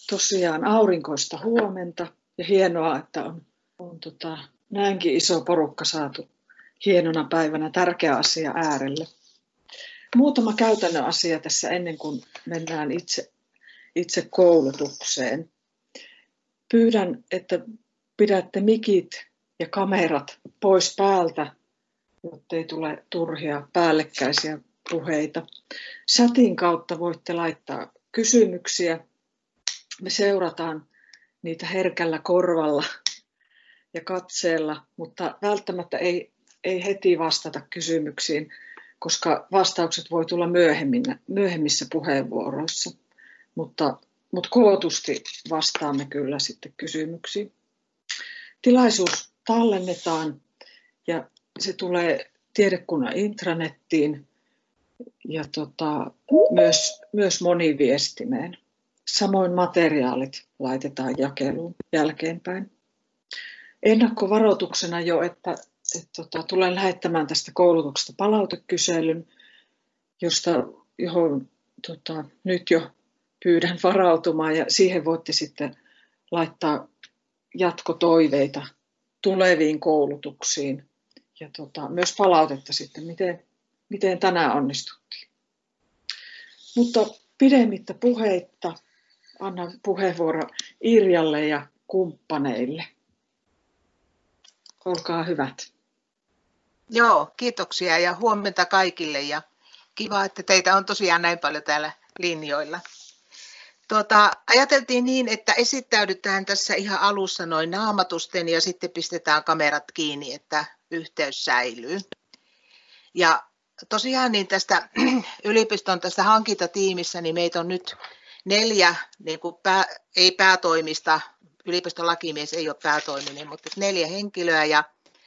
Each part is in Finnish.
Tosiaan aurinkoista huomenta ja hienoa, että on näinkin iso porukka saatu hienona päivänä tärkeä asia äärelle. Muutama käytännön asia tässä ennen kuin mennään itse koulutukseen. Pyydän, että pidätte mikit ja kamerat pois päältä, jottei tule turhia päällekkäisiä puheita. Chatin kautta voitte laittaa kysymyksiä. Me seurataan niitä herkällä korvalla ja katseella, mutta välttämättä ei heti vastata kysymyksiin, koska vastaukset voi tulla myöhemmissä puheenvuoroissa. Mutta kootusti vastaamme kyllä sitten kysymyksiin. Tilaisuus tallennetaan ja se tulee tiedekunnan intranettiin ja myös moniviestimeen. Samoin materiaalit laitetaan jakeluun jälkeenpäin. Ennakkovaroituksena jo, että tulen lähettämään tästä koulutuksesta palautekyselyn, johon nyt jo pyydän varautumaan ja siihen voitte sitten laittaa jatkotoiveita tuleviin koulutuksiin ja myös palautetta sitten, miten tänään onnistuttiin. Mutta pidemmittä puheitta annan puheenvuoro Irjalle ja kumppaneille. Olkaa hyvät. Joo, kiitoksia ja huomenta kaikille ja kiva, että teitä on tosiaan näin paljon täällä linjoilla. Ajateltiin niin, että esittäydytään tässä ihan alussa noin naamatusten ja sitten pistetään kamerat kiinni, että yhteys säilyy. Ja tosiaan niin tästä yliopiston tästä hankintatiimissä, niin meitä on nyt 4, niin kuin ei päätoimista, yliopiston lakimies ei ole päätoiminen, mutta 4 henkilöä ja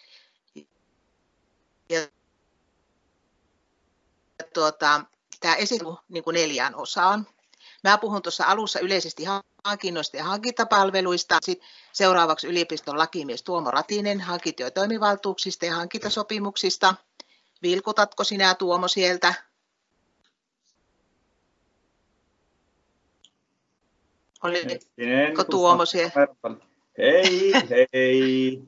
tämä esitys niin kuin 4 osaan. Mä puhun tuossa alussa yleisesti hankinnoista ja hankintapalveluista. Sitten seuraavaksi yliopiston lakimies Tuomo Ratinen hankintatyötoimivaltuuksista ja hankintasopimuksista. Vilkutatko sinä Tuomo sieltä? Oliko Tuomo siellä? Hei.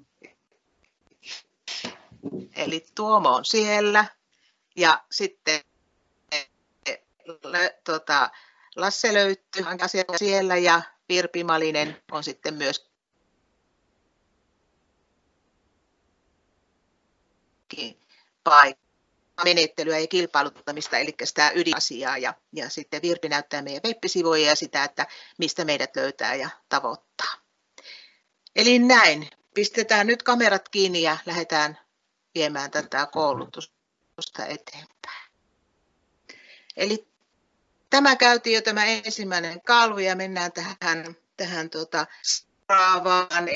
Eli Tuomo on siellä ja sitten Lasse löytyy asiat siellä ja Virpi Malinen on sitten myös menettelyä ja kilpailuttamista, eli sitä ydinasiaa ja sitten Virpi näyttää meidän web-sivuja ja sitä, että mistä meidät löytää ja tavoittaa. Eli näin, pistetään nyt kamerat kiinni ja lähdetään viemään tätä koulutusta eteenpäin. Eli tämä käytiin jo tämä ensimmäinen kalvo ja mennään tähän seuraavaan.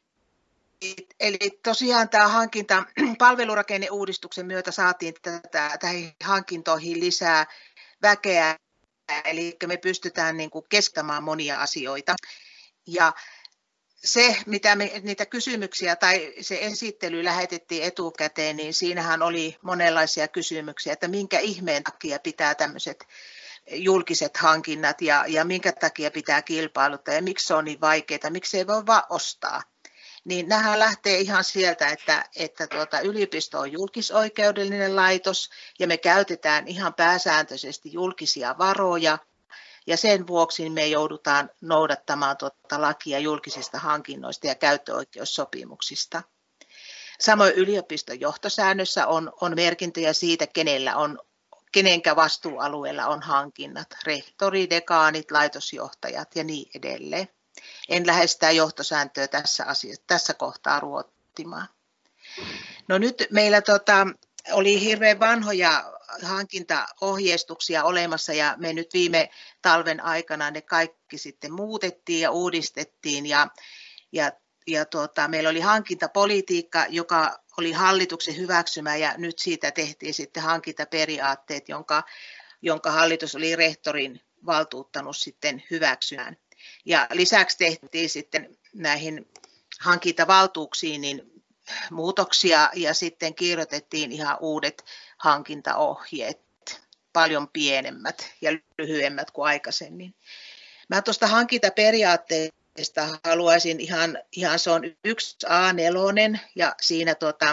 Eli tosiaan tämä hankinta palvelurakenneuudistuksen myötä saatiin tähän hankintoihin lisää väkeä, eli me pystytään niin kuin kestämään monia asioita. Ja se, mitä niitä kysymyksiä tai se esittely lähetettiin etukäteen, niin siinähän oli monenlaisia kysymyksiä, että minkä ihmeen takia pitää tämmöiset julkiset hankinnat ja minkä takia pitää kilpailuttaa ja miksi se on niin vaikeaa, miksi ei voi vaan ostaa. Niin nämähän lähtee ihan sieltä, että yliopisto on julkisoikeudellinen laitos ja me käytetään ihan pääsääntöisesti julkisia varoja ja sen vuoksi me joudutaan noudattamaan lakia julkisista hankinnoista ja käyttöoikeussopimuksista. Samoin yliopiston johtosäännössä on merkintöjä siitä, kenenkä vastuualueella on hankinnat, rehtori, dekaanit, laitosjohtajat ja niin edelleen. En lähde sitä johtosääntöä tässä kohtaa ruottimaan. No nyt meillä oli hirveän vanhoja hankintaohjeistuksia olemassa ja me nyt viime talven aikana ne kaikki sitten muutettiin ja uudistettiin ja meillä oli hankintapolitiikka, joka oli hallituksen hyväksymä ja nyt siitä tehtiin sitten hankintaperiaatteet, jonka hallitus oli rehtorin valtuuttanut sitten hyväksymään. Ja lisäksi tehtiin sitten näihin hankintavaltuuksiin niin muutoksia ja sitten kirjoitettiin ihan uudet hankintaohjeet, paljon pienemmät ja lyhyemmät kuin aikaisemmin. Mä tuosta hankintaperiaatteesta haluaisin ihan se on 1A4 ja siinä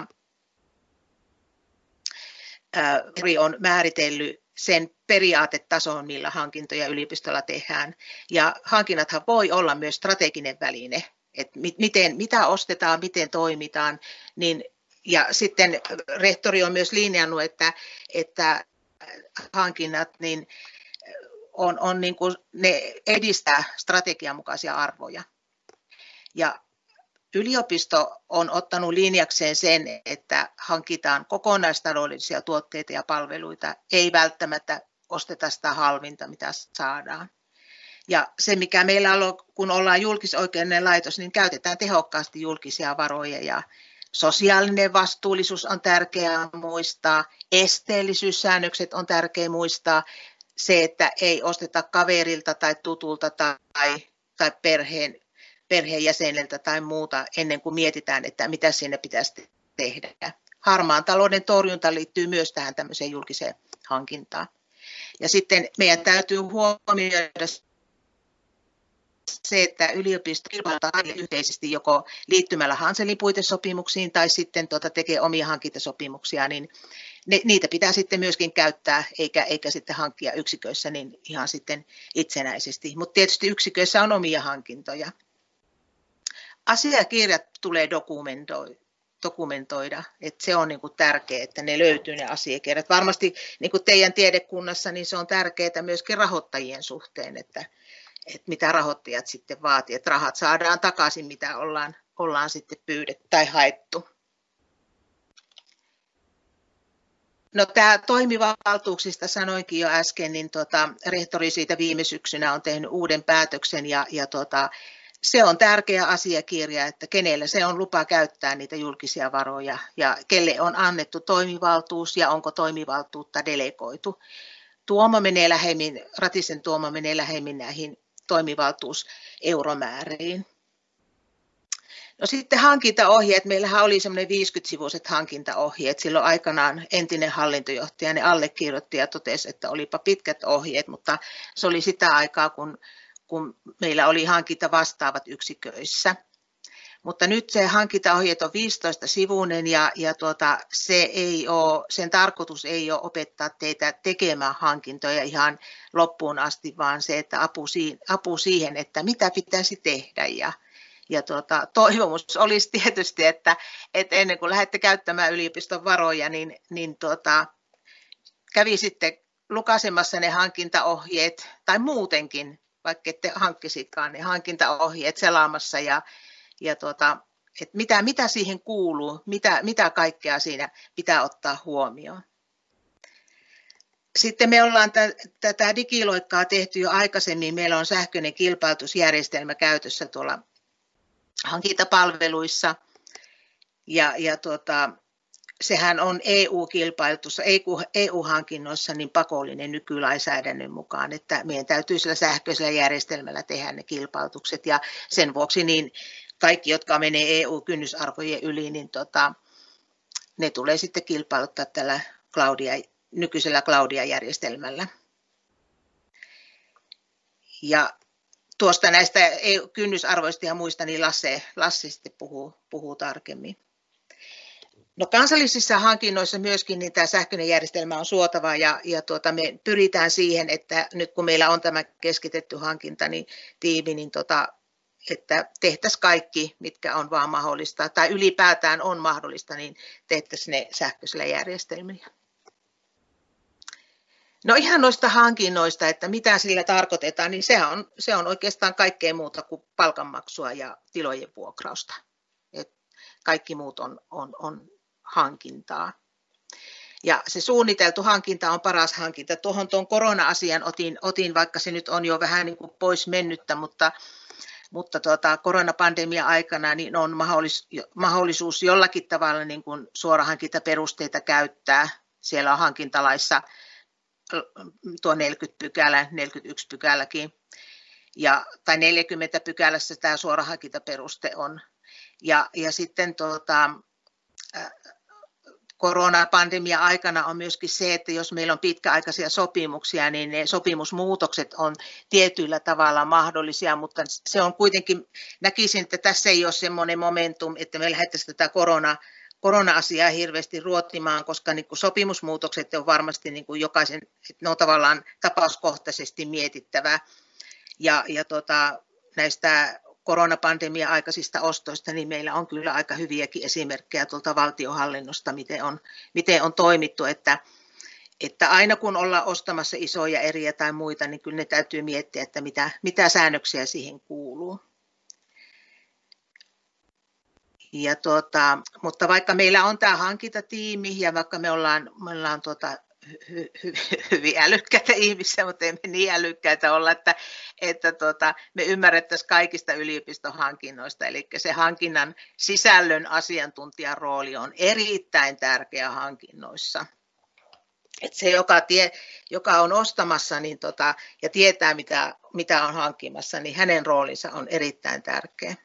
on määritellyt sen periaatetason, millä hankintoja yliopistolla tehdään. Ja hankinnathan voi olla myös strateginen väline, että mitä ostetaan, miten toimitaan. Ja sitten rehtori on myös linjannut, että hankinnat on niin kuin, ne edistää strategian mukaisia arvoja. Ja yliopisto on ottanut linjakseen sen, että hankitaan kokonaistaloudellisia tuotteita ja palveluita, ei välttämättä osteta sitä halvinta, mitä saadaan. Ja se, mikä meillä on, kun ollaan julkisoikeudellinen laitos, niin käytetään tehokkaasti julkisia varoja ja sosiaalinen vastuullisuus on tärkeää muistaa, esteellisyyssäännökset on tärkeää muistaa, se, että ei osteta kaverilta tai tutulta tai perheenjäseneltä tai muuta ennen kuin mietitään, että mitä siinä pitäisi tehdä. Harmaan talouden torjunta liittyy myös tähän tämmöiseen julkiseen hankintaan. Ja sitten meidän täytyy huomioida se, että yliopisto kilpailuttaa yhteisesti joko liittymällä Hanselin puitesopimuksiin tai sitten tekee omia hankintasopimuksia, niin niitä pitää sitten myöskin käyttää, eikä sitten hankkia yksiköissä niin ihan sitten itsenäisesti. Mutta tietysti yksiköissä on omia hankintoja. Asiakirjat tulee dokumentoida, että se on niin kuin tärkeää, että ne löytyy ne asiakirjat. Varmasti niin kuin teidän tiedekunnassa, niin se on tärkeää myöskin rahoittajien suhteen, että mitä rahoittajat sitten vaatii, että rahat saadaan takaisin, mitä ollaan sitten pyydetty tai haettu. No tämä toimivaltuuksista sanoinkin jo äsken, niin rehtori siitä viime syksynä on tehnyt uuden päätöksen ja se on tärkeä asiakirja, että kenellä se on lupa käyttää niitä julkisia varoja ja kelle on annettu toimivaltuus ja onko toimivaltuutta delegoitu. Ratisen Tuomo menee lähemmin näihin toimivaltuuseuromääriin. No sitten hankintaohjeet. Meillähän oli semmoinen 50-sivuiset hankintaohjeet. Silloin aikanaan entinen hallintojohtaja ne allekirjoitti ja totesi, että olipa pitkät ohjeet, mutta se oli sitä aikaa, kun meillä oli hankinta vastaavat yksiköissä. Mutta nyt se hankintaohjeet on 15-sivuinen ja sen tarkoitus ei ole opettaa teitä tekemään hankintoja ihan loppuun asti, vaan se, että apu siihen, että mitä pitäisi tehdä. Ja toivomus olisi tietysti, että ennen kuin lähdette käyttämään yliopiston varoja, niin kävisitte lukaisemassa ne hankintaohjeet tai muutenkin, vaikka ette hankkisikaan ne hankintaohjeet selaamassa että mitä siihen kuuluu, mitä kaikkea siinä pitää ottaa huomioon. Sitten me ollaan tätä digiloikkaa tehty jo aikaisemmin. Meillä on sähköinen kilpailutusjärjestelmä käytössä tuolla hankintapalveluissa sehän on EU-kilpailutus, EU-hankinnoissa niin pakollinen nykylainsäädännön mukaan, että meidän täytyy sillä sähköisellä järjestelmällä tehdä ne kilpailutukset ja sen vuoksi niin kaikki, jotka menee EU-kynnysarvojen yli, niin ne tulee sitten kilpailuttaa tällä nykyisellä Cloudia-järjestelmällä. Ja tuosta näistä kynnysarvoista ja muista, niin Lasse sitten puhuu tarkemmin. No kansallisissa hankinnoissa myöskin niin tämä sähköinen järjestelmä on suotava ja me pyritään siihen, että nyt kun meillä on tämä keskitetty hankinta, niin tiimi, niin että tehtäisiin kaikki, mitkä on vaan mahdollista, tai ylipäätään on mahdollista, niin tehtäisiin ne sähköisellä järjestelmillä. No ihan noista hankinnoista, että mitä sillä tarkoitetaan, niin se on oikeastaan kaikkea muuta kuin palkanmaksua ja tilojen vuokrausta. Et kaikki muut on hankintaa. Ja se suunniteltu hankinta on paras hankinta. Tuon korona-asian otin, vaikka se nyt on jo vähän niin kuin pois mennyttä, mutta koronapandemian aikana niin on mahdollisuus jollakin tavalla niin kuin suorahankintaperusteita käyttää. Siellä on hankintalaissa tuo 40 pykälä, 41 pykäläkin, tai 40 pykälässä tämä suorahankintaperuste on. Ja sitten koronapandemia aikana on myöskin se, että jos meillä on pitkäaikaisia sopimuksia, niin ne sopimusmuutokset on tietyillä tavalla mahdollisia, mutta se on kuitenkin, näkisin, että tässä ei ole semmoinen momentum, että me lähdettäisiin tätä korona-asiaa hirveästi ruottimaan, koska niin kuin sopimusmuutokset on varmasti niin kuin jokaisen, ne on tavallaan tapauskohtaisesti mietittävä. Ja näistä koronapandemia-aikaisista ostoista, niin meillä on kyllä aika hyviäkin esimerkkejä tuolta valtionhallinnosta, miten on toimittu, että aina kun ollaan ostamassa isoja eriä tai muita, niin kyllä ne täytyy miettiä, että mitä säännöksiä siihen kuuluu. Ja mutta vaikka meillä on tämä hankintatiimi ja vaikka me ollaan hyvin älykkäitä ihmisiä, mutta emme niin älykkäitä olla, että me ymmärrettäisiin kaikista yliopiston hankinnoista. Eli se hankinnan sisällön asiantuntijan rooli on erittäin tärkeä hankinnoissa. Että se, joka on ostamassa niin ja tietää, mitä on hankkimassa, niin hänen roolinsa on erittäin tärkeä.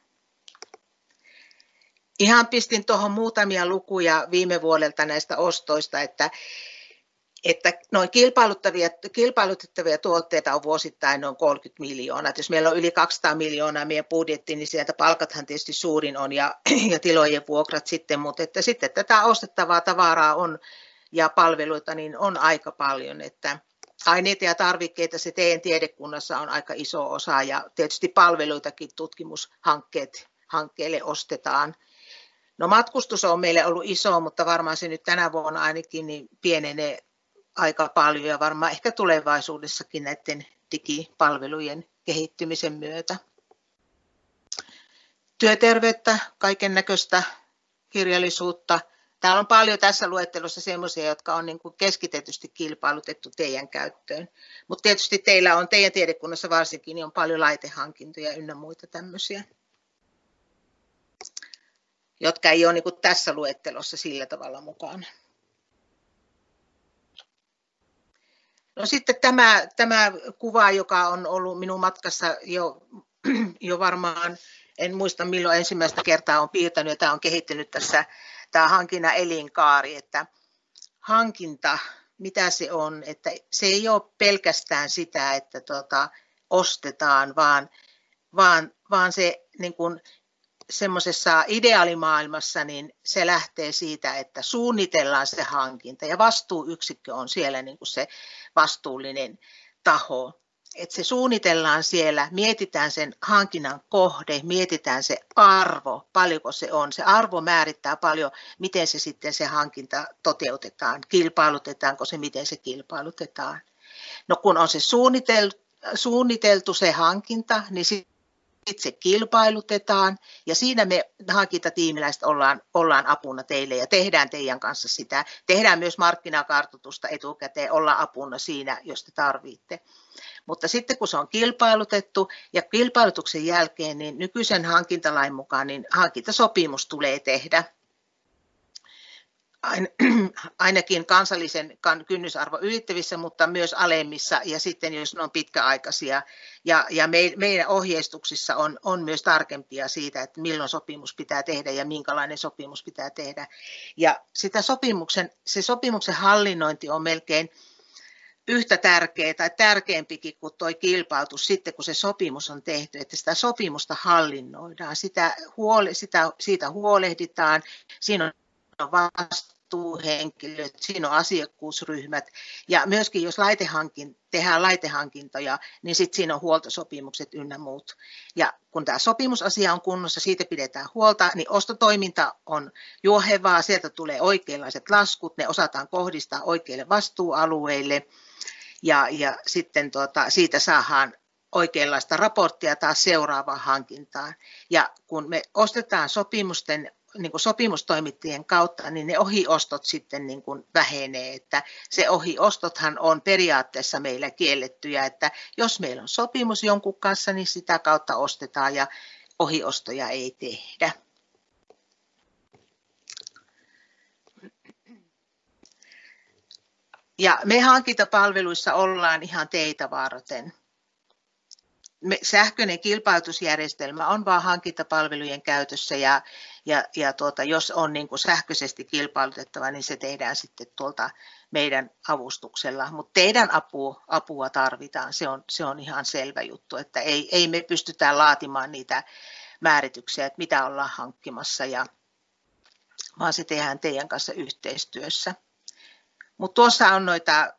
Ihan pistin tuohon muutamia lukuja viime vuodelta näistä ostoista, että noin kilpailutettavia tuotteita on vuosittain noin 30 miljoonaa. Jos meillä on yli 200 miljoonaa meidän budjetti, niin sieltä palkathan tietysti suurin on ja tilojen vuokrat sitten, mutta että sitten tätä ostettavaa tavaraa on ja palveluita niin on aika paljon, että aineita ja tarvikkeita se teidän tiedekunnassa on aika iso osa ja tietysti palveluitakin tutkimushankkeille ostetaan. No matkustus on meille ollut iso, mutta varmaan se nyt tänä vuonna ainakin niin pienenee aika paljon ja varmaan ehkä tulevaisuudessakin näiden digipalvelujen kehittymisen myötä. Työterveyttä, kaiken näköistä kirjallisuutta. Täällä on paljon tässä luettelossa sellaisia, jotka on niin kuin keskitetysti kilpailutettu teidän käyttöön. Mutta tietysti teidän tiedekunnassa varsinkin niin on paljon laitehankintoja ynnä muita tämmöisiä, jotka ei ole niin kuin tässä luettelossa sillä tavalla mukana. No sitten tämä kuva, joka on ollut minun matkassa jo varmaan, en muista milloin ensimmäistä kertaa olen piirtänyt, ja tämä on kehittynyt tässä tämä hankinnan elinkaari, että hankinta, mitä se on, että se ei ole pelkästään sitä, että ostetaan, vaan se niin kuin semmoisessa ideaalimaailmassa niin se lähtee siitä, että suunnitellaan se hankinta ja vastuuyksikkö on siellä niin kuin se vastuullinen taho. Että se suunnitellaan siellä, mietitään sen hankinnan kohde, mietitään se arvo, paljonko se on. Se arvo määrittää paljon, miten se sitten se hankinta toteutetaan, kilpailutetaanko se, miten se kilpailutetaan. No kun on se suunniteltu se hankinta, niin sitten se kilpailutetaan ja siinä me hankintatiimiläiset ollaan apuna teille ja tehdään teidän kanssa sitä. Tehdään myös markkinakartoitusta etukäteen, ollaan apuna siinä, jos te tarvitte. Mutta sitten kun se on kilpailutettu ja kilpailutuksen jälkeen, niin nykyisen hankintalain mukaan niin hankintasopimus tulee tehdä. Ainakin kansallisen kynnysarvo ylittävissä, mutta myös alemmissa ja sitten jos ne on pitkäaikaisia. Ja meidän ohjeistuksissa on myös tarkempia siitä, että milloin sopimus pitää tehdä ja minkälainen sopimus pitää tehdä. Ja se sopimuksen hallinnointi on melkein yhtä tärkeä tai tärkeämpikin kuin tuo kilpailutus sitten, kun se sopimus on tehty, että sitä sopimusta hallinnoidaan, siitä huolehditaan, siinä on vastuuhenkilöt, siinä on asiakkuusryhmät ja myöskin jos tehdään laitehankintoja, niin sitten siinä on huoltosopimukset ynnä muut. Ja kun tämä sopimusasia on kunnossa, siitä pidetään huolta, niin ostotoiminta on juohevaa, sieltä tulee oikeanlaiset laskut, ne osataan kohdistaa oikeille vastuualueille ja sitten siitä saadaan oikeanlaista raporttia taas seuraavaan hankintaan. Ja kun me ostetaan niin kuin sopimustoimittajien kautta, niin ne ohiostot sitten niin kuin vähenee. Että se ohiostothan on periaatteessa meillä kiellettyjä, että jos meillä on sopimus jonkun kanssa, niin sitä kautta ostetaan ja ohiostoja ei tehdä. Ja me hankintapalveluissa ollaan ihan teitä varten. sähköinen kilpailutusjärjestelmä on vain hankintapalvelujen käytössä ja jos on niin kuin sähköisesti kilpailutettava, niin se tehdään sitten tuolta meidän avustuksella. Mutta teidän apua tarvitaan, se on ihan selvä juttu, että ei me pystytä laatimaan niitä määrityksiä, että mitä ollaan hankkimassa, vaan se tehdään teidän kanssa yhteistyössä. Mutta tuossa on noita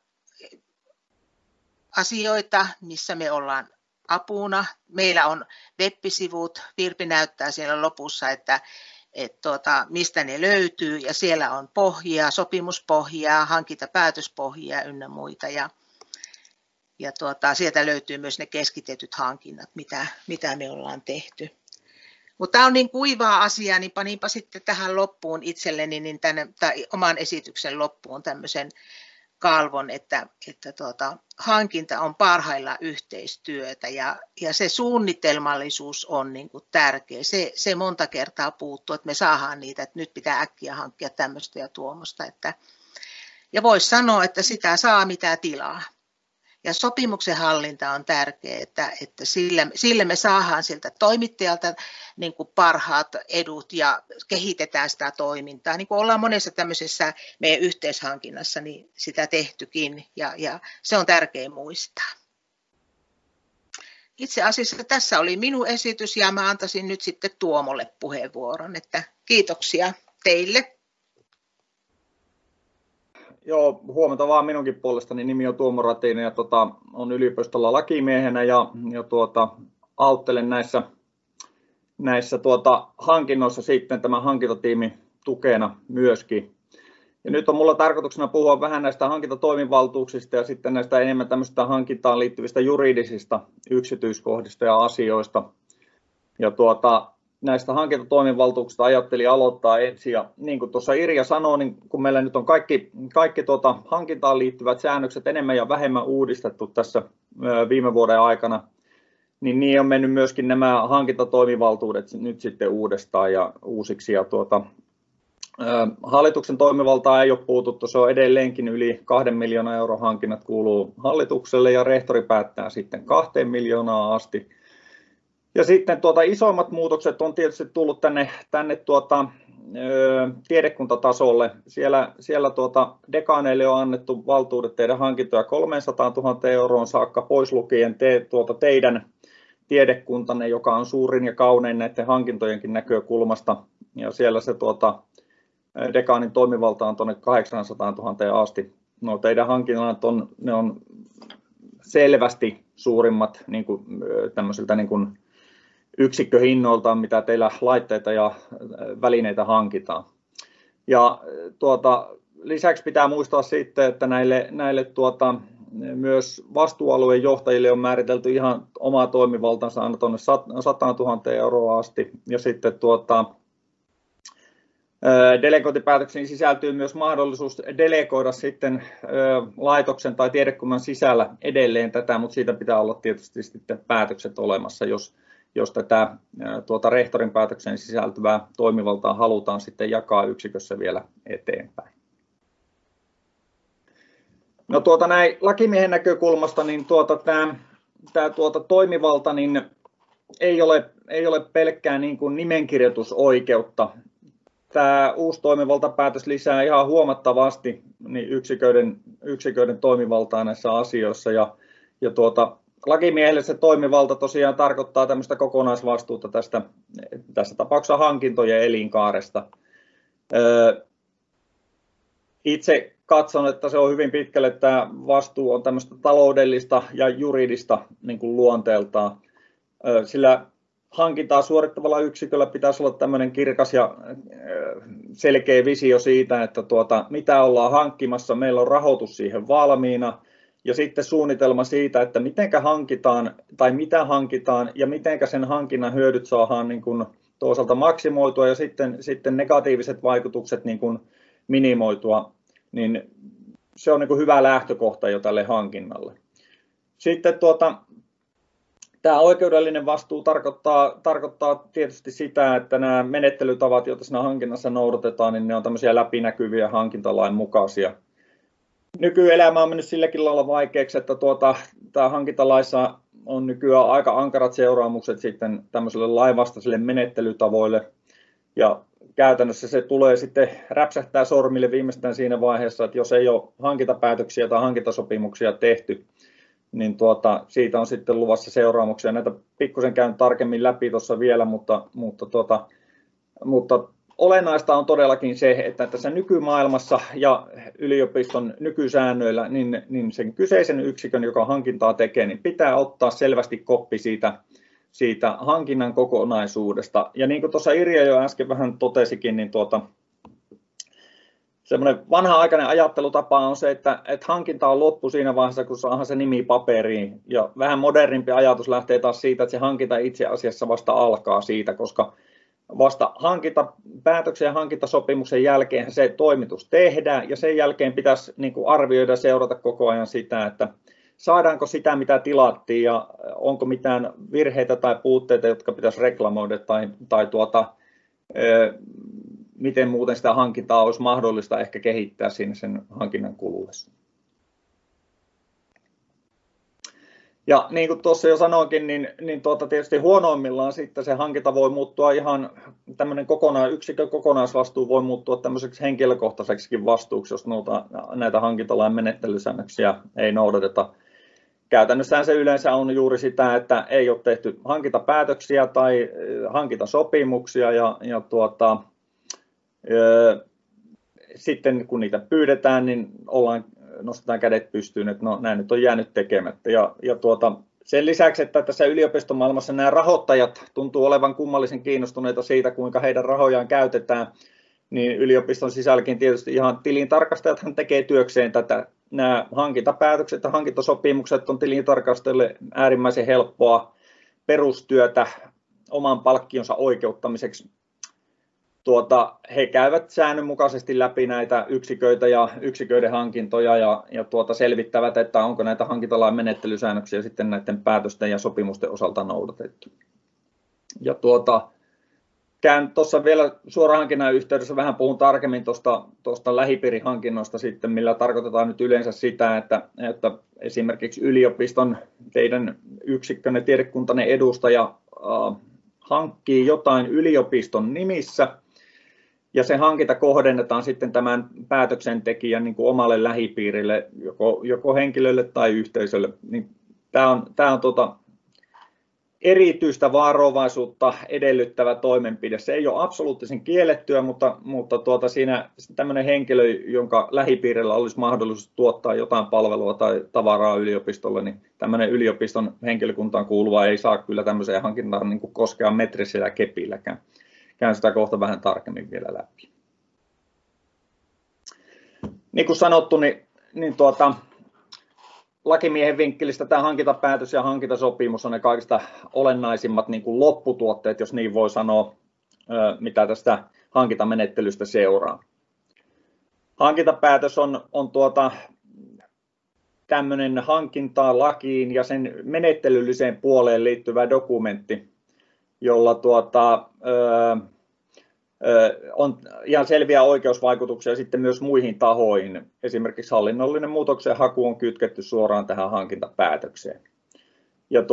asioita, missä me ollaan apuna. Meillä on web-sivut, Virpi näyttää siellä lopussa, että mistä ne löytyy, ja siellä on pohjaa, sopimuspohjaa, hankintapäätöspohjaa ynnä muita, ja sieltä löytyy myös ne keskitetyt hankinnat, mitä me ollaan tehty. Mutta tämä on niin kuivaa asiaa, niin paninpa sitten tähän loppuun itselleni, tai oman esityksen loppuun tämmöisen kalvon, että hankinta on parhaillaan yhteistyötä ja se suunnitelmallisuus on niin kuin tärkeä. Se monta kertaa puuttuu, että me saadaan niitä, että nyt pitää äkkiä hankkia tämmöistä ja tuommoista. Ja voisi sanoa, että sitä saa mitä tilaa. Ja sopimuksen hallinta on tärkeää, että sillä me saadaan siltä toimittajalta niin kuin parhaat edut ja kehitetään sitä toimintaa. Niin kuin ollaan monessa tämmöisessä meidän yhteishankinnassa niin sitä tehtykin ja se on tärkeää muistaa. Itse asiassa tässä oli minun esitys ja mä antaisin nyt sitten Tuomolle puheenvuoron, että kiitoksia teille. Joo, huomenta vaan minunkin puolestani. Nimi on Tuomo Ratinen ja on yliopistolla lakimiehenä ja auttelen näissä hankinnoissa sitten tämän hankintatiimin tukena myöskin. Ja nyt on mulla tarkoituksena puhua vähän näistä hankintatoimivaltuuksista ja sitten näistä enemmän tämmöistä hankintaan liittyvistä juridisista yksityiskohdista ja asioista. Ja näistä hankintatoimivaltuuksista ajattelin aloittaa ensin. Ja niin kuin tuossa Irja sanoi, niin kun meillä nyt on kaikki hankintaan liittyvät säännökset enemmän ja vähemmän uudistettu tässä viime vuoden aikana, niin on mennyt myöskin nämä hankintatoimivaltuudet nyt sitten uudestaan ja uusiksi. Ja hallituksen toimivaltaa ei ole puututtu, se on edelleenkin yli 2 miljoonan euron hankinnat kuuluu hallitukselle ja rehtori päättää sitten 2 miljoonaa asti. Ja sitten isoimmat muutokset on tietysti tullut tänne tiedekuntatasolle. Siellä dekaaneille on annettu valtuudet tehdä hankintoja 300 000 euroon saakka, pois lukien teidän tiedekuntanne, joka on suurin ja kaunein näiden hankintojenkin näkökulmasta. Ja siellä se dekaanin toimivalta on tuonne 800 000 asti. No, teidän hankinnat on selvästi suurimmat niin kuin, tämmöisiltä niin kuin yksikköhinnoiltaan, mitä teillä laitteita ja välineitä hankitaan. Ja lisäksi pitää muistaa sitten, että näille myös vastuualueen johtajille on määritelty ihan omaa toimivaltansa aina tuonne 100 000 euroa asti. Ja sitten delegointipäätöksiin sisältyy myös mahdollisuus delegoida sitten laitoksen tai tiedekunnan sisällä edelleen tätä, mutta siitä pitää olla tietysti sitten päätökset olemassa, jos tätä rehtorin päätökseen sisältyvää toimivaltaa halutaan sitten jakaa yksikössä vielä eteenpäin. No näin lakimiehen näkökulmasta niin tämä toimivalta niin ei ole pelkkää niin kuin nimenkirjoitusoikeutta. Tämä uusi toimivaltapäätös lisää ihan huomattavasti niin yksiköiden toimivaltaa näissä asioissa ja lakimiehelle se toimivalta tosiaan tarkoittaa tämmöistä kokonaisvastuuta tässä tapauksessa hankintojen elinkaaresta. Itse katson, että se on hyvin pitkälle tämä vastuu on tämmöistä taloudellista ja juridista niin kuin luonteeltaan, sillä hankintaa suorittavalla yksiköllä pitäisi olla tämmöinen kirkas ja selkeä visio siitä, että mitä ollaan hankkimassa, meillä on rahoitus siihen valmiina ja sitten suunnitelma siitä, että mitenkä hankitaan tai mitä hankitaan ja mitenkä sen hankinnan hyödyt saadaan niin kuin toisaalta maksimoitua ja sitten negatiiviset vaikutukset niin kuin minimoitua, niin se on niin kuin hyvä lähtökohta jo tälle hankinnalle. Sitten tämä oikeudellinen vastuu tarkoittaa tietysti sitä, että nämä menettelytavat, joita siinä hankinnassa noudatetaan, niin ne on tämmöisiä läpinäkyviä hankintalain mukaisia. Nykyelämä on mennyt silläkin lailla vaikeaksi, että tämä hankintalaissa on nykyään aika ankarat seuraamukset sitten tämmöiselle lainvastaisille menettelytavoille. Ja käytännössä se tulee sitten räpsähtää sormille viimeistään siinä vaiheessa, että jos ei ole hankintapäätöksiä tai hankintasopimuksia tehty, niin siitä on sitten luvassa seuraamuksia. Näitä pikkusen käyn tarkemmin läpi tuossa vielä, mutta olennaista on todellakin se, että tässä nykymaailmassa ja yliopiston nykysäännöillä, niin sen kyseisen yksikön, joka hankintaa tekee, niin pitää ottaa selvästi koppi siitä hankinnan kokonaisuudesta. Ja niin kuin tuossa Irja jo äsken vähän totesikin, niin semmoinen vanha-aikainen ajattelutapa on se, että hankinta on loppu siinä vaiheessa, kun saadaan se nimi paperiin. Ja vähän modernimpi ajatus lähtee taas siitä, että se hankinta itse asiassa vasta alkaa siitä, koska vasta hankintapäätöksen ja hankintasopimuksen jälkeen se toimitus tehdään, ja sen jälkeen pitäisi niin kuin arvioida ja seurata koko ajan sitä, että saadaanko sitä, mitä tilattiin, ja onko mitään virheitä tai puutteita, jotka pitäisi reklamoida, tai miten muuten sitä hankintaa olisi mahdollista ehkä kehittää siinä sen hankinnan kuluessa. Ja niin kuin tuossa jo sanoinkin, niin tietysti huonoimmillaan sitten se hankinta voi muuttua ihan tämmöinen yksikön kokonaisvastuu voi muuttua tämmöiseksi henkilökohtaiseksikin vastuuksi, jos näitä hankintalain menettelysäännöksiä ei noudateta. Käytännössään se yleensä on juuri sitä, että ei ole tehty hankintapäätöksiä tai hankintasopimuksia ja sitten kun niitä pyydetään, niin nostetaan kädet pystyyn, että no näin nyt on jäänyt tekemättä. Sen lisäksi, että tässä yliopistomaailmassa nämä rahoittajat tuntuu olevan kummallisen kiinnostuneita siitä, kuinka heidän rahojaan käytetään, niin yliopiston sisälläkin tietysti ihan tilintarkastajathan tekee työkseen tätä. Nämä hankintapäätökset ja hankintasopimukset on tilintarkastajille äärimmäisen helppoa perustyötä oman palkkionsa oikeuttamiseksi. He käyvät säännönmukaisesti läpi näitä yksiköitä ja yksiköiden hankintoja ja selvittävät, että onko näitä hankintalain menettelysäännöksiä sitten näiden päätösten ja sopimusten osalta noudatettu. Ja käyn tuossa vielä suorahankinnan yhteydessä vähän puhun tarkemmin tuosta lähipiirihankinnoista sitten, millä tarkoitetaan nyt yleensä sitä, että esimerkiksi yliopiston teidän yksikkönne tiedekuntanne edustaja hankkii jotain yliopiston nimissä, ja se hankinta kohdennetaan sitten tämän päätöksentekijän niin kuin omalle lähipiirille, joko henkilölle tai yhteisölle. Niin tämä on erityistä varovaisuutta edellyttävä toimenpide. Se ei ole absoluuttisen kiellettyä, mutta siinä tämmöinen henkilö, jonka lähipiirillä olisi mahdollisuus tuottaa jotain palvelua tai tavaraa yliopistolle, niin tämmöinen yliopiston henkilökuntaan kuuluva ei saa kyllä tämmöiseen hankintaan niin kuin koskea metrisellä kepilläkään. Käyn sitä kohta vähän tarkemmin vielä läpi. Niin kuin sanottu, niin lakimiehen vinkkelistä tämä hankintapäätös ja hankintasopimus on ne kaikista olennaisimmat niin kuin lopputuotteet, jos niin voi sanoa, mitä tästä hankintamenettelystä seuraa. Hankintapäätös on tämmöinen hankintaan, lakiin ja sen menettelylliseen puoleen liittyvä dokumentti, jolla on ihan selviä oikeusvaikutuksia sitten myös muihin tahoihin. Esimerkiksi hallinnollinen muutoksenhaku on kytketty suoraan tähän hankintapäätökseen. Ja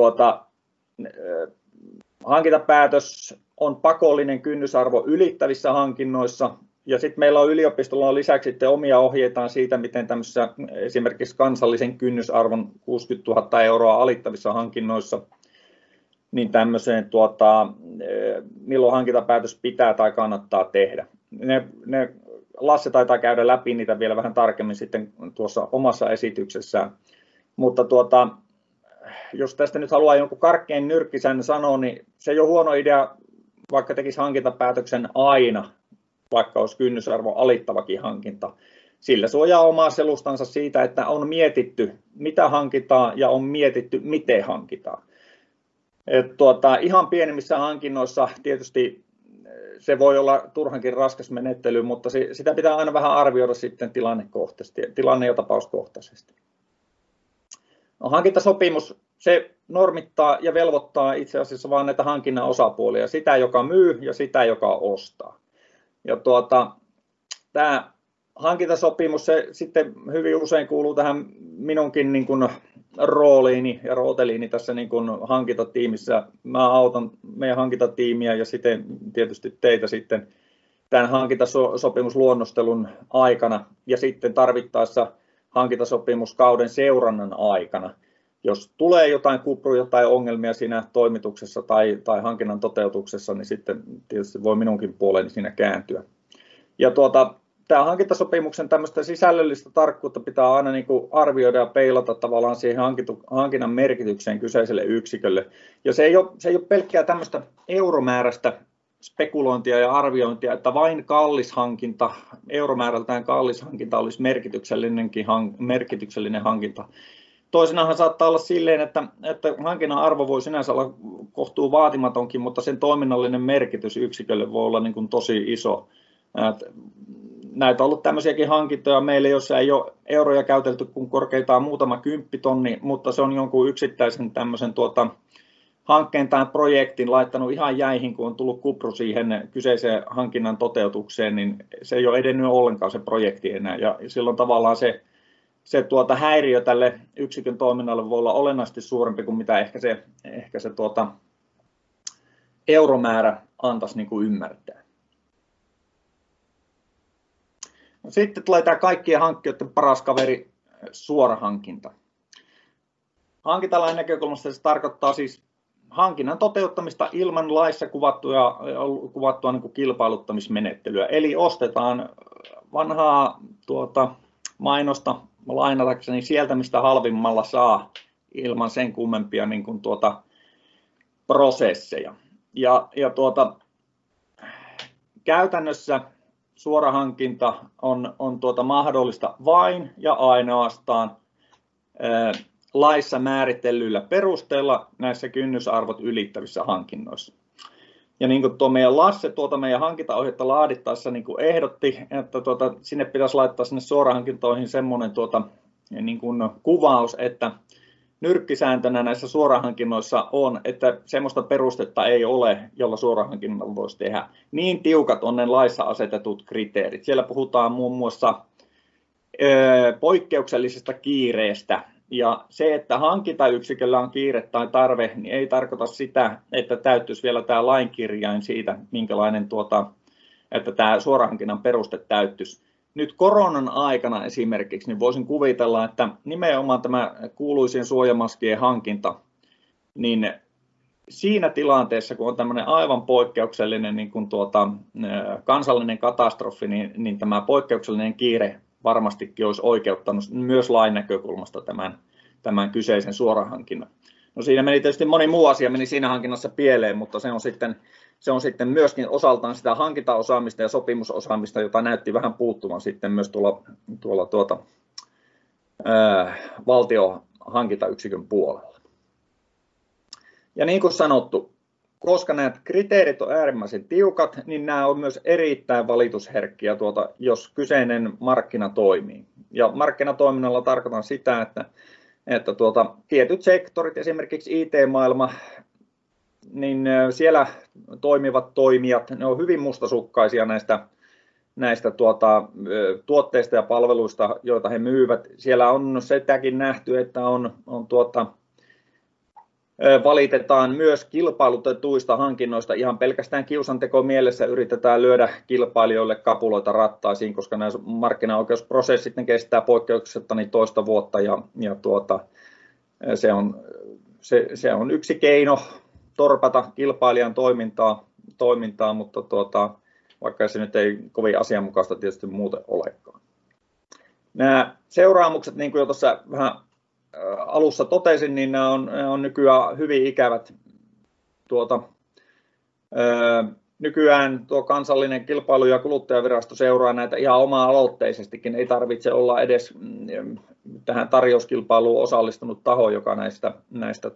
hankintapäätös on pakollinen kynnysarvo ylittävissä hankinnoissa. Ja sitten meillä on yliopistolla lisäksi sitten omia ohjeitaan siitä, miten tämmöisissä esimerkiksi kansallisen kynnysarvon 60 000 euroa alittavissa hankinnoissa, niin tämmöiseen milloin hankintapäätös pitää tai kannattaa tehdä. Lasse taitaa käydä läpi niitä vielä vähän tarkemmin sitten tuossa omassa esityksessään. Mutta jos tästä nyt haluaa jonkun karkein nyrkkisäännön sanoa, niin se ei ole huono idea, vaikka tekisi hankintapäätöksen aina, vaikka olisi kynnysarvo alittavakin hankinta. Sillä suojaa omaa selustansa siitä, että on mietitty, mitä hankitaan ja on mietitty, miten hankitaan. Ihan pienemmissä hankinnoissa tietysti se voi olla turhankin raskas menettely, mutta sitä pitää aina vähän arvioida sitten tilanne- ja tapauskohtaisesti. No, hankintasopimus se normittaa ja velvoittaa itse asiassa vain näitä hankinnan osapuolia, sitä joka myy ja sitä joka ostaa. Ja tämä hankintasopimus se sitten hyvin usein kuuluu tähän minunkin niin kuin rooliini ja rooteliini tässä niin kuin hankintatiimissä. Mä autan meidän hankintatiimiä ja sitten tietysti teitä sitten tämän hankintasopimusluonnostelun aikana ja sitten tarvittaessa hankintasopimuskauden seurannan aikana. Jos tulee jotain kupruja tai ongelmia siinä toimituksessa tai hankinnan toteutuksessa, niin sitten tietysti voi minunkin puoleeni siinä kääntyä. Ja tämä hankintasopimuksen tämmöistä sisällöllistä tarkkuutta pitää aina niin kuin arvioida ja peilata tavallaan siihen hankinnan merkitykseen kyseiselle yksikölle. Ja se ei ole pelkkää tämmöistä euromääräistä spekulointia ja arviointia, että vain kallis hankinta, euromäärältään kallis hankinta olisi merkityksellinen hankinta. Toisinahan saattaa olla silleen, että hankinnan arvo voi sinänsä olla kohtuu vaatimatonkin, mutta sen toiminnallinen merkitys yksikölle voi olla niin kuin tosi iso. Näitä on ollut tämmöisiäkin hankintoja meille, joissa ei ole euroja käytelty kuin korkeintaan muutama 10 000, mutta se on jonkun yksittäisen tämmöisen hankkeen tai projektin laittanut ihan jäihin, kun on tullut kupru siihen kyseiseen hankinnan toteutukseen, niin se ei ole edennyt ollenkaan se projekti enää. Ja silloin tavallaan se häiriö tälle yksikön toiminnalle voi olla olennaisesti suurempi kuin mitä ehkä se euromäärä antaisi niin kuin ymmärtää. Sitten tulee tämä kaikkien hankkijoiden paras kaveri, suorahankinta. Hankintalain näkökulmasta se tarkoittaa siis hankinnan toteuttamista ilman laissa kuvattua niin kuin kilpailuttamismenettelyä. Eli ostetaan vanhaa mainosta lainatakseni sieltä, mistä halvimmalla saa ilman sen kummempia niin kuin prosesseja. Ja käytännössä suorahankinta on mahdollista vain ja ainoastaan laissa määritellyillä perusteilla näissä kynnysarvot ylittävissä hankinnoissa. Ja niin kuin tuo meidän Lasse meidän hankintaohjetta laadittaessa niin kuin ehdotti, että sinne pitäisi laittaa sinne suorahankintoihin semmoinen niin kuin kuvaus, että nyrkkisääntönä näissä suorahankinnoissa on, että semmoista perustetta ei ole, jolla suorahankinnalla voisi tehdä. Niin tiukat on ne laissa asetetut kriteerit. Siellä puhutaan muun muassa poikkeuksellisesta kiireestä. Ja se, että hankintayksiköllä on kiire tai tarve, niin ei tarkoita sitä, että täyttyisi vielä tämä lainkirjain siitä, minkälainen että tämä suorahankinnan peruste täyttyisi. Nyt koronan aikana esimerkiksi niin voisin kuvitella, että nimenomaan tämä kuuluisien suojamaskien hankinta, niin siinä tilanteessa, kun on tämmöinen aivan poikkeuksellinen niin kuin kansallinen katastrofi, niin tämä poikkeuksellinen kiire varmastikin olisi oikeuttanut myös lain näkökulmasta tämän kyseisen suorahankinnan. No siinä meni tietysti moni muu asia meni siinä hankinnassa pieleen, mutta se on sitten myöskin osaltaan sitä hankintaosaamista ja sopimusosaamista, jota näytti vähän puuttuvan sitten myös tuolla valtion hankintayksikön puolella. Ja niin kuin sanottu, koska nämä kriteerit on äärimmäisen tiukat, niin nämä on myös erittäin valitusherkkiä, jos kyseinen markkina toimii. Ja markkinatoiminnalla tarkoitan sitä, että tietyt sektorit, esimerkiksi IT-maailma, niin siellä toimivat toimijat, ne on hyvin mustasukkaisia näistä tuotteista ja palveluista, joita he myyvät. Siellä on sitäkin nähty, että valitetaan myös kilpailutetuista hankinnoista ihan pelkästään kiusanteko mielessä yritetään lyödä kilpailijoille kapuloita rattaisiin, koska nämä markkinaoikeusprosessit ne kestää poikkeuksetta niin toista vuotta ja se on yksi keino torpata kilpailijan toimintaa, mutta vaikka se nyt ei kovin asianmukaista tietysti muuten olekaan. Nämä seuraamukset, niin kuin jo tuossa vähän alussa totesin, niin nämä on nykyään hyvin ikävät. Nykyään tuo kansallinen kilpailu- ja kuluttajavirasto seuraa näitä ihan oma-aloitteisestikin. Ei tarvitse olla edes tähän tarjouskilpailuun osallistunut taho, joka näistä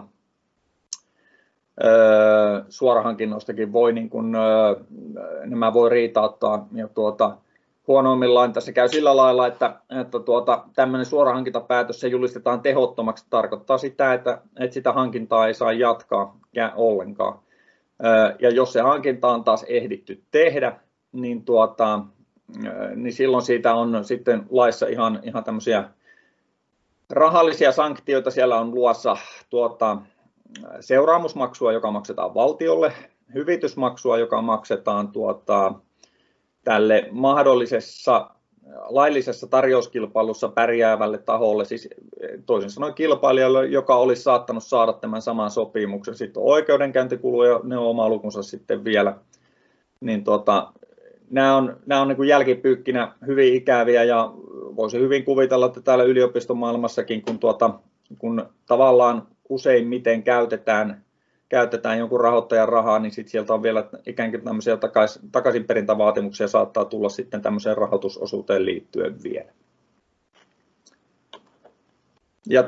suorahankinnoistakin voi, niin kuin, nämä voi riitauttaa. Ja huonoimmillaan tässä käy sillä lailla, että tämmöinen suorahankintapäätös se julistetaan tehottomaksi. Tarkoittaa sitä, että sitä hankintaa ei saa jatkaa ollenkaan. Ja jos se hankinta on taas ehditty tehdä, niin silloin siitä on sitten laissa ihan tämmöisiä Rahallisia sanktioita siellä on luossa seuraamusmaksua, joka maksetaan valtiolle, hyvitysmaksua, joka maksetaan tälle mahdollisessa laillisessa tarjouskilpailussa pärjäävälle taholle, siis toisin sanoen kilpailijalle, joka olisi saattanut saada tämän saman sopimuksen. Sitten on oikeudenkäyntikuluja, ne on oma lukunsa sitten vielä. Niin nämä on niin kuin jälkipyykkinä hyvin ikäviä ja voisi hyvin kuvitella, että täällä yliopistomaailmassakin, kun tavallaan useimmiten käytetään jonkun rahoittajan rahaa, niin sitten sieltä on vielä ikään kuin tämmöisiä takaisinperintävaatimuksia saattaa tulla sitten tämmöiseen rahoitusosuuteen liittyen vielä. Ja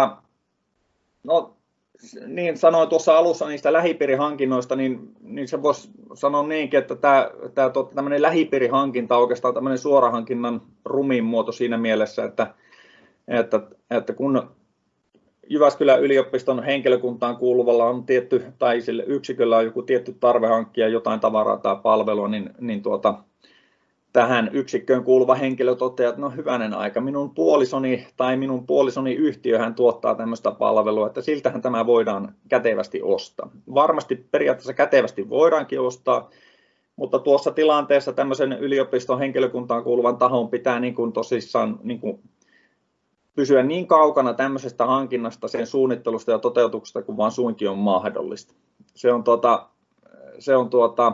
niin sanoin tuossa alussa niistä lähipiirihankinnoista, niin se voisi sanoa niinkin, että tämmöinen lähipiirihankinta on oikeastaan tämmöinen suorahankinnan rumin muoto siinä mielessä, että kun Jyväskylän yliopiston henkilökuntaan kuuluvalla on tietty, tai sille yksiköllä on joku tietty tarve hankkia jotain tavaraa tai palvelua, niin tähän yksikköön kuuluva henkilö toteaa, että no hyvänen aika, minun puolisoni yhtiöhän tuottaa tämmöistä palvelua, että siltähän tämä voidaan kätevästi ostaa. Varmasti periaatteessa kätevästi voidaankin ostaa, mutta tuossa tilanteessa tämmöisen yliopiston henkilökuntaan kuuluvan tahon pitää niin kuin tosissaan niin kuin pysyä niin kaukana tämmöisestä hankinnasta, sen suunnittelusta ja toteutuksesta, kuin vaan suinkin on mahdollista. Se on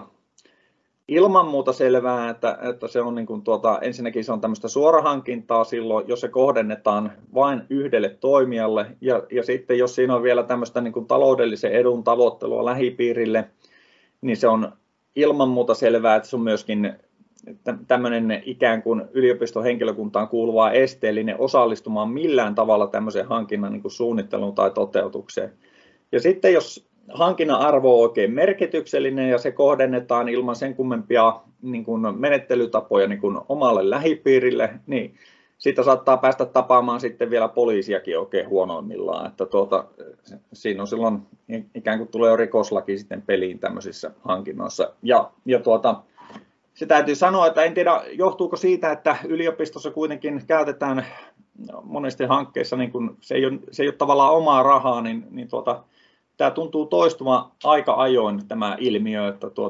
ilman muuta selvää, että se on ensinnäkin se on tämmöistä suorahankintaa silloin, jos se kohdennetaan vain yhdelle toimijalle, ja sitten jos siinä on vielä tämmöistä niin kuin taloudellisen edun tavoittelua lähipiirille, niin se on ilman muuta selvää, että se on myöskin tämmöinen ikään kuin yliopiston henkilökuntaan kuuluva esteellinen osallistumaan millään tavalla tämmöiseen hankinnan niin kuin suunnitteluun tai toteutukseen. Ja sitten jos hankinnan arvo on oikein merkityksellinen ja se kohdennetaan ilman sen kummempia niin kuin menettelytapoja niin kuin omalle lähipiirille, niin siitä saattaa päästä tapaamaan sitten vielä poliisiakin oikein huonoimmillaan. Että siinä on silloin ikään kuin tulee rikoslaki sitten peliin tämmöisissä hankinnoissa. Se täytyy sanoa, että en tiedä johtuuko siitä, että yliopistossa kuitenkin käytetään monesti hankkeissa, niin kun se ei ole tavallaan omaa rahaa, niin tämä tuntuu toistumaan aika ajoin tämä ilmiö,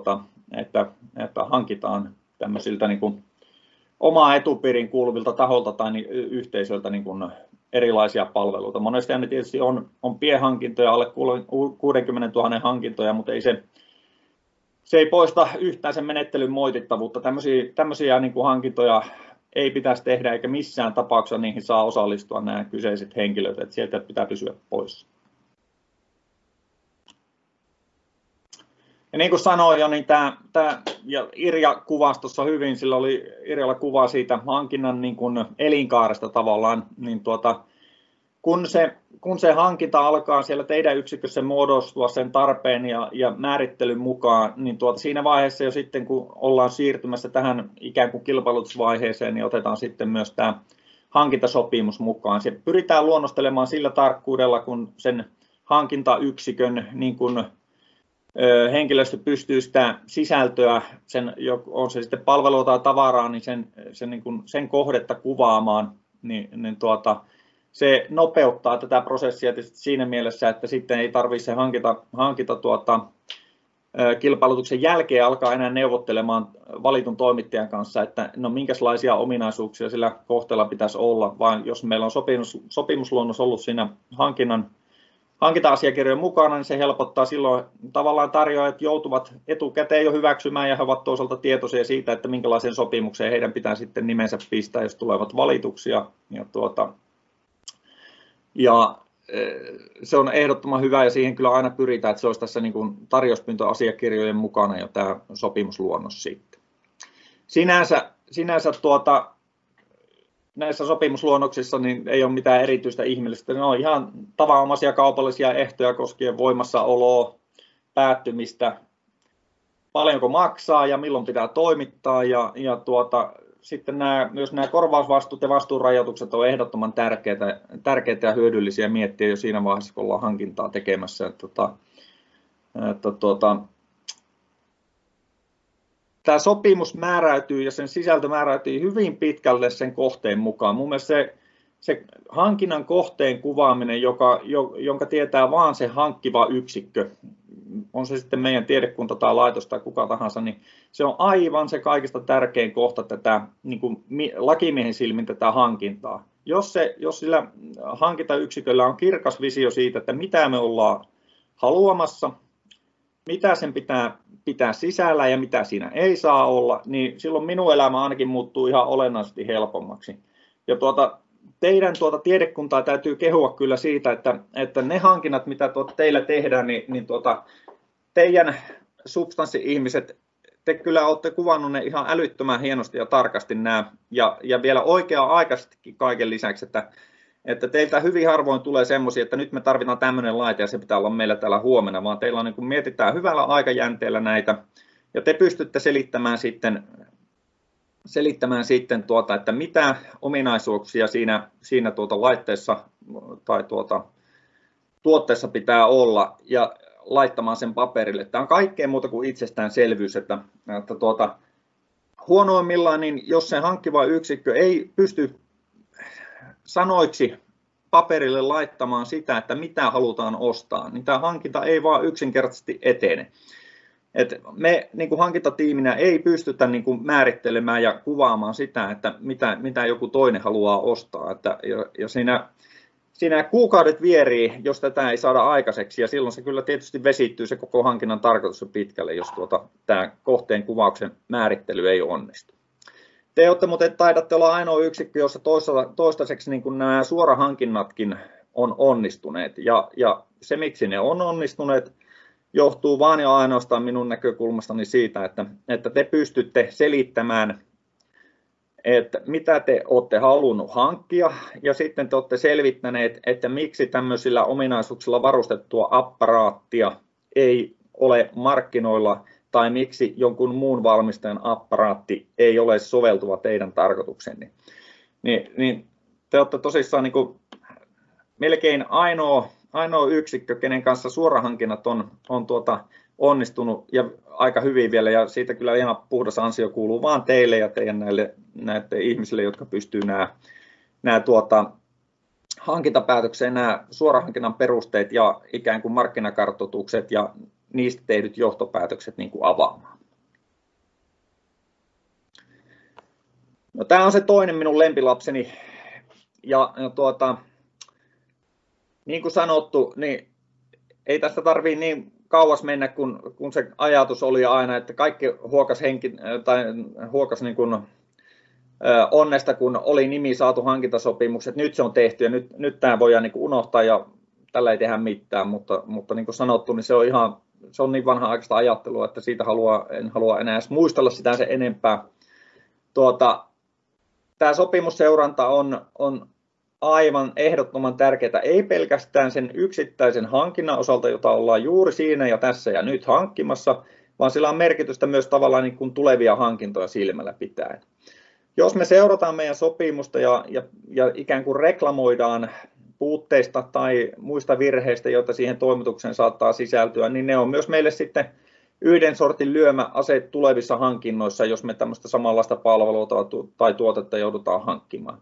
että hankitaan tämmöisiltä niin kuin omaa etupiirin kuuluvilta taholta tai yhteisöiltä niin kuin erilaisia palveluita. Monesti ne tietysti on pienhankintoja, alle 60 000 hankintoja, mutta se ei poista yhtään sen menettelyn moitittavuutta. Tämmöisiä niin kuin hankintoja ei pitäisi tehdä, eikä missään tapauksessa niihin saa osallistua nämä kyseiset henkilöt, että sieltä pitää pysyä pois. Ja niin kuin sanoin jo, niin ja Irja kuvasi tuossa hyvin, sillä oli Irjalla kuva siitä hankinnan niin kuin elinkaaresta tavallaan, niin kun se hankinta alkaa siellä teidän yksikössä muodostua sen tarpeen ja määrittelyn mukaan, niin siinä vaiheessa jo sitten, kun ollaan siirtymässä tähän ikään kuin kilpailutusvaiheeseen, niin otetaan sitten myös tämä hankintasopimus mukaan. Se pyritään luonnostelemaan sillä tarkkuudella, kun sen hankintayksikön niin kuin henkilöstö pystyy sitä sisältöä, on se sitten palvelua tai tavaraa, niin sen kohdetta kuvaamaan, se nopeuttaa tätä prosessia siinä mielessä, että sitten ei tarvitse se hankita kilpailutuksen jälkeen alkaa enää neuvottelemaan valitun toimittajan kanssa, että no minkälaisia ominaisuuksia sillä kohteella pitäisi olla, vaan jos meillä on sopimusluonnos ollut siinä hankinta-asiakirjojen mukana, niin se helpottaa silloin tavallaan tarjoajat joutuvat etukäteen jo hyväksymään ja he ovat toisaalta tietoisia siitä, että minkälaiseen sopimukseen heidän pitää sitten nimensä pistää, jos tulevat valituksia. Ja se on ehdottoman hyvä ja siihen kyllä aina pyritään, että se olisi tässä niin kuin tarjouspyyntöasiakirjojen mukana jo tämä sopimusluonnos sitten. Sinänsä näissä sopimusluonnoksissa niin ei ole mitään erityistä ihmeellistä. Ne on ihan tavanomaisia kaupallisia ehtoja koskien voimassaoloa, päättymistä, paljonko maksaa ja milloin pitää toimittaa. Sitten myös nämä korvausvastuut ja vastuunrajoitukset on ehdottoman tärkeitä ja hyödyllisiä miettiä jo siinä vaiheessa, kun ollaan hankintaa tekemässä. Tämä sopimus määräytyy ja sen sisältö määräytyy hyvin pitkälle sen kohteen mukaan. Mun mielestä se hankinnan kohteen kuvaaminen, jonka tietää vaan se hankkiva yksikkö, on se sitten meidän tiedekunta tai laitos tai kuka tahansa, niin se on aivan se kaikista tärkein kohta tätä niin kuin lakimiehen silmin tätä hankintaa. Jos sillä hankintayksiköllä on kirkas visio siitä, että mitä me ollaan haluamassa, mitä sen pitää sisällä ja mitä siinä ei saa olla, niin silloin minun elämä ainakin muuttuu ihan olennaisesti helpommaksi. Ja teidän tiedekuntaa täytyy kehua kyllä siitä, että ne hankinnat, mitä teillä tehdään, niin teidän substanssi-ihmiset, te kyllä olette kuvannut ne ihan älyttömän hienosti ja tarkasti nämä, ja vielä oikea-aikaisestikin kaiken lisäksi, että teiltä hyvin harvoin tulee semmoisia, että nyt me tarvitaan tämmöinen laite ja se pitää olla meillä täällä huomenna, vaan teillä on niin kuin mietitään hyvällä aikajänteellä näitä, ja te pystytte selittämään sitten että mitä ominaisuuksia siinä laitteessa tai tuotteessa pitää olla ja laittamaan sen paperille. Tämä on kaikkea muuta kuin itsestäänselvyys, että huonoimmillaan, niin jos se hankkiva yksikkö ei pysty sanoiksi paperille laittamaan sitä, että mitä halutaan ostaa, niin tämä hankinta ei vaan yksinkertaisesti etene. Et me niin kuin hankintatiiminä ei pystytä niin kuin määrittelemään ja kuvaamaan sitä, että mitä joku toinen haluaa ostaa. Ja siinä kuukaudet vierii, jos tätä ei saada aikaiseksi, ja silloin se kyllä tietysti vesittyy se koko hankinnan tarkoitus pitkälle, jos tämä kohteen kuvauksen määrittely ei onnistu. Te taidatte olla ainoa yksikkö, jossa toistaiseksi niin kuin nämä suorahankinnatkin on onnistuneet. Ja se, miksi ne on onnistuneet, johtuu vain ja ainoastaan minun näkökulmastani siitä, että te pystytte selittämään, että mitä te olette halunnut hankkia, ja sitten te olette selvittäneet, että miksi tämmöisillä ominaisuuksilla varustettua apparaattia ei ole markkinoilla, tai miksi jonkun muun valmistajan apparaatti ei ole soveltuva teidän tarkoituksenne. Niin te olette tosissaan niin kuin melkein ainoa yksikkö, kenen kanssa suorahankinnat on onnistunut ja aika hyvin vielä, ja siitä kyllä ihan puhdas ansio kuuluu vaan teille ja teidän näille ihmisille, jotka pystyy nämä hankintapäätökseen, nämä suorahankinnan perusteet ja ikään kuin markkinakartoitukset ja niistä tehdyt johtopäätökset niin kuin avaamaan. No, tämä on se toinen minun lempilapseni, ja niin kuin sanottu, niin ei tästä tarvitse niin kauas mennä, kun se ajatus oli aina, että kaikki huokas niin kuin onnesta, kun oli nimi saatu hankintasopimukset, nyt se on tehty ja nyt tämä voidaan niin kuin unohtaa ja tällä ei tehdä mitään, mutta niin kuin sanottu, niin se on niin vanha-aikaista ajattelua, että siitä en halua enää edes muistella sitä sen enempää. Tämä sopimusseuranta on aivan ehdottoman tärkeää, ei pelkästään sen yksittäisen hankinnan osalta, jota ollaan juuri siinä ja tässä ja nyt hankkimassa, vaan sillä on merkitystä myös tavallaan niin kuin tulevia hankintoja silmällä pitäen. Jos me seurataan meidän sopimusta ja ikään kuin reklamoidaan puutteista tai muista virheistä, joita siihen toimitukseen saattaa sisältyä, niin ne on myös meille sitten yhden sortin lyömäase tulevissa hankinnoissa, jos me tämmöistä samanlaista palvelua tai tuotetta joudutaan hankkimaan.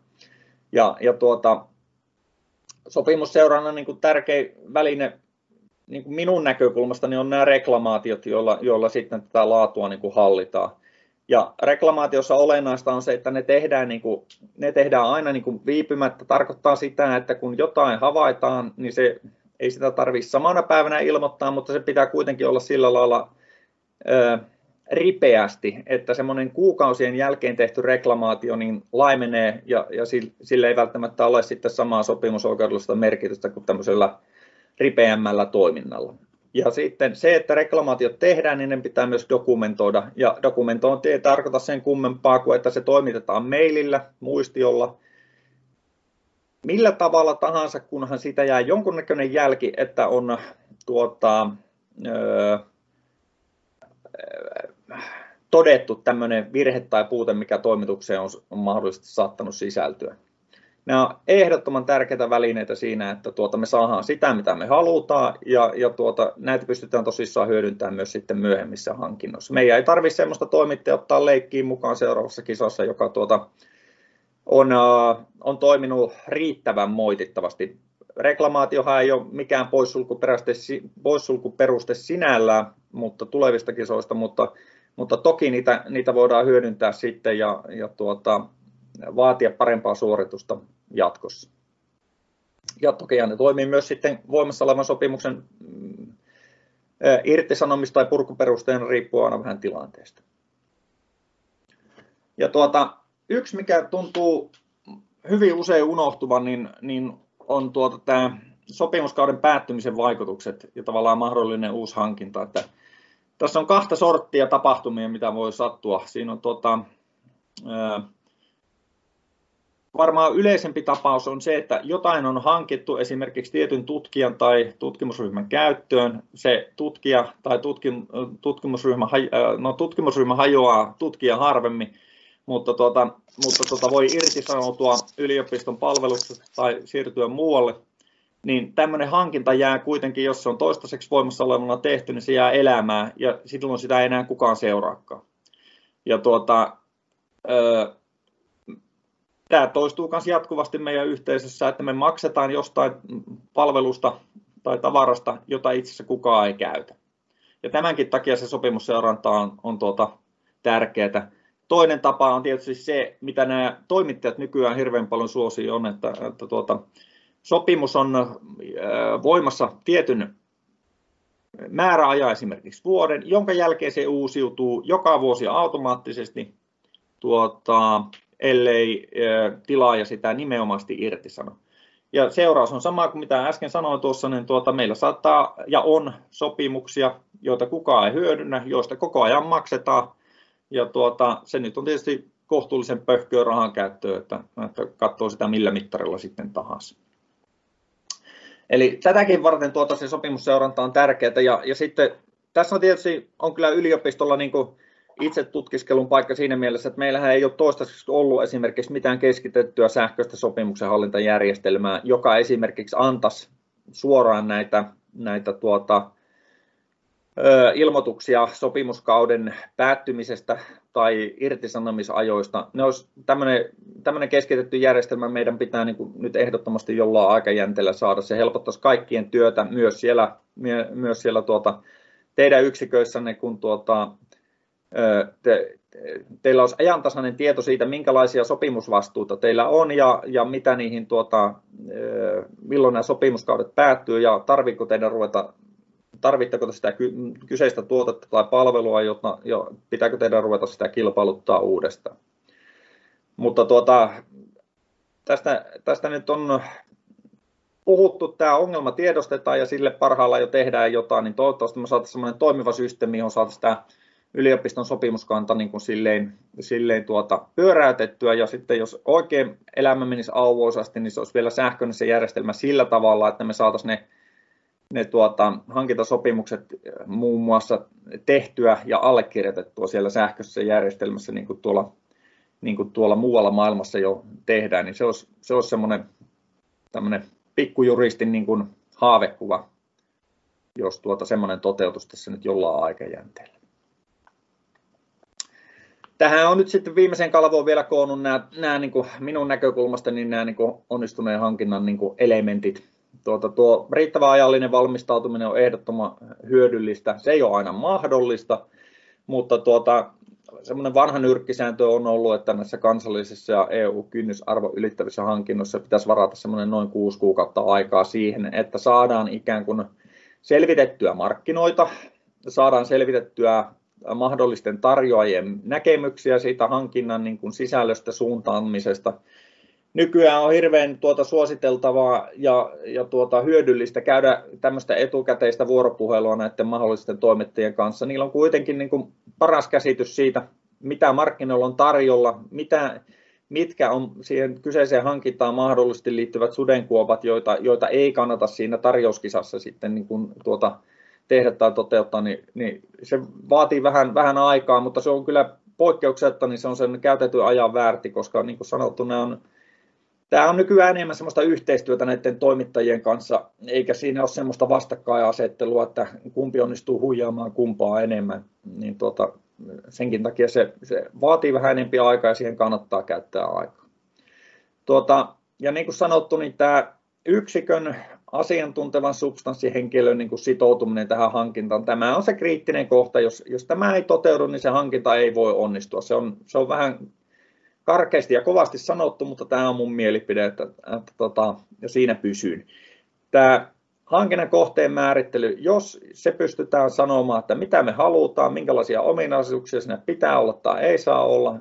Sopimusseurannan niin kuin tärkein väline niin kuin minun näkökulmastani on nämä reklamaatiot, joilla sitten tätä laatua niin kuin hallitaan. Ja reklamaatiossa olennaista on se, että ne tehdään aina niin kuin viipymättä. Tarkoittaa sitä, että kun jotain havaitaan, niin ei sitä tarvitse samana päivänä ilmoittaa, mutta se pitää kuitenkin olla sillä lailla ripeästi, että semmoinen kuukausien jälkeen tehty reklamaatio niin laimenee ja sillä ei välttämättä ole sitten samaa sopimusoikeudellista merkitystä kuin tämmöisellä ripeämmällä toiminnalla. Ja sitten se, että reklamaatiot tehdään, niin ne pitää myös dokumentoida. Ja dokumentointi ei tarkoita sen kummempaa kuin, että se toimitetaan mailillä, muistiolla, millä tavalla tahansa, kunhan siitä jää jonkunnäköinen jälki, että on todettu tämmöinen virhe tai puute, mikä toimitukseen on mahdollisesti saattanut sisältyä. Nämä on ehdottoman tärkeitä välineitä siinä, että me saadaan sitä, mitä me halutaan, ja näitä pystytään tosissaan hyödyntämään myös sitten myöhemmissä hankinnoissa. Meidän ei tarvitse sellaista toimittajaa ottaa leikkiin mukaan seuraavassa kisassa, joka on toiminut riittävän moitittavasti. Reklamaatiohan ei ole mikään poissulkuperuste sinällään, mutta tulevista kisoista, mutta toki niitä voidaan hyödyntää sitten ja vaatia parempaa suoritusta jatkossa. Ja toki ne toimii myös sitten voimassa olevan sopimuksen irtisanomis- tai purkuperusteena riippuen aina vähän tilanteesta. Ja yksi, mikä tuntuu hyvin usein unohtuvan, niin on tämä sopimuskauden päättymisen vaikutukset ja tavallaan mahdollinen uusi hankinta. Että tässä on 2 sorttia tapahtumia, mitä voi sattua. Siinä on varmaan yleisempi tapaus on se, että jotain on hankittu esimerkiksi tietyn tutkijan tai tutkimusryhmän käyttöön. Se tutkija tai tutkimusryhmä hajoaa tutkija harvemmin, mutta voi irtisanoutua yliopiston palveluksesta tai siirtyä muualle. Niin tämmöinen hankinta jää kuitenkin, jos se on toistaiseksi voimassa olevana tehty, niin se jää elämään ja silloin sitä ei enää kukaan seuraakaan. Ja tämä toistuu myös jatkuvasti meidän yhteisössä, että me maksetaan jostain palvelusta tai tavarasta, jota itse asiassa kukaan ei käytä. Ja tämänkin takia se sopimusseuranta on tärkeää. Toinen tapa on tietysti se, mitä nämä toimittajat nykyään hirveän paljon suosii, on, että sopimus on voimassa tietyn määräajan, esimerkiksi vuoden, jonka jälkeen se uusiutuu joka vuosi automaattisesti, ellei tilaaja sitä nimenomaisesti irtisano. Ja seuraus on sama kuin mitä äsken sanoin tuossa, niin meillä saattaa ja on sopimuksia, joita kukaan ei hyödynnä, joista koko ajan maksetaan. Ja se nyt on tietysti kohtuullisen pöhköä rahan käyttöön, että katsoo sitä millä mittarilla sitten tahansa. Eli tätäkin varten se sopimusseuranta on tärkeää. Ja sitten tässä on tietysti on kyllä yliopistolla niin kuin itse tutkiskelun paikka siinä mielessä, että meillähän ei ole toistaiseksi ollut esimerkiksi mitään keskitettyä sähköistä sopimuksen hallintajärjestelmää, joka esimerkiksi antaisi suoraan näitä ilmoituksia sopimuskauden päättymisestä tai irtisanomisajoista. Ne olisi tämmöinen keskitetty järjestelmä meidän pitää nyt ehdottomasti jollain aikajänteellä saada. Se helpottaisi kaikkien työtä myös siellä teidän yksiköissänne, kun teillä olisi ajantasainen tieto siitä, minkälaisia sopimusvastuuta teillä on ja mitä niihin, milloin nämä sopimuskaudet päättyy ja tarvitteko sitä kyseistä tuotetta tai palvelua, ja pitääkö teidän ruveta sitä kilpailuttaa uudestaan. Mutta tästä nyt on puhuttu, tämä ongelma tiedostetaan ja sille parhaillaan jo tehdään jotain, niin toivottavasti me saataisiin sellainen toimiva systeemi, johon saataisiin tämä yliopiston sopimuskanta niin kuin silleen pyöräytettyä, ja sitten jos oikein elämä menisi auvoisasti, niin se olisi vielä sähköinen se järjestelmä sillä tavalla, että me saataisiin ne hankintasopimukset muun muassa tehtyä ja allekirjoitettua siellä sähköisessä järjestelmässä, niin kuin tuolla muualla maailmassa jo tehdään, niin se olisi semmoinen tämmöinen pikkujuristin niin kuin haavekuva, jos semmoinen toteutus tässä nyt jollain aikajänteellä. Tähän on nyt sitten viimeisen kalvoon vielä koonnut nämä niin kuin minun näkökulmasta niin nämä niin kuin onnistuneen hankinnan niin kuin elementit. Tuo riittävä ajallinen valmistautuminen on ehdottoman hyödyllistä. Se ei ole aina mahdollista, mutta semmoinen vanha nyrkkisääntö on ollut, että näissä kansallisissa ja EU-kynnysarvo ylittävissä hankinnoissa pitäisi varata semmoinen noin 6 kuukautta aikaa siihen, että saadaan ikään kuin selvitettyä markkinoita, saadaan selvitettyä mahdollisten tarjoajien näkemyksiä siitä hankinnan niin kuin sisällöstä, suuntaamisesta. Nykyään on hirveän suositeltavaa ja hyödyllistä käydä tämmöistä etukäteistä vuoropuhelua näiden mahdollisten toimittajien kanssa. Niillä on kuitenkin niin kuin paras käsitys siitä, mitä markkinoilla on tarjolla, mitkä on siihen kyseiseen hankintaan mahdollisesti liittyvät sudenkuopat, joita ei kannata siinä tarjouskisassa sitten niin kuin tehdä tai toteuttaa, niin se vaatii vähän aikaa, mutta se on kyllä poikkeuksetta, niin se on sen käytetyn ajan väärti, koska niin kuin sanottu, tämä on nykyään enemmän sellaista yhteistyötä näiden toimittajien kanssa, eikä siinä ole sellaista vastakkainasettelua, että kumpi onnistuu huijaamaan kumpaa enemmän. Niin senkin takia se vaatii vähän enemmän aikaa ja siihen kannattaa käyttää aikaa. Ja niin kuin sanottu, niin tämä yksikön asiantuntevan substanssihenkilön niin kuin sitoutuminen tähän hankintaan, tämä on se kriittinen kohta. Jos tämä ei toteudu, niin se hankinta ei voi onnistua. Se on vähän karkeasti ja kovasti sanottu, mutta tämä on mun mielipide, ja siinä pysyn. Tämä hankinnan kohteen määrittely, jos se pystytään sanomaan, että mitä me halutaan, minkälaisia ominaisuuksia siinä pitää olla tai ei saa olla,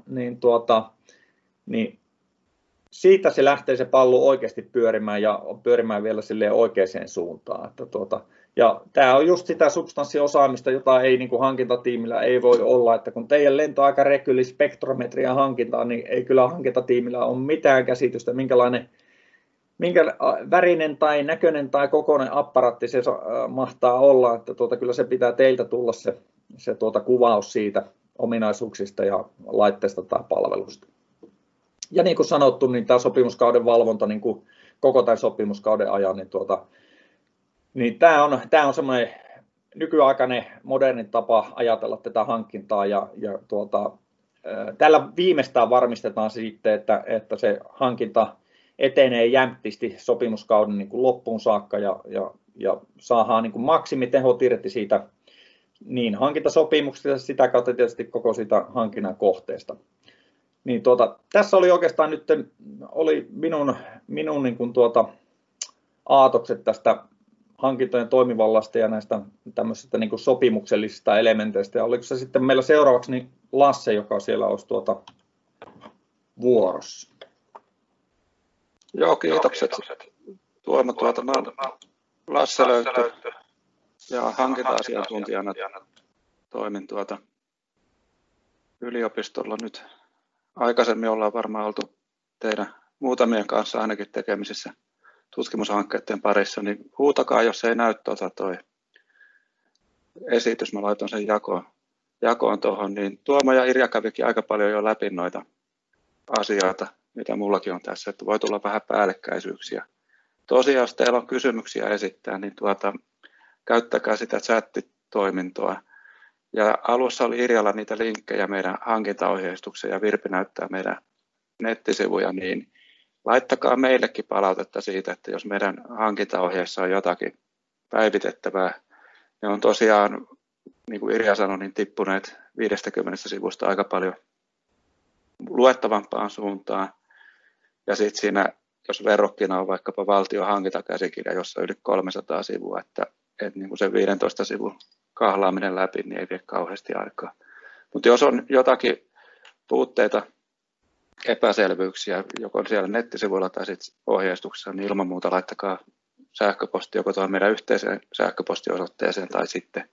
niin siitä se lähtee se pallo oikeasti pyörimään ja pyörimään vielä silleen oikeaan suuntaan. Ja tämä on just sitä substanssiosaamista, jota ei niin kuin hankintatiimillä ei voi olla, että kun teidän lentoaika rekyyli spektrometria hankintaan, niin ei kyllä hankintatiimillä ole mitään käsitystä, minkä värinen tai näköinen tai kokoinen apparaatti se mahtaa olla, että kyllä se pitää teiltä tulla se kuvaus siitä ominaisuuksista ja laitteesta tai palvelusta. Ja niin kuin sanottu, niin tämä sopimuskauden valvonta niin kuin koko tämän sopimuskauden ajan, niin tämä on semmoinen nykyaikainen moderni tapa ajatella tätä hankintaa tällä viimeistään varmistetaan sitten, että se hankinta etenee jämptisti sopimuskauden niin kuin loppuun saakka ja saadaan niin kuin maksimitehot irti siitä niin hankintasopimuksesta sitä kautta tietysti koko siitä hankinnan kohteesta. Niin tässä oli oikeastaan nyt minun niin kuin aatokset tästä hankintojen toimivallasta ja näistä tämmöisistä niin kuin sopimuksellisista elementeistä. Ja oliko se sitten meillä seuraavaksi niin Lasse, joka siellä olisi vuorossa? Joo, kiitokset. Tuomo, Lasse löytyy ja hankinta-asiantuntijana toimin yliopistolla nyt. Aikaisemmin ollaan varmaan oltu teidän muutamien kanssa ainakin tekemisissä tutkimushankkeiden parissa, niin huutakaa, jos ei näy toi esitys, mä laitan sen jakoon tuohon, niin Tuomo ja Irja kävikin aika paljon jo läpi noita asioita, mitä mullakin on tässä, että voi tulla vähän päällekkäisyyksiä. Tosiaan, jos teillä on kysymyksiä esittää, niin käyttäkää sitä chattitoimintoa. Ja alussa oli Irjalla niitä linkkejä meidän hankintaohjeistukseen ja Virpi näyttää meidän nettisivuja, niin laittakaa meillekin palautetta siitä, että jos meidän hankintaohjeissa on jotakin päivitettävää, ne on tosiaan, niin kuin Irja sanoi, niin tippuneet 50 sivusta aika paljon luettavampaan suuntaan. Ja sitten siinä, jos verrokkina on vaikkapa valtion hankintakäsikirja, jossa on yli 300 sivua, että niin kuin sen 15 sivun kahlaaminen läpi, niin ei vie kauheasti aikaa. Mutta jos on jotakin puutteita, epäselvyyksiä, joko siellä nettisivuilla tai sitten ohjeistuksessa, niin ilman muuta laittakaa sähköposti joko tuohon meidän yhteiseen sähköpostiosoitteeseen tai sitten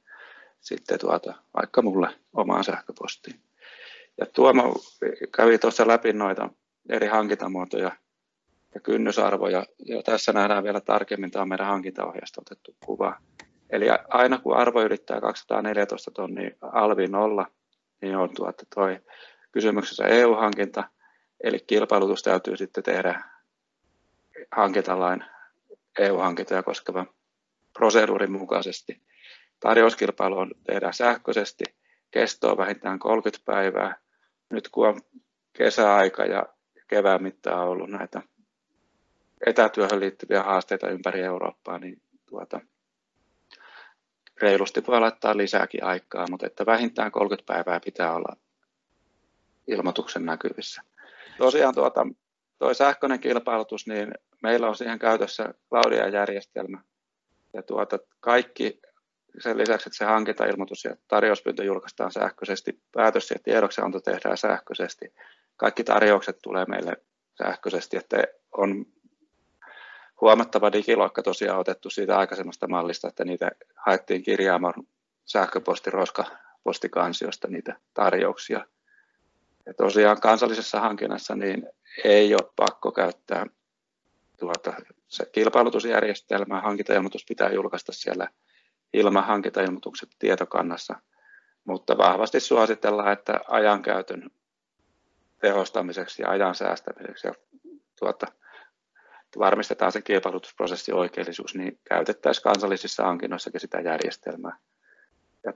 vaikka mulle omaan sähköpostiin. Ja Tuomo kävi tuossa läpi noita eri hankintamuotoja ja kynnysarvoja, ja tässä nähdään vielä tarkemmin, tämä on meidän hankintaohjeesta otettu kuva. Eli aina kun arvo ylittää 214 tonnia alvi 0, niin on toi kysymyksessä EU-hankinta, eli kilpailutus täytyy sitten tehdä hankintalain EU-hankintoja koskevan proseduurin mukaisesti. Tarjouskilpailu tehdään sähköisesti, kestoa vähintään 30 päivää. Nyt kun on kesäaika ja kevään mittaan ollut näitä etätyöhön liittyviä haasteita ympäri Eurooppaa, niin reilusti voi laittaa lisääkin aikaa, mutta että vähintään 30 päivää pitää olla ilmoituksen näkyvissä. Tosiaan toi sähköinen kilpailutus, niin meillä on siihen käytössä Cloudia-järjestelmä. Ja kaikki sen lisäksi, että se hankintailmoitus ja tarjouspyyntö julkaistaan sähköisesti, päätös ja tiedoksianto tehdään sähköisesti. Kaikki tarjoukset tulee meille sähköisesti, että on huomattava digiloikka tosiaan otettu siitä aikaisemmasta mallista, että niitä haettiin kirjaamaan sähköpostikansiosta niitä tarjouksia. Ja tosiaan kansallisessa hankinnassa niin ei ole pakko käyttää se kilpailutusjärjestelmä. Hankintailmoitus pitää julkaista siellä ilman hankintailmoitukset tietokannassa, mutta vahvasti suositellaan, että ajankäytön tehostamiseksi ja ajan säästämiseksi ja varmistetaan sen kilpailutusprosessin oikeellisuus, niin käytettäisiin kansallisissa hankinnoissakin sitä järjestelmää. Ja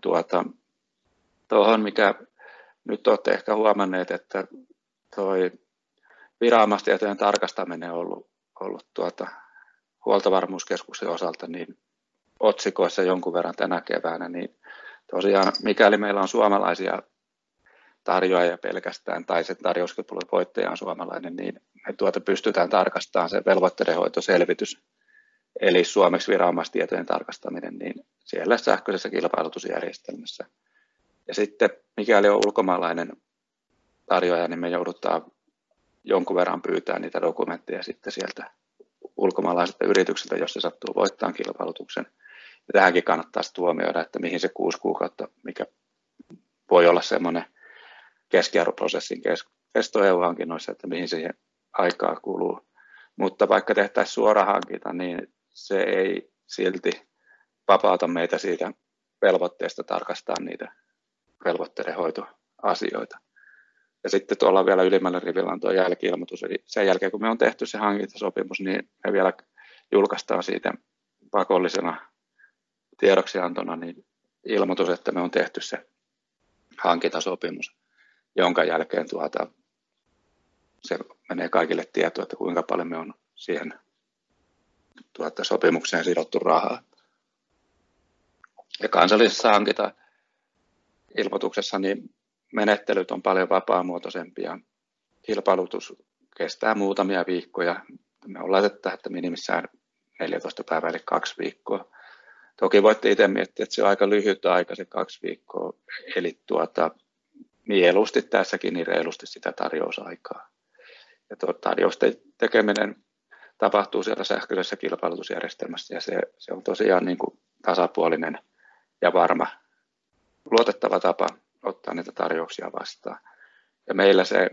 tuohon, mikä nyt olette ehkä huomanneet, että toi viranomaistietojen tarkastaminen on ollut Huoltovarmuuskeskuksen osalta niin otsikoissa jonkun verran tänä keväänä, niin tosiaan mikäli meillä on suomalaisia tarjoajia pelkästään tai se tarjouskilpailun voittaja on suomalainen, niin me pystytään tarkastamaan se velvoitteidenhoitoselvitys, eli suomeksi viranomaistietojen tarkastaminen, niin siellä sähköisessä kilpailutusjärjestelmässä. Ja sitten mikäli on ulkomaalainen tarjoaja, niin me joudutaan jonkun verran pyytää niitä dokumentteja sitten sieltä ulkomaalaisilta yrityksiltä, jos se sattuu voittamaan kilpailutuksen. Ja tähänkin kannattaa sitten huomioida, että mihin se 6 kuukautta, mikä voi olla semmoinen keskiarvoprosessin kesto EU-hankinnoissa, että mihin siihen aikaa kuluu. Mutta vaikka tehtäisiin suora hankinta, niin se ei silti vapauta meitä siitä velvoitteesta tarkastaa niitä velvoitteiden hoitoasioita. Ja sitten tuolla vielä ylimmällä rivillä on tuo jälki-ilmoitus, eli sen jälkeen kun me on tehty se hankintasopimus, niin me vielä julkaistaan siitä pakollisena tiedoksiantona niin ilmoitus, että me on tehty se hankintasopimus, jonka jälkeen se menee kaikille tietoa, että kuinka paljon me on siihen sopimukseen sidottu rahaa. Ja kansallisessa hankintailmoituksessa niin menettelyt on paljon vapaamuotoisempia. Kilpailutus kestää muutamia viikkoja. Me on laitettu, että minimissään 14 päivää eli 2 viikkoa. Toki voitte itse miettiä, että se on aika lyhyt aika se 2 viikkoa, eli mieluusti tässäkin niin reilusti sitä tarjousaikaa. Ja tarjousten tekeminen tapahtuu siellä sähköisessä kilpailutusjärjestelmässä ja se on tosiaan niin kuin tasapuolinen ja varma, luotettava tapa ottaa niitä tarjouksia vastaan. Ja meillä se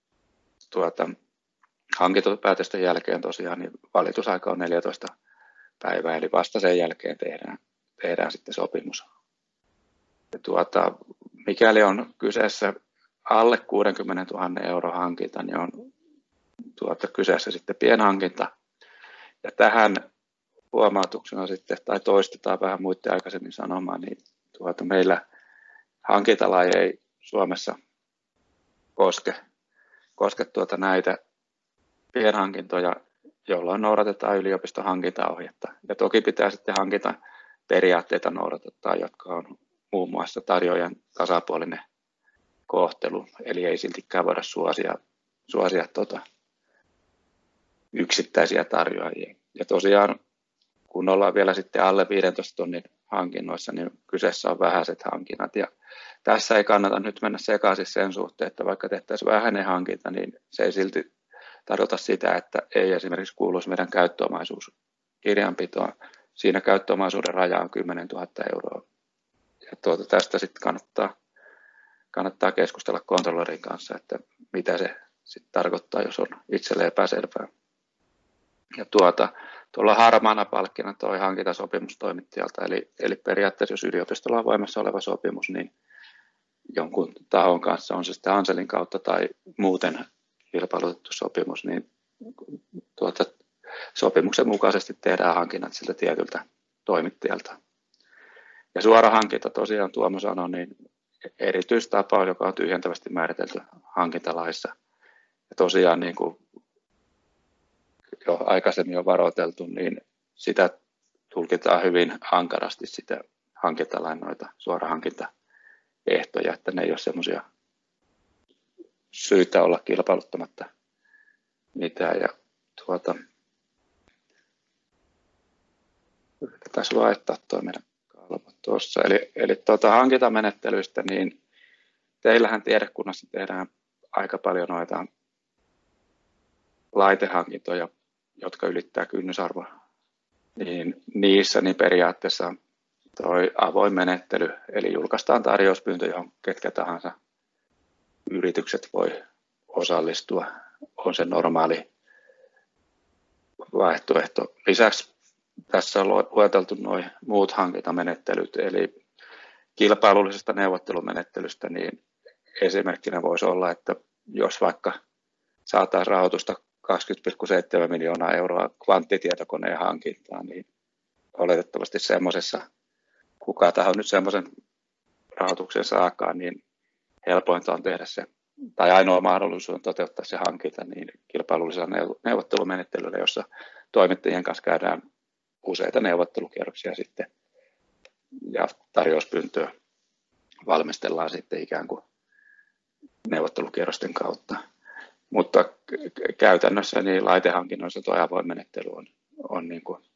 hankintapäätösten jälkeen tosiaan niin valitusaika on 14 päivää, eli vasta sen jälkeen tehdään sitten sopimus. Ja mikäli on kyseessä alle 60 000 € hankinta, niin on kyseessä sitten pienhankinta. Ja tähän huomautuksena sitten, tai toistetaan vähän muiden aikaisemmin sanomaan, niin meillä hankintalaji ei Suomessa koske näitä pienhankintoja, jolloin noudatetaan yliopiston hankintaohjetta. Ja toki pitää sitten hankintaperiaatteita noudattaa, jotka on muun muassa tarjoajan tasapuolinen kohtelu, eli ei siltikään voida suosia yksittäisiä tarjoajia. Ja tosiaan, kun ollaan vielä sitten alle 15 tonnin hankinnoissa, niin kyseessä on vähäiset hankinnat. Ja tässä ei kannata nyt mennä sekaisin sen suhteen, että vaikka tehtäisiin vähäinen hankinta, niin se ei silti tarkoita sitä, että ei esimerkiksi kuuluisi meidän käyttöomaisuuskirjanpitoon. Siinä käyttöomaisuuden raja on 10 000 €. Ja tästä sitten kannattaa keskustella kontrollorin kanssa, että mitä se sitten tarkoittaa, jos on itselle epäselvää. Ja tuolla harmaana palkkina tuo hankintasopimus toimittajalta, eli periaatteessa jos yliopistolla on voimassa oleva sopimus, niin jonkun tahon kanssa, on se sitten Hanselin kautta tai muuten kilpailutettu sopimus, niin sopimuksen mukaisesti tehdään hankinnat siltä tietyltä toimittajalta. Ja suora hankinta tosiaan Tuomo sanoi, niin erityistapaus, joka on tyhjentävästi määritelty hankintalaissa. Ja tosiaan niin kuin jo aikaisemmin on varoiteltu, niin sitä tulkitaan hyvin ankarasti sitä hankintalain noita suorahankintaehtoja, että ne ei ole semmoisia syitä olla kilpailuttamatta mitään. Ja yritetään laittaa tuo meidän kalvo tuossa. Eli hankintamenettelyistä, niin teillähän tiedekunnassa tehdään aika paljon noita laitehankintoja, jotka ylittää kynnysarvoa. Niin niissä niin periaatteessa toi avoin menettely, eli julkaistaan tarjouspyyntö, johon ketkä tahansa yritykset voi osallistua, on se normaali vaihtoehto. Lisäksi tässä on lueteltu nuo muut hankintamenettelyt, eli kilpailullisesta neuvottelumenettelystä, niin esimerkkinä voisi olla, että jos vaikka saataisiin rahoitusta 20,7 miljoonaa € kvanttitietokoneen hankintaan, niin oletettavasti semmoisessa, kuka taho nyt semmoisen rahoituksen saakaan, niin helpointa on tehdä se tai ainoa mahdollisuus on toteuttaa se hankinta niin kilpailullisella neuvottelumenettelyllä, jossa toimittajien kanssa käydään useita neuvottelukierroksia sitten ja tarjouspyyntöä valmistellaan sitten ikään kuin neuvottelukierrosten kautta. Mutta käytännössä niin laitehankinnoissa tuo avoin menettely on niin kuin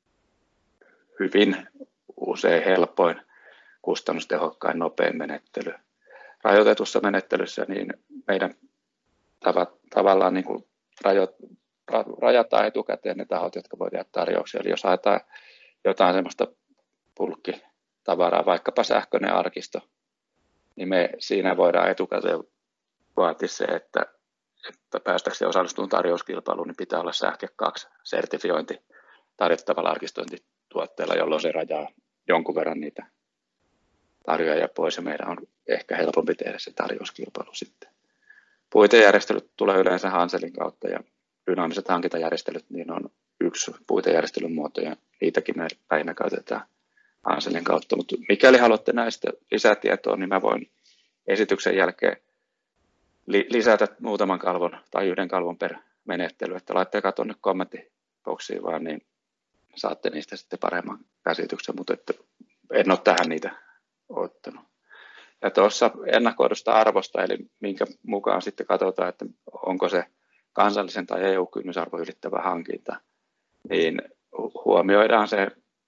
hyvin usein helpoin, kustannustehokkain, nopein menettely. Rajoitetussa menettelyssä niin meidän tavallaan niin kuin rajataan etukäteen ne tahot, jotka voi tehdä tarjouksia. Eli jos haetaan jotain sellaista pulkkitavaraa, vaikkapa sähköinen arkisto, niin me siinä voidaan etukäteen vaatia se, että päästäkseen osallistumaan tarjouskilpailuun, niin pitää olla sähkö 2-sertifiointi tarjottavalla arkistointituotteella, jolloin se rajaa jonkun verran niitä tarjoajia pois, ja meidän on ehkä helpompi tehdä se tarjouskilpailu sitten. Puitejärjestelyt tulee yleensä Hanselin kautta, ja dynaamiset hankintajärjestelyt niin on yksi puitejärjestelyn muoto, ja niitäkin me lähinnä käytetään Hanselin kautta. Mutta mikäli haluatte näistä lisätietoa, niin mä voin esityksen jälkeen lisätä muutaman kalvon tai yhden kalvon per menettely, että laittakaa tuonne kommenttiboksiin vaan, niin saatte niistä sitten paremman käsityksen, mutta että en ole tähän niitä ottanut. Ja tuossa ennakoidusta arvosta, eli minkä mukaan sitten katsotaan, että onko se kansallisen tai EU-kynnysarvo ylittävä hankinta, niin huomioidaan se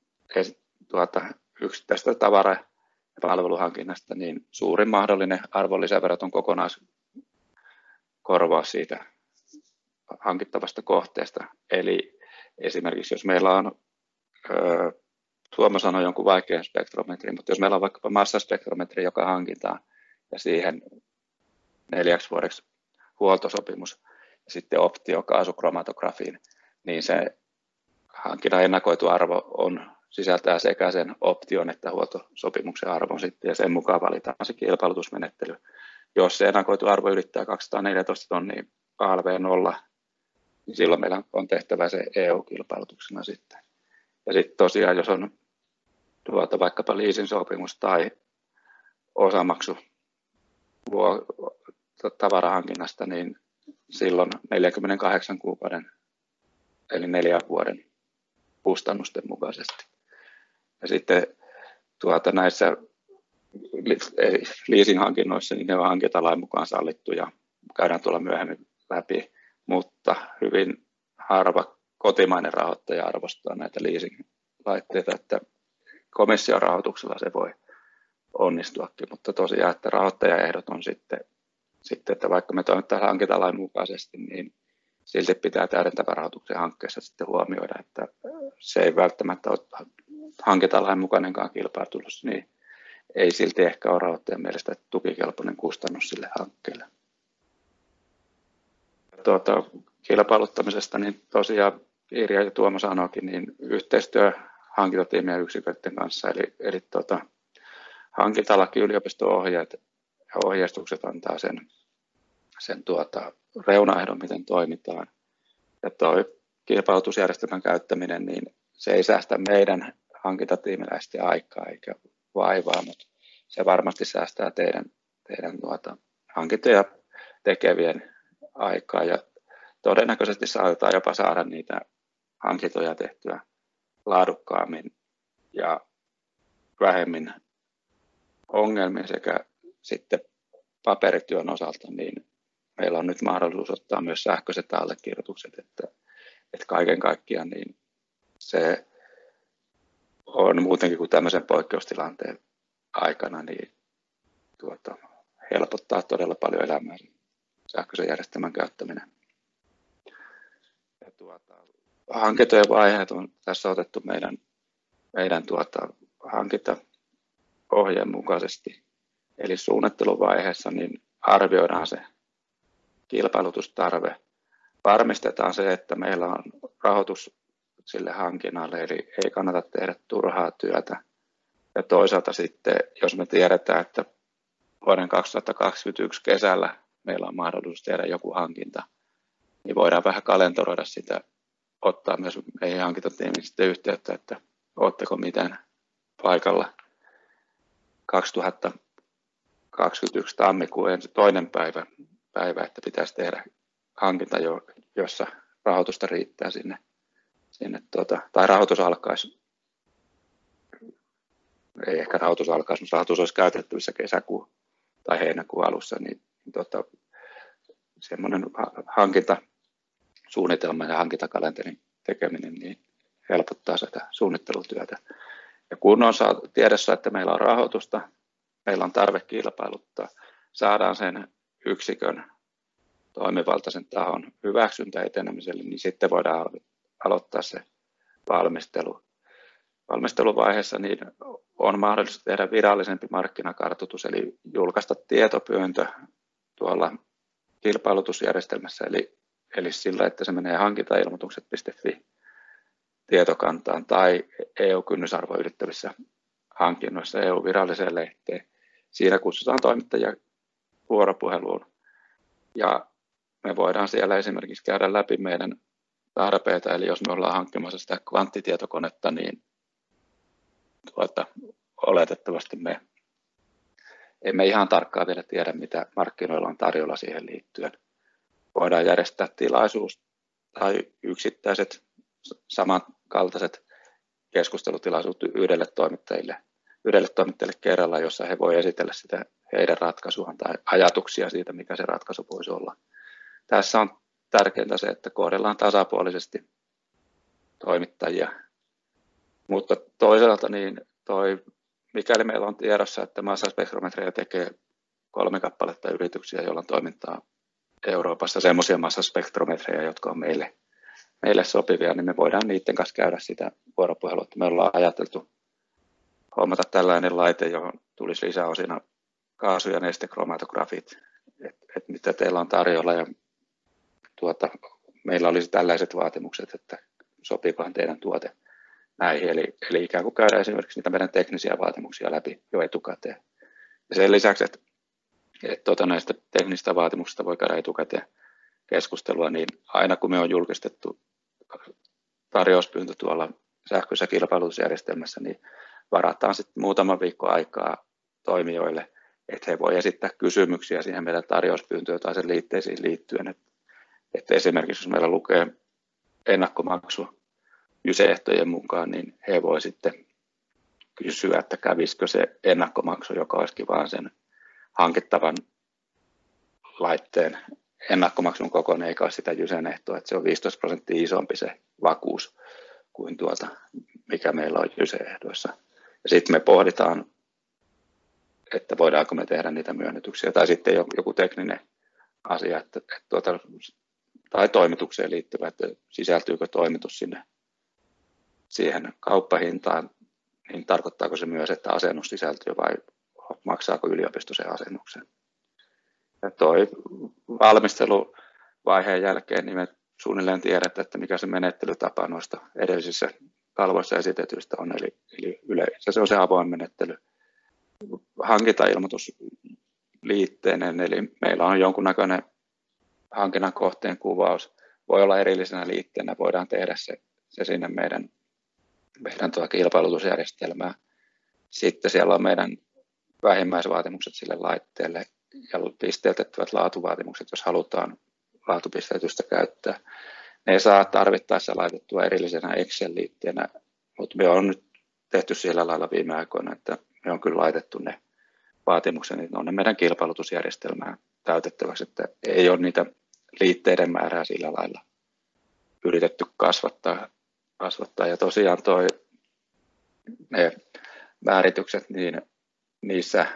yksittäistä tavara- ja palveluhankinnasta, niin suurin mahdollinen arvonlisäveroton kokonaiskorvaus siitä hankittavasta kohteesta. Eli esimerkiksi jos meillä on, Tuomo sanoi jonkun vaikean spektrometrin, mutta jos meillä on vaikkapa massaspektrometri, joka hankitaan, ja siihen 4 vuodeksi huoltosopimus, ja sitten optio kaasukromatografiin, niin se hankinnan ennakoitu arvo sisältää sekä sen option että huoltosopimuksen arvon sitten, ja sen mukaan valitaan se kilpailutusmenettely. Jos se ennakoitu arvo ylittää 214 tonnia ALV 0, niin silloin meillä on tehtävä se EU-kilpailutuksena sitten. Ja sitten tosiaan, jos on vaikkapa leasing-sopimus tai osamaksu tavarahankinnasta, niin silloin 48 kuukauden eli 4 vuoden kustannusten mukaisesti. Ja sitten näissä leasing-hankinnoissa niin ne on hankintalain mukaan sallittu ja käydään tuolla myöhemmin läpi, mutta hyvin harva kotimainen rahoittaja arvostaa näitä leasing-laitteita, että komission rahoituksella se voi onnistuakin, mutta tosiaan, että rahoittajaehdot on sitten, että vaikka me toimitaan hankintalain mukaisesti, niin silti pitää täydentävän rahoituksen hankkeessa sitten huomioida, että se ei välttämättä ole hankintalain mukainenkaan kilpailutus, niin ei silti ehkä ole rahoittajan mielestä tukikelpoinen kustannus sille hankkeelle. Kilpailuttamisesta, niin tosiaan Irja ja Tuomo sanoikin, niin yhteistyö hankintatiimien yksiköiden kanssa, eli hankintalaki, yliopisto-ohjeet ja ohjeistukset antaa sen reunaehdon, miten toimitaan. Ja tuo kilpailutusjärjestelmän käyttäminen, niin se ei säästä meidän hankintatiimiläisten aikaa eikä vaivaa, mutta se varmasti säästää teidän hankintoja tekevien aikaa ja todennäköisesti saatetaan jopa saada niitä hankintoja tehtyä laadukkaammin ja vähemmin ongelmia sekä sitten paperityön osalta, niin meillä on nyt mahdollisuus ottaa myös sähköiset allekirjoitukset, että kaiken kaikkiaan niin se on muutenkin kuin tämmöisen poikkeustilanteen aikana, niin helpottaa todella paljon elämää sähköisen järjestelmän käyttäminen. Ja hankintojen vaiheet on tässä otettu meidän hankintaohjeen mukaisesti. Eli suunnitteluvaiheessa niin arvioidaan se kilpailutustarve. Varmistetaan se, että meillä on rahoitus sille hankinnalle, eli ei kannata tehdä turhaa työtä. Ja toisaalta sitten, jos me tiedetään, että vuoden 2021 kesällä meillä on mahdollisuus tehdä joku hankinta, niin voidaan vähän kalentoroida sitä, ottaa myös meihin hankintatiimiin sitten yhteyttä, että oletteko miten paikalla 2022 21 tammikuun toinen päivä, että pitäisi tehdä hankinta, jossa rahoitusta riittää sinne tai rahoitus alkaisi, ei ehkä rahoitus alkaisi, mutta rahoitus olisi käytettävissä kesäkuun tai heinäkuun alussa, niin semmoinen hankintasuunnitelma ja hankintakalenterin tekeminen niin helpottaa sitä suunnittelutyötä. Ja kun on tiedossa, että meillä on rahoitusta, meillä on tarve kilpailuttaa, saadaan sen yksikön toimivaltaisen tahon hyväksyntä etenemiselle, niin sitten voidaan aloittaa se valmistelu. Valmisteluvaiheessa niin on mahdollista tehdä virallisempi markkinakartoitus, eli julkaista tietopyyntö tuolla kilpailutusjärjestelmässä, eli sillä, että se menee hankintailmoitukset.fi tietokantaan tai EU-kynnysarvo ylittävissä hankinnoissa EU-viralliseen lehteen. Siinä kutsutaan toimittajia vuoropuheluun ja me voidaan siellä esimerkiksi käydä läpi meidän tarpeita, eli jos me ollaan hankkimassa sitä kvanttitietokonetta, niin oletettavasti me emme ihan tarkkaan vielä tiedä, mitä markkinoilla on tarjolla siihen liittyen. Voidaan järjestää tilaisuus tai yksittäiset samankaltaiset keskustelutilaisuudet yhdelle toimittajalle kerralla, jossa he voivat esitellä sitä heidän ratkaisuaan tai ajatuksia siitä, mikä se ratkaisu voisi olla. Tässä on tärkeintä se, että kohdellaan tasapuolisesti toimittajia, mutta toisaalta niin mikäli meillä on tiedossa, että massaspektrometreja tekee 3 kappaletta yrityksiä, joilla on toimintaa Euroopassa, semmoisia massaspektrometreja, jotka on meille sopivia, niin me voidaan niiden kanssa käydä sitä vuoropuhelua, että me ollaan ajateltu hommata tällainen laite, johon tulisi lisäosina kaasu- ja nestekromatografit, että mitä teillä on tarjolla ja meillä olisi tällaiset vaatimukset, että sopiikohan teidän tuote näihin, eli ikään kuin käydään esimerkiksi niitä meidän teknisiä vaatimuksia läpi jo etukäteen. Ja sen lisäksi, että näistä teknisistä vaatimuksista voi käydä etukäteen keskustelua, niin aina kun me on julkistettu tarjouspyyntö tuolla sähköisessä kilpailutusjärjestelmässä, niin varataan sitten muutama viikko aikaa toimijoille, että he voi esittää kysymyksiä siihen meidän tarjouspyyntöön tai sen liitteisiin liittyen. Että esimerkiksi jos meillä lukee ennakkomaksu JYSE-ehtojen mukaan, niin he voi sitten kysyä, että kävisikö se ennakkomaksu, joka olisikin vain sen hankittavan laitteen ennakkomaksun kokoinen, eikä ole sitä JYSEn ehtoa, että se on 15% isompi se vakuus kuin mikä meillä on JYSE-ehdoissa. Ja sitten me pohditaan, että voidaanko me tehdä niitä myönnytyksiä, tai sitten joku tekninen asia, tai toimitukseen liittyvä, että sisältyykö toimitus siihen kauppahintaan, niin tarkoittaako se myös, että asennus sisältyy vai maksaako yliopisto sen asennuksen. Ja valmisteluvaiheen jälkeen niin me suunnilleen tiedetään, että mikä se menettelytapa noista edellisissä kalvoissa esitetyistä on, eli yleensä se on se avoin menettely. Hankintailmoitus liitteinen, eli meillä on jonkunnäköinen hankinnan kohteen kuvaus, voi olla erillisenä liitteenä, voidaan tehdä se sinne meidän kilpailutusjärjestelmään. Sitten siellä on meidän vähimmäisvaatimukset sille laitteelle ja pisteytettävät laatuvaatimukset, jos halutaan laatupisteytystä käyttää. Ne ei saa tarvittaessa laitettua erillisenä Excel-liitteenä, mutta me on nyt tehty sillä lailla viime aikoina, että me on kyllä laitettu ne vaatimukset, niin on ne meidän kilpailutusjärjestelmään täytettäväksi, että ei ole niitä liitteiden määrää sillä lailla yritetty kasvattaa. Ja tosiaan ne määritykset, niin niissä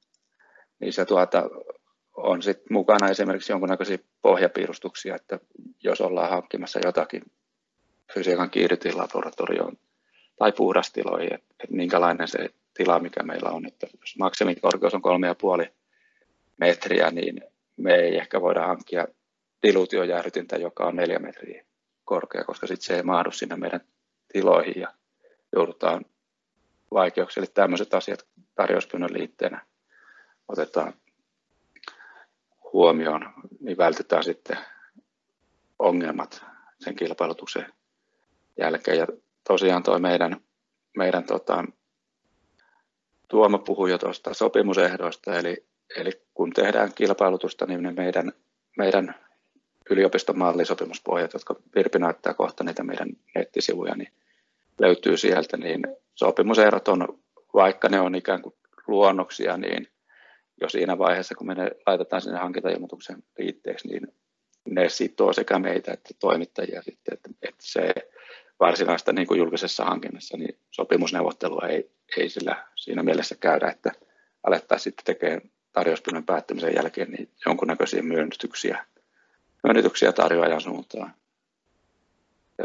on sit mukana esimerkiksi jonkunnäköisiä pohjapiirustuksia, että jos ollaan hankkimassa jotakin fysiikan kiihdytinlaboratorioon tai puhdastiloihin, että minkälainen se tila, mikä meillä on, että jos maksimikorkeus on 3,5 metriä, niin me ei ehkä voida hankkia diluutiojäähdytintä, joka on 4 metriä korkea, koska sitten se ei mahdu sinne meidän tiloihin ja joudutaan vaikeuksia. Eli tämmöiset asiat tarjouspyynnön liitteenä otetaan huomioon, niin vältytään sitten ongelmat sen kilpailutuksen jälkeen. Ja tosiaan tuo meidän Tuomo puhui jo tuosta sopimusehdoista, eli kun tehdään kilpailutusta, niin ne meidän yliopiston mallisopimuspohjat, jotka Virpi näyttää kohta niitä meidän nettisivuja, niin löytyy sieltä, niin sopimuserot on, vaikka ne on ikään kuin luonnoksia, niin jo siinä vaiheessa, kun me ne laitetaan sinne hankintailmoituksen liitteeksi, niin ne sitoo sekä meitä että toimittajia sitten, että se varsinaista niin kuin julkisessa hankinnassa, niin sopimusneuvottelua ei siinä mielessä käydä, että alettaisiin sitten tekemään tarjouspyynnön päättymisen jälkeen niin jonkunnäköisiä myönnytyksiä tarjoajan suuntaan. Ja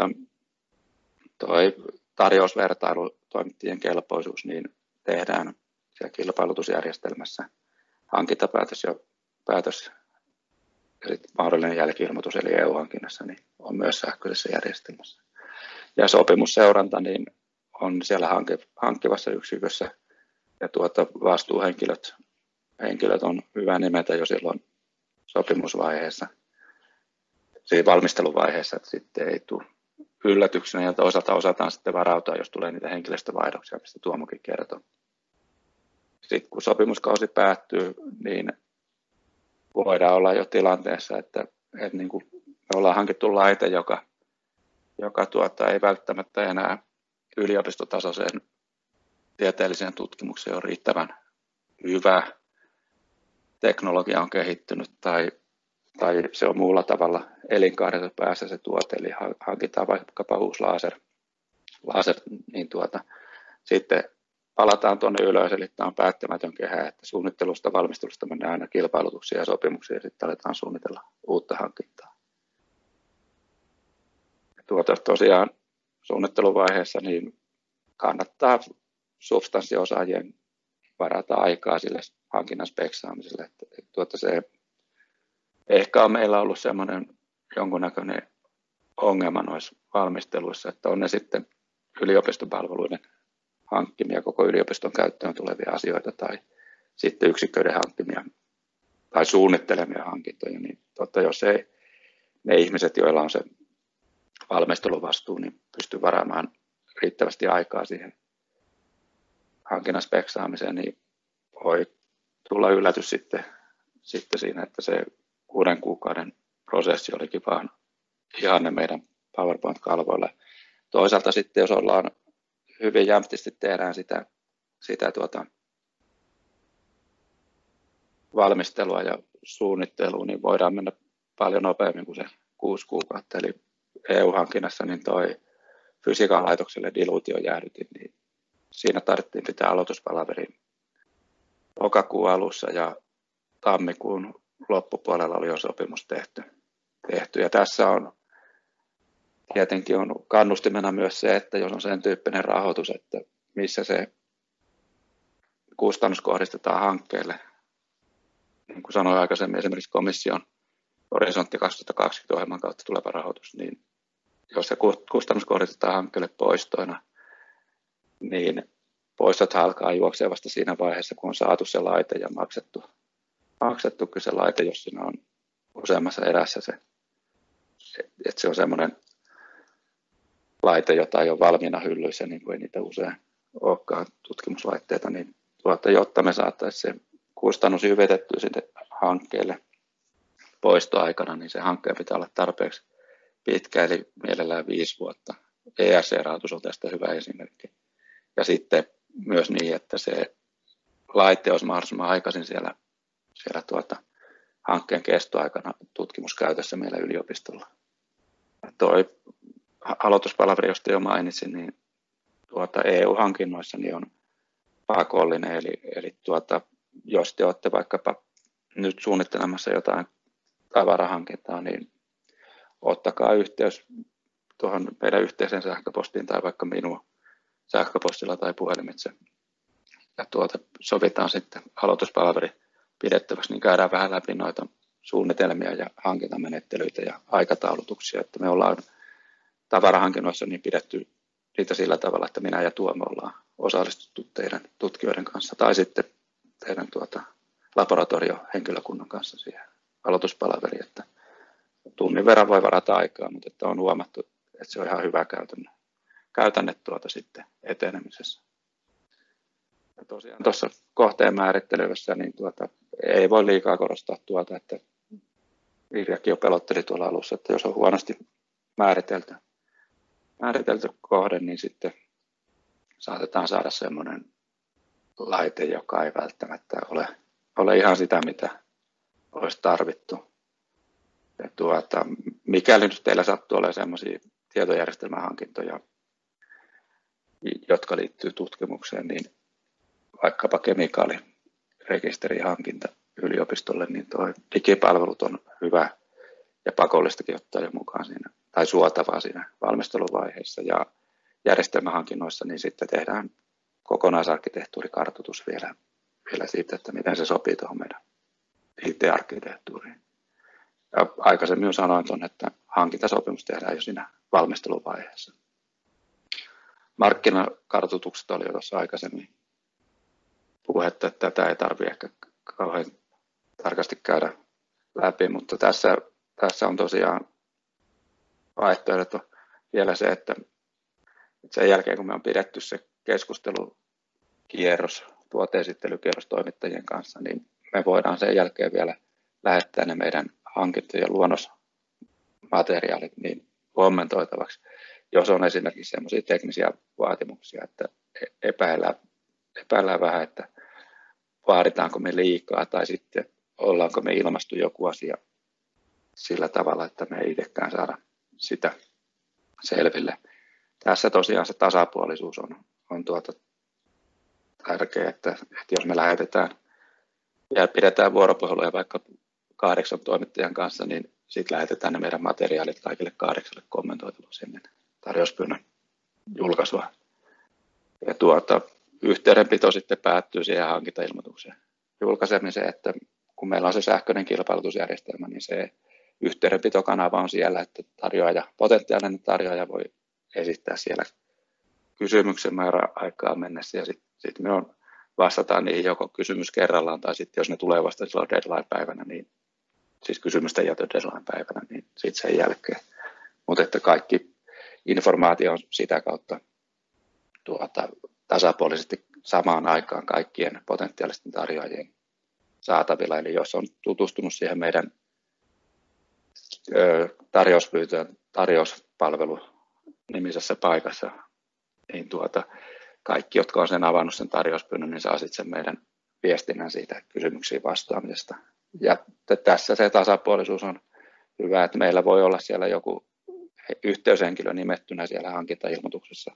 toi tarjousvertailu, toimittajien kelpoisuus, niin tehdään siellä kilpailutusjärjestelmässä hankintapäätös ja päätös ja sitten mahdollinen jälki-ilmoitus eli EU-hankinnassa niin on myös sähköisessä järjestelmässä. Ja sopimusseuranta niin on siellä hankkivassa yksikössä ja vastuuhenkilöt on hyvä nimetä jo silloin sopimusvaiheessa, siinä valmisteluvaiheessa, että sitten ei tule yllätyksenä ja toisaalta osataan sitten varautua, jos tulee niitä henkilöstövaihdoksia, mistä Tuomokin kertoo. Sitten kun sopimuskausi päättyy, niin voidaan olla jo tilanteessa, että niin kuin me ollaan hankittu laite, joka ei välttämättä enää yliopistotasoiseen tieteelliseen tutkimukseen ole riittävän hyvä. Teknologia on kehittynyt tai se on muulla tavalla elinkaarensa päässä se tuote, eli hankitaan vaikkapa uusi laser niin sitten palataan tuonne ylös, eli tämä on päättämätön kehä, että suunnittelusta, valmistelusta mennään aina kilpailutuksia ja sopimuksia, ja sitten aletaan suunnitella uutta hankintaa. Tosiaan suunnitteluvaiheessa niin kannattaa substanssiosaajien varata aikaa sille hankinnan speksaamiselle. Se ehkä on meillä ollut semmoinen jonkunnäköinen ongelma noissa valmisteluissa, että on ne sitten yliopistopalveluiden hankkimia koko yliopiston käyttöön tulevia asioita tai sitten yksiköiden hankkimia tai suunnittelemia hankintoja, niin jos ei ne ihmiset, joilla on se valmisteluvastuu, niin pystyy varaamaan riittävästi aikaa siihen hankinnan speksaamiseen, niin voi tulla yllätys sitten siinä, että se 6 kuukauden prosessi olikin vaan ihanne meidän PowerPoint-kalvoille. Toisaalta sitten, jos ollaan hyvin jämptisti tehdään sitä valmistelua ja suunnittelua, niin voidaan mennä paljon nopeammin kuin se 6 kuukautta. Eli EU-hankinnassa niin toi fysiikan laitokselle diluutiojäähdytin, niin siinä tarvittiin pitää aloituspalaverin lokakuun alussa ja tammikuun loppupuolella oli jo sopimus tehty. Ja tässä on tietenkin on kannustimena myös se, että jos on sen tyyppinen rahoitus, että missä se kustannus kohdistetaan hankkeelle, niin kuin sanoin aikaisemmin, esimerkiksi komission Horisontti 2020-ohjelman kautta tuleva rahoitus, niin jos se kustannus kohdistetaan hankkeelle poistoina, niin poistot alkaa juoksea vasta siinä vaiheessa, kun on saatu se laite ja maksettu se laite, jos siinä on useammassa erässä se, että se on semmoinen laite, jota ei ole valmiina hyllyissä, niin kuin ei niitä usein olekaan tutkimuslaitteita, niin jotta me saataisiin se kustannus hyvitettyä sinne hankkeelle poistoaikana, niin se hankkeen pitää olla tarpeeksi pitkä, eli mielellään 5 vuotta. ERC-rahoitus on tästä hyvä esimerkki. Ja sitten myös niin, että se laite olisi mahdollisimman aikaisin siellä hankkeen kestoaikana tutkimuskäytössä meillä yliopistolla. Toi aloituspalaveri, josta jo mainitsin, niin EU-hankinnoissa niin on pakollinen, eli jos te olette vaikkapa nyt suunnittelemassa jotain tavarahankintaa, niin ottakaa yhteys tuohon meidän yhteiseen sähköpostiin tai vaikka minua sähköpostilla tai puhelimitse. Ja sovitaan sitten aloituspalaveri pidettäväksi, niin käydään vähän läpi noita suunnitelmia ja hankintamenettelyitä ja aikataulutuksia, että me ollaan tavarahankinnoissa niin pidetty niitä sillä tavalla, että minä ja Tuomo ollaan osallistuttu teidän tutkijoiden kanssa tai sitten teidän laboratoriohenkilökunnan kanssa siihen aloituspalaveriin, että tunnin verran voi varata aikaa, mutta että on huomattu, että se on ihan hyvä käytänne sitten etenemisessä. Ja tosiaan tuossa kohteen määrittelyssä niin ei voi liikaa korostaa että Virjakin jo pelotteli tuolla alussa, että jos on huonosti määritelty kohde, niin sitten saatetaan saada semmoinen laite, joka ei välttämättä ole ihan sitä, mitä olisi tarvittu. Ja mikäli nyt teillä sattuu olemaan sellaisia tietojärjestelmähankintoja, jotka liittyy tutkimukseen, niin vaikkapa kemikaalirekisterihankinta yliopistolle, niin tuo digipalvelut on hyvä ja pakollistakin ottaa jo mukaan siinä, tai suotavaa siinä valmisteluvaiheessa. Ja järjestelmähankinnoissa niin sitten tehdään kokonaisarkkitehtuurikartoitus vielä siitä, että miten se sopii tuohon meidän IT-arkkitehtuuriin. Ja aikaisemmin jo sanoin että hankintasopimus tehdään jo siinä valmisteluvaiheessa. Markkinakartoitukset oli jo tuossa aikaisemmin puhetta, että tätä ei tarvitse ehkä kauhean tarkasti käydä läpi, mutta tässä on tosiaan vaihtoehdot vielä se, että sen jälkeen kun me on pidetty se keskustelukierros, tuoteesittelykierros toimittajien kanssa, niin me voidaan sen jälkeen vielä lähettää ne meidän hankintojen luonnosmateriaalit niin kommentoitavaksi, jos on esimerkiksi sellaisia teknisiä vaatimuksia, että epäillään vähän, että vaaditaanko me liikaa tai sitten ollaanko me ilmastu joku asia sillä tavalla, että me ei itsekään saada sitä selville. Tässä tosiaan se tasapuolisuus on tärkeä, että jos me lähetetään ja pidetään vuoropuheluja vaikka 8 toimittajan kanssa, niin sitten lähetetään ne meidän materiaalit kaikille 8 kommentoitavaksi ennen tarjouspyynnön julkaisua. Ja yhteydenpito sitten päättyy siihen hankintailmoitukseen julkaisemiseen, että kun meillä on se sähköinen kilpailutusjärjestelmä, niin se yhteydenpitokanava on siellä, että potentiaalinen tarjoaja voi esittää siellä kysymyksen määrän aikaa mennessä, ja sitten me vastataan niihin joko kysymys kerrallaan, tai sitten jos ne tulee vasta silloin deadline-päivänä, niin siis kysymysten jätö deadline-päivänä, niin sitten sen jälkeen. Mutta että kaikki informaatio on sitä kautta tasapuolisesti samaan aikaan kaikkien potentiaalisten tarjoajien saatavilla. Eli jos on tutustunut siihen meidän tarjouspyytöön tarjouspalvelu nimisessä paikassa, niin kaikki, jotka on sen avannut sen tarjouspyynnön, niin saa sitten sen meidän viestinnän siitä kysymyksiin vastaamisesta. Ja tässä se tasapuolisuus on hyvä, että meillä voi olla siellä joku yhteyshenkilö nimettynä siellä hankintailmoituksessa.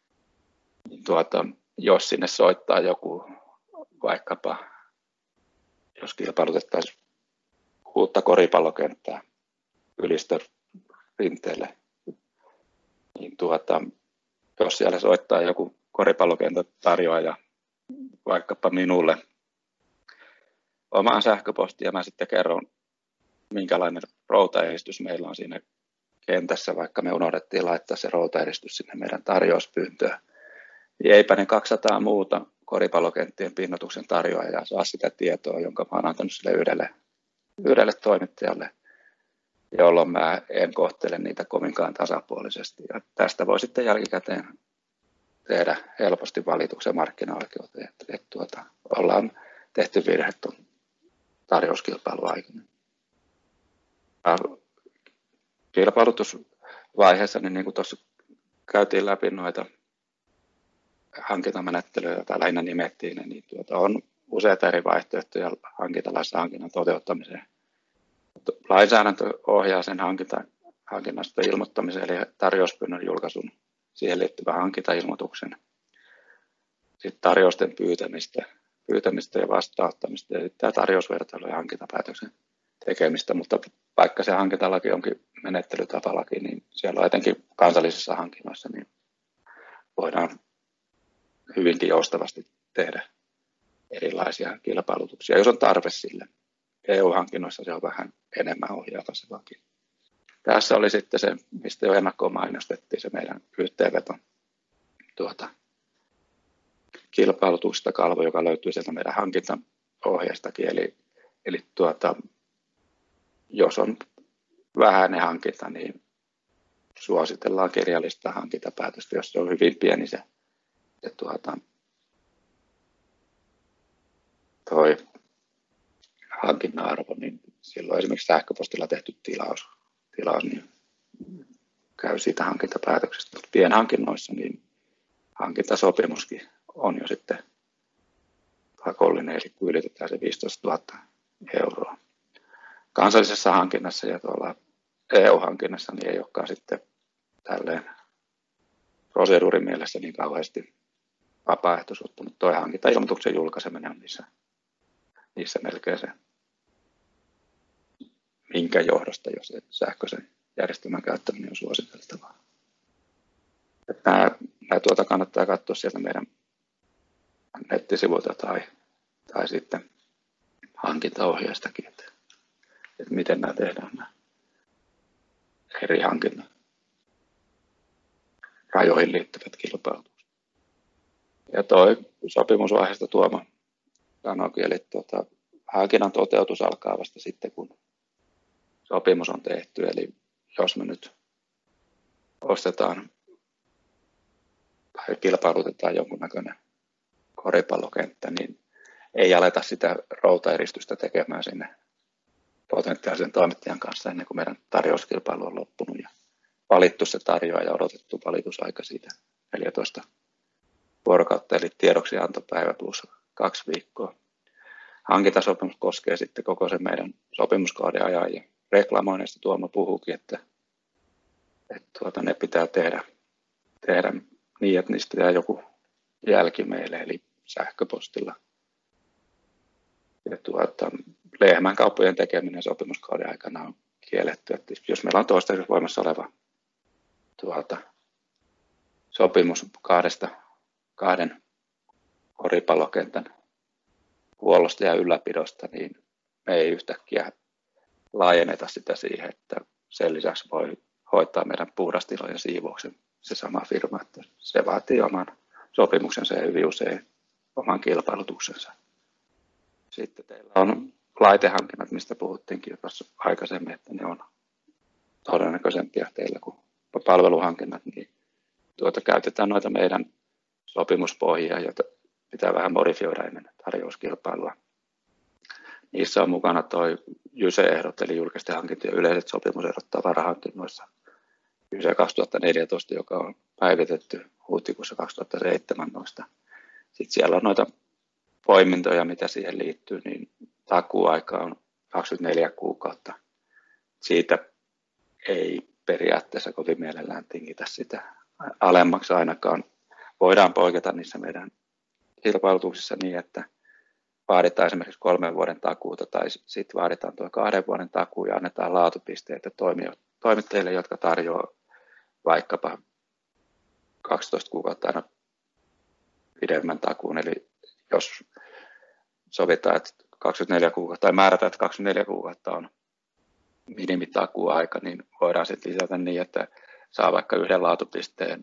Jos sinne soittaa joku vaikkapa, jos kilpailutettaisiin uutta koripallokenttää Ylistö-Rinteelle, niin jos siellä soittaa joku koripallokentän tarjoaja vaikkapa minulle omaan sähköpostiin ja mä sitten kerron, minkälainen routaeristys meillä on siinä kentässä, vaikka me unohdettiin laittaa se routaeristys sinne meidän tarjouspyyntöön. Niin eipä ne 200 muuta koripallokenttien pinnoituksen tarjoajaa saa sitä tietoa, jonka mä oon antanut sille yhdelle toimittajalle, jolloin mä en kohtele niitä kovinkaan tasapuolisesti. Ja tästä voi sitten jälkikäteen tehdä helposti valituksen markkinaoikeuteen, että ollaan tehty virhe tuon tarjouskilpailun aikana. Kilpailutusvaiheessa, niin kuin tuossa käytiin läpi noita hankintamenettelyjä, joita lähinnä nimettiin, niin on useita eri vaihtoehtoja hankintalaissa hankinnan toteuttamiseen. Lainsäädäntö ohjaa sen hankinnasta ilmoittamisen, eli tarjouspyynnön julkaisun, siihen liittyvän hankintailmoituksen, sitten tarjousten pyytämistä ja vastaanottamista, ja sitten tarjousvertailu ja hankintapäätöksen tekemistä, mutta vaikka se hankintalaki onkin menettelytapalaki, niin siellä on etenkin kansallisissa hankinnoissa, niin voidaan hyvinkin joustavasti tehdä erilaisia kilpailutuksia, jos on tarve sille. EU-hankinnoissa se on vähän enemmän ohjaava se laki. Tässä oli sitten se, mistä jo ennakkoon mainostettiin, se meidän yhteenveto kilpailutuksesta kalvo, joka löytyy sieltä meidän hankintaohjeistakin. Eli jos on vähäinen hankinta, niin suositellaan kirjallista hankintapäätöstä, jos se on hyvin pieni se toi hankinnan arvo, niin silloin esimerkiksi sähköpostilla tehty tilaus niin käy siitä hankintapäätöksestä. Pienhankinnoissa niin hankintasopimuskin on jo sitten pakollinen, eli kun ylitetään se 15 000 euroa. Kansallisessa hankinnassa ja tuolla EU-hankinnassa niin ei olekaan sitten tälleen proseduurin mielessä niin kauheasti vapaaehtoisuutta, mutta tuo hankintailmoituksen julkaiseminen on niissä melkein se, minkä johdosta jo se sähköisen järjestelmän käyttäminen on suositeltavaa. Nämä kannattaa katsoa sieltä meidän nettisivuilta tai sitten hankintaohjeistakin, että miten nämä tehdään nämä eri hankinnat, rajoihin liittyvät kilpailutukset. Ja toi sopimusvaiheesta Tuomo sanoikin, eli hankinnan toteutus alkaa vasta sitten, kun sopimus on tehty. Eli jos me nyt ostetaan tai kilpailutetaan jonkunnäköinen koripallokenttä, niin ei aleta sitä routaeristystä tekemään sinne potentiaalisen toimittajan kanssa ennen kuin meidän tarjouskilpailu on loppunut ja valittu se tarjoaja ja odotettu valitusaika siitä 14 vuorokautta, eli tiedoksiantopäivä plus 2 viikkoa. Hankintasopimus koskee sitten koko sen meidän sopimuskauden ajan ja reklamoinnista Tuomo puhuukin, että ne pitää tehdä niin, että niistä jää joku jälki meille, eli sähköpostilla. Ja lehmänkauppojen tekeminen sopimuskauden aikana on kielletty, että jos meillä on toistaiseksi voimassa oleva sopimus kahden koripallokentän huollosta ja ylläpidosta, niin me ei yhtäkkiä laajenneta sitä siihen, että sen lisäksi voi hoitaa meidän puhdastilojen siivouksen se sama firma, että se vaatii oman sopimuksensa ja hyvin usein oman kilpailutuksensa. Sitten teillä on laitehankinnat, mistä puhuttiinkin jo tuossa aikaisemmin, että ne on todennäköisempiä teillä kuin palveluhankinnat, niin käytetään noita meidän sopimuspohjia, joita pitää vähän modifioida ennen tarjouskilpailua. Niissä on mukana tuo JYSE-ehdot, eli julkisten hankintojen yleiset sopimusehdot tavarahankinnoissa. JYSE 2014, joka on päivitetty huhtikuussa 2017. Sitten siellä on noita poimintoja, mitä siihen liittyy, niin takuuaika on 24 kuukautta. Siitä ei periaatteessa kovin mielellään tingitä sitä alemmaksi ainakaan. Voidaan poiketa niissä meidän kilpailutuksissa niin, että vaaditaan esimerkiksi 3 vuoden takuuta tai sitten vaaditaan tuo 2 vuoden takuu ja annetaan laatupisteitä toimittajille, jotka tarjoaa vaikkapa 12 kuukautta aina pidemmän takuun. Eli jos sovitaan, että 24 kuukautta tai määrätään, että 24 kuukautta on minimitakuuaika, niin voidaan sitten lisätä niin, että saa vaikka 1 laatupisteen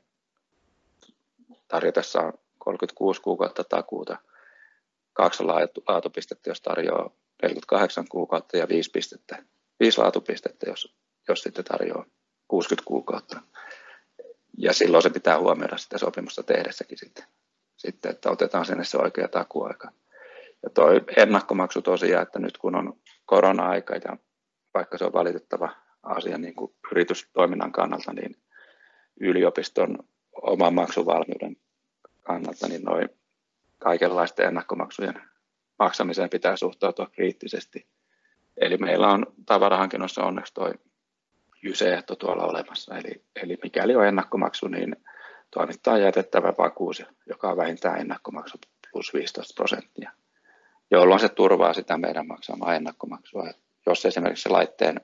tarjotessaan 36 kuukautta takuuta, 2 laatupistettä, jos tarjoaa 48 kuukautta ja 5 laatupistettä, jos sitten tarjoaa 60 kuukautta. Ja silloin se pitää huomioida sitä sopimusta tehdessäkin sitten että otetaan sinne se oikea takuaika. Ja tuo ennakkomaksu tosiaan, että nyt kun on korona-aika ja vaikka se on valitettava asia niin kuin yritystoiminnan kannalta, niin yliopiston oman maksuvalmiuden kannalta, niin noin kaikenlaisten ennakkomaksujen maksamiseen pitää suhtautua kriittisesti. Eli meillä on tavarahankinnoissa onneksi tuo JYSE-ehto tuolla olemassa. Eli mikäli on ennakkomaksu, niin toimittaa jätettävä vakuus, joka on vähintään ennakkomaksu plus 15%, jolloin se turvaa sitä meidän maksamaa ennakkomaksua. Jos esimerkiksi se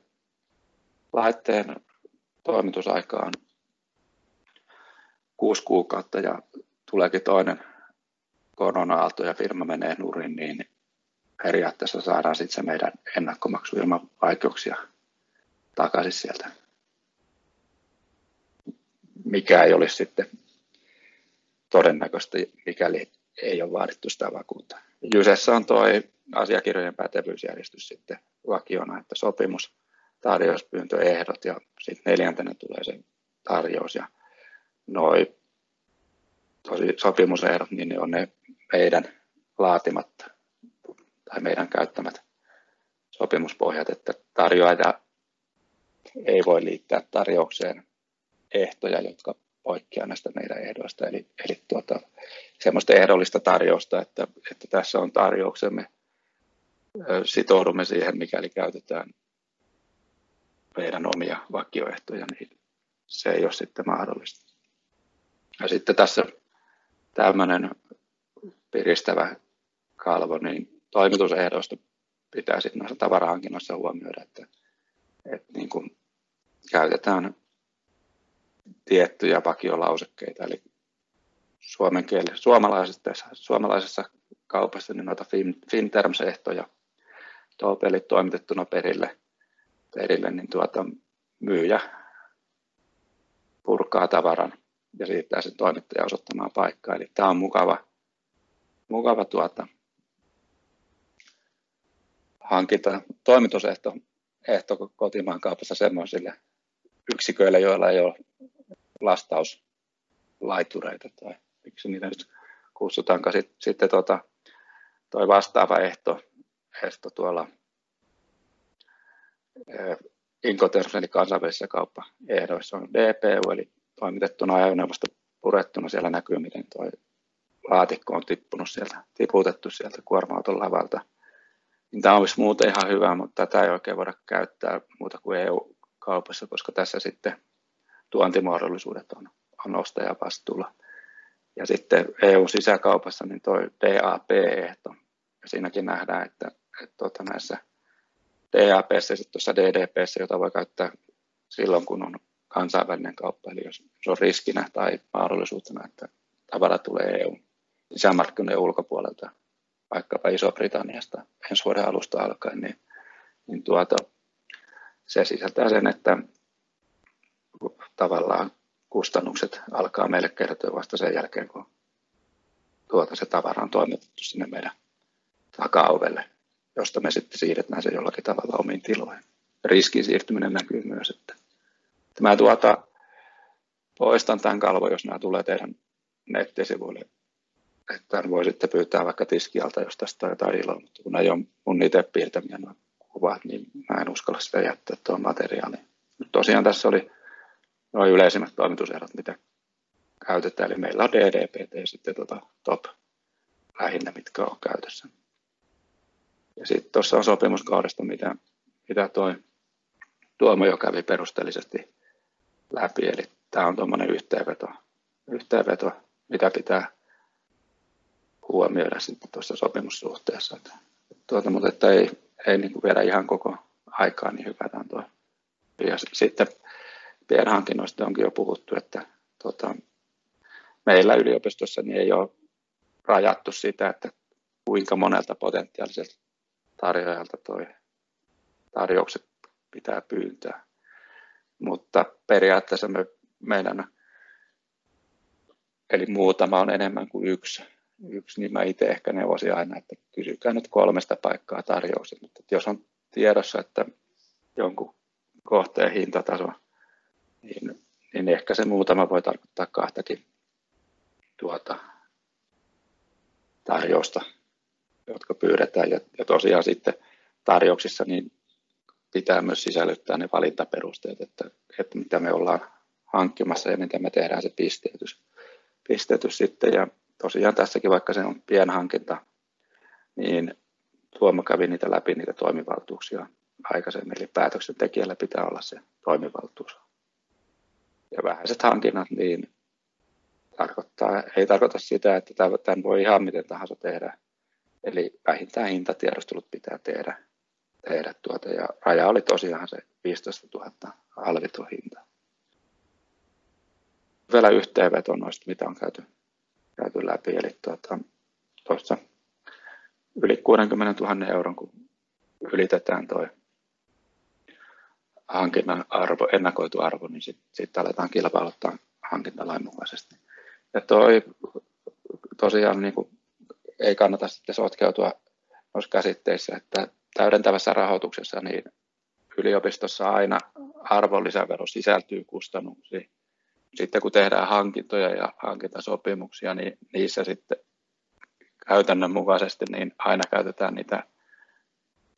laitteen toimitusaika on 6 kuukautta ja tuleekin toinen korona-aalto ja firma menee nurin, niin periaatteessa saadaan sitten se meidän ennakkomaksu ilman vaikeuksia takaisin sieltä, mikä ei olisi sitten todennäköistä, mikäli ei ole vaadittu sitä vakuutta. JYSessä on tuo asiakirjojen pätevyysjärjestys sitten vakiona, että sopimus, tarjouspyyntöehdot ja sitten 4. tulee se tarjous ja noi sopimusehdot, niin ne on ne meidän laatimat tai meidän käyttämät sopimuspohjat, että tarjoaja ei voi liittää tarjoukseen ehtoja, jotka poikkeaa näistä meidän ehdoista, eli semmoista ehdollista tarjousta, että tässä on tarjouksemme, sitoudumme siihen, mikäli käytetään meidän omia vakioehtoja, niin se ei ole sitten mahdollista. Ja sitten tässä tämmöinen piristävä kalvo, niin toimitusehdoista pitää sitten noissa tavarahankinnoissa huomioida, että niin kuin käytetään tiettyjä vakiolausekkeita, eli suomalaisessa kaupassa niin noita Finterms-ehtoja, eli toimitettuna perille niin myyjä purkaa tavaran ja siirtää sen toimittajan osoittamaan paikkaa. Eli tämä on mukava hankinta, toimitusehto kotimaan kaupassa semmoisille yksiköille, joilla ei ole lastauslaitureita tai miksi niitä nyt kutsutaanko sitten toi vastaava ehto tuolla Incoterms eli kansainvälisissä kauppaehdoissa on DPU eli toimitettuna ajoneuvosta purettuna. Siellä näkyy, miten tuo laatikko on tiputettu sieltä kuorma-auton lavalta. Tämä olisi muuten ihan hyvä, mutta tätä ei oikein voida käyttää muuta kuin EU-kaupassa, koska tässä sitten tuontimahdollisuudet on ostajan vastuulla. Ja sitten EU-sisäkaupassa niin tuo DAP-ehto. Ja siinäkin nähdään, että näissä DAP:ssä ja sitten tuossa DDP:ssä, jota voi käyttää silloin, kun on kansainvälinen kauppa, eli jos on riskinä tai mahdollisuutena, että tavara tulee EU-sisämarkkinoiden ulkopuolelta, vaikkapa Iso-Britanniasta ensi vuoden alusta alkaen, niin se sisältää sen, että tavallaan kustannukset alkaa meille kertoa vasta sen jälkeen, kun se tavara on toimitettu sinne meidän takaovelle, josta me sitten siirretään se jollakin tavalla omiin tiloihin. Riskin siirtyminen näkyy myös, että mä poistan tämän kalvon, jos nämä tulee teidän nettisivuille. Että voi sitten pyytää vaikka tiskialta, jos tästä on jotain iloa, mutta kun ei ole mun itse piirtämiä nuo kuvat, niin mä en uskalla sitä jättää tuon materiaaliin. Tosiaan tässä oli nuo yleisimmät toimitusehdot, mitä käytetään, eli meillä on DDPT ja sitten TOP lähinnä, mitkä on käytössä. Ja sitten tuossa on sopimuskaudesta, mitä toi Tuomo jo kävi perusteellisesti läpi, eli tämä on tuommoinen yhteenveto, mitä pitää huomioida sitten tuossa sopimussuhteessa. Mutta että ei niin kuin viedä ihan koko aikaa, niin hyvä tämä tuo. Ja sitten pienhankinnoista onkin jo puhuttu, että meillä yliopistossa niin ei ole rajattu sitä, että kuinka monelta potentiaaliselta tarjoajalta tuo tarjoukset pitää pyytää. Mutta periaatteessa meidän, eli muutama on enemmän kuin yksi, niin mä itse ehkä neuvosin aina, että kysykää nyt 3 paikkaa tarjoukset. Mutta jos on tiedossa, että jonkun kohteen hintataso, niin ehkä se muutama voi tarkoittaa 2 tarjousta, jotka pyydetään. Ja tosiaan sitten tarjouksissa niin pitää myös sisällyttää ne valintaperusteet, että mitä me ollaan hankkimassa ja miten me tehdään se pisteytys sitten. Ja tosiaan tässäkin, vaikka se on pienhankinta, niin Tuomo kävi läpi niitä toimivaltuuksia aikaisemmin, eli päätöksentekijällä pitää olla se toimivaltuus. Ja vähäiset hankinnat niin ei tarkoita sitä, että tämän voi ihan miten tahansa tehdä. Eli vähintään hintatiedustelut pitää tehdä ja raja oli tosiaan se 15 000 alvituhinta. Vielä yhteenveto noista, mitä on käyty läpi, eli tuossa yli 60 000 euron, kun ylitetään tuo hankinnan arvo, ennakoitu arvo, niin sitten aletaan kilpailuttaa hankintalain mukaisesti. Ja tosiaan niin kuin, ei kannata sitten sotkeutua noissa käsitteissä, että täydentävässä rahoituksessa niin yliopistossa aina arvonlisävero sisältyy kustannuksiin. Sitten kun tehdään hankintoja ja hankintasopimuksia, niin niissä sitten käytännön mukaisesti niin aina käytetään niitä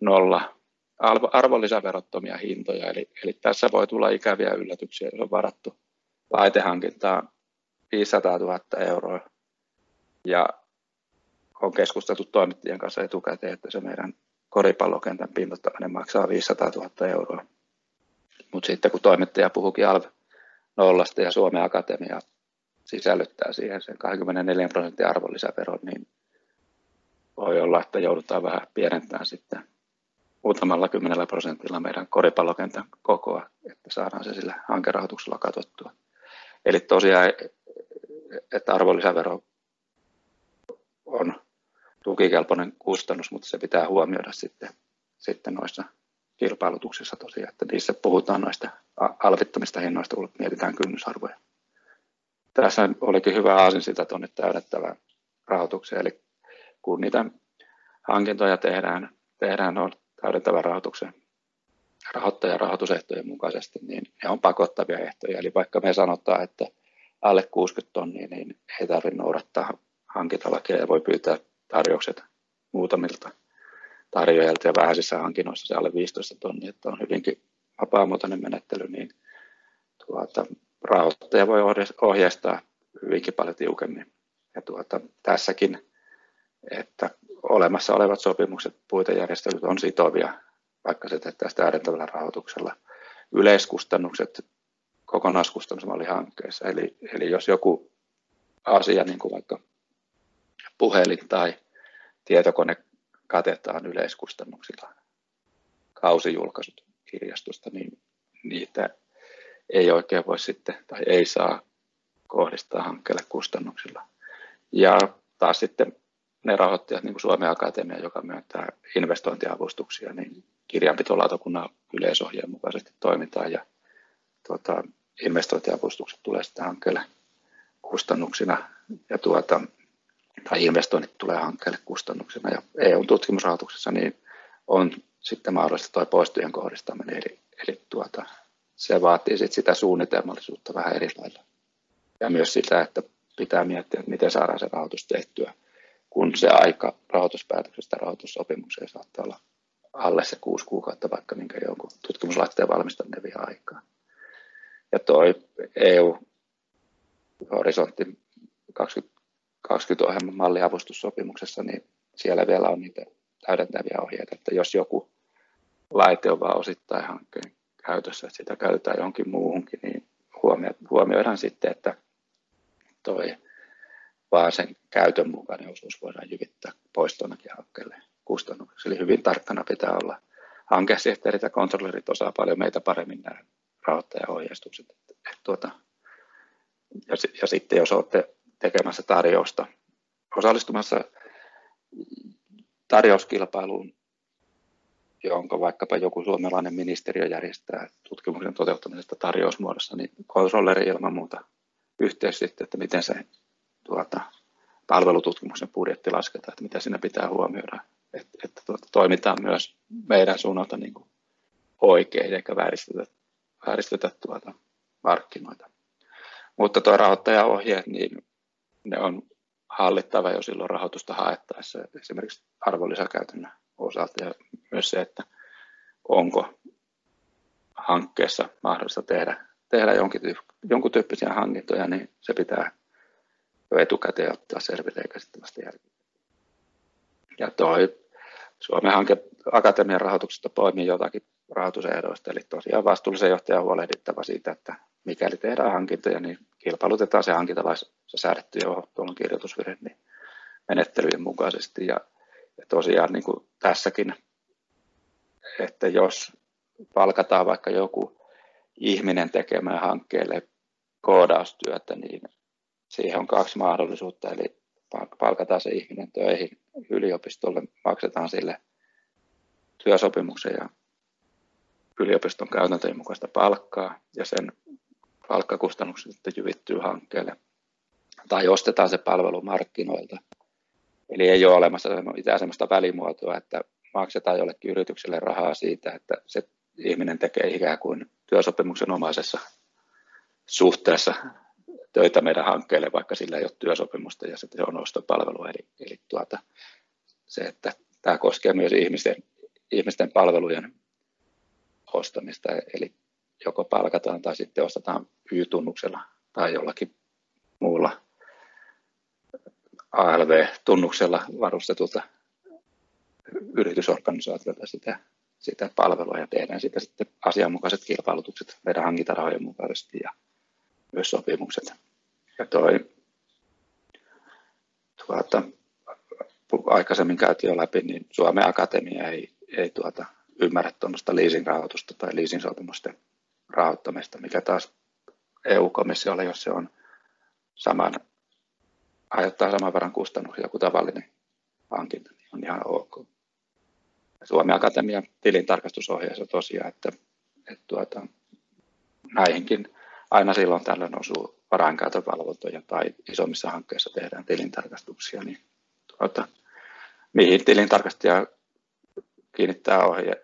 nolla arvonlisäverottomia hintoja, eli tässä voi tulla ikäviä yllätyksiä, jos on varattu laitehankintaan 500 000 euroa, ja on keskusteltu toimittajien kanssa etukäteen, että se meidän koripallokentän pinnoittaminen maksaa 500 000 euroa. Mutta sitten kun toimittaja puhukin ALV-nollasta ja Suomen Akatemia sisällyttää siihen sen 24% arvonlisäveron, niin voi olla, että joudutaan vähän pienentämään sitten muutamalla 10% meidän koripallokentän kokoa, että saadaan se sillä hankerahoituksella katsottua. Eli tosiaan, että arvonlisävero on tukikelpoinen kustannus, mutta se pitää huomioida sitten noissa kilpailutuksissa tosiaan, että niissä puhutaan noista alvittomista hinnoista, kun mietitään kynnysarvoja. Tässä olikin hyvä aasinsilta tuonne täydettävään rahoitukseen, eli kun niitä hankintoja tehdään on täydentävän rahoituksen rahoittajan rahoitusehtojen mukaisesti, niin ne on pakottavia ehtoja. Eli vaikka me sanotaan, että alle 60 tonnia, niin ei tarvitse noudattaa hankintalakia ja voi pyytää tarjoukset muutamilta tarjoajilta ja vähäisissä hankinnoissa se alle 15 tonnia, että on hyvinkin vapaamuotoinen menettely, niin rahoittaja voi ohjeistaa hyvinkin paljon tiukemmin. Ja tässäkin, että olemassa olevat sopimukset, puitejärjestelyt on sitovia, vaikka se tehtäisiin täydentävällä rahoituksella. Yleiskustannukset kokonaiskustannusmallihankkeessa, eli jos joku asia, niin kuin vaikka puhelin tai tietokone katetaan yleiskustannuksilla, kausijulkaisut kirjastosta, niin niitä ei oikein voi sitten tai ei saa kohdistaa hankkeelle kustannuksilla. Ja taas sitten ne rahoittajat, niin kuin Suomen Akatemia, joka myöntää investointiavustuksia, niin kirjanpitolautakunnan yleisohjeen mukaisesti toimitaan ja investointiavustukset tulee sitten hankkeelle kustannuksina ja tai investoinnit tulee hankkeelle kustannuksina. Ja EU-tutkimusrahoituksessa niin on sitten mahdollista tuo poistojen kohdistaminen, eli se vaatii sitten sitä suunnitelmallisuutta vähän eri lailla. Ja myös sitä, että pitää miettiä, että miten saadaan se rahoitus tehtyä, kun se aika rahoituspäätöksestä rahoitussopimukseen saattaa olla alle se 6 kuukautta, vaikka minkä jonkun tutkimuslaitteen valmistaminen vie aikaa. Ja tuo EU-horisontti 2020-ohjelman malliavustussopimuksessa, niin siellä vielä on niitä täydentäviä ohjeita, että jos joku laite on vain osittain hankkeen käytössä, että sitä käytetään johonkin muuhunkin, niin huomioidaan sitten, että vaan sen käytön mukainen osuus voidaan jyvittää poistonakin hankkeelle kustannuksiksi. Eli hyvin tarkkana pitää olla. Hankesihteerit ja kontrollerit osaa paljon meitä paremmin nämä rahoittajaohjeistukset. Ja sitten jos olette tekemässä tarjousta, osallistumassa tarjouskilpailuun, jonka vaikkapa joku suomalainen ministeriö järjestää tutkimuksen toteuttamisesta tarjousmuodossa, niin kontrolleri ilman muuta yhteys sitten, että miten se palvelututkimuksen budjetti lasketaan, että mitä siinä pitää huomioida, että toimitaan myös meidän suunnalta niin kuin oikein eikä vääristetä markkinoita. Mutta tuo rahoittajaohjeet, niin ne on hallittava jo silloin rahoitusta haettaessa, esimerkiksi arvonlisäkäytännön osalta ja myös se, että onko hankkeessa mahdollista tehdä jonkun tyyppisiä hankintoja, niin se pitää jo etukäteen ottaa selville eikä sitten vasta jälkeen. Ja toi Suomen Akatemian rahoituksesta poimii jotakin rahoitusehdoista, eli tosiaan vastuullisen johtajan on huolehdittava siitä, että mikäli tehdään hankintoja, niin kilpailutetaan se hankintalaissa säädetty jo tuolla kirjoitusvirhe niin menettelyjen mukaisesti. Ja tosiaan niin kuin tässäkin, että jos palkataan vaikka joku ihminen tekemään hankkeelle koodaustyötä, niin siihen on 2 mahdollisuutta, eli palkataan se ihminen töihin yliopistolle, maksetaan sille työsopimuksen ja yliopiston käytäntöjen mukaista palkkaa, ja sen palkkakustannukset sitten jyvittyy hankkeelle, tai ostetaan se palvelu markkinoilta. Eli ei ole olemassa mitään sellaista välimuotoa, että maksetaan jollekin yritykselle rahaa siitä, että se ihminen tekee ikään kuin työsopimuksen omaisessa suhteessa töitä meidän hankkeelle, vaikka sillä ei ole työsopimusta ja se on ostopalvelu. Eli se, että tämä koskee myös ihmisten palvelujen ostamista, eli joko palkataan tai sitten ostetaan Y-tunnuksella tai jollakin muulla ALV-tunnuksella varustetulta yritysorganisaatiolta sitä palvelua ja tehdään sitä sitten asianmukaiset kilpailutukset meidän hankintarahojen mukaisesti ja myös sopimukset. Ja aikaisemmin käytiin jo läpi, niin Suomen Akatemia ei ymmärrä tuommoista leasing-rahoitusta tai leasing-sopimusten rahoittamista, mikä taas EU-komissiolle, jos se on aiheuttaa saman verran kustannuksia kuin tavallinen hankinta, niin on ihan ok. Suomen Akatemian tilintarkastusohjeessa tosiaan, että näihinkin aina silloin tällöin osuu varainkäytön valvontoja tai isommissa hankkeissa tehdään tilintarkastuksia, niin mihin tilintarkastaja kiinnittää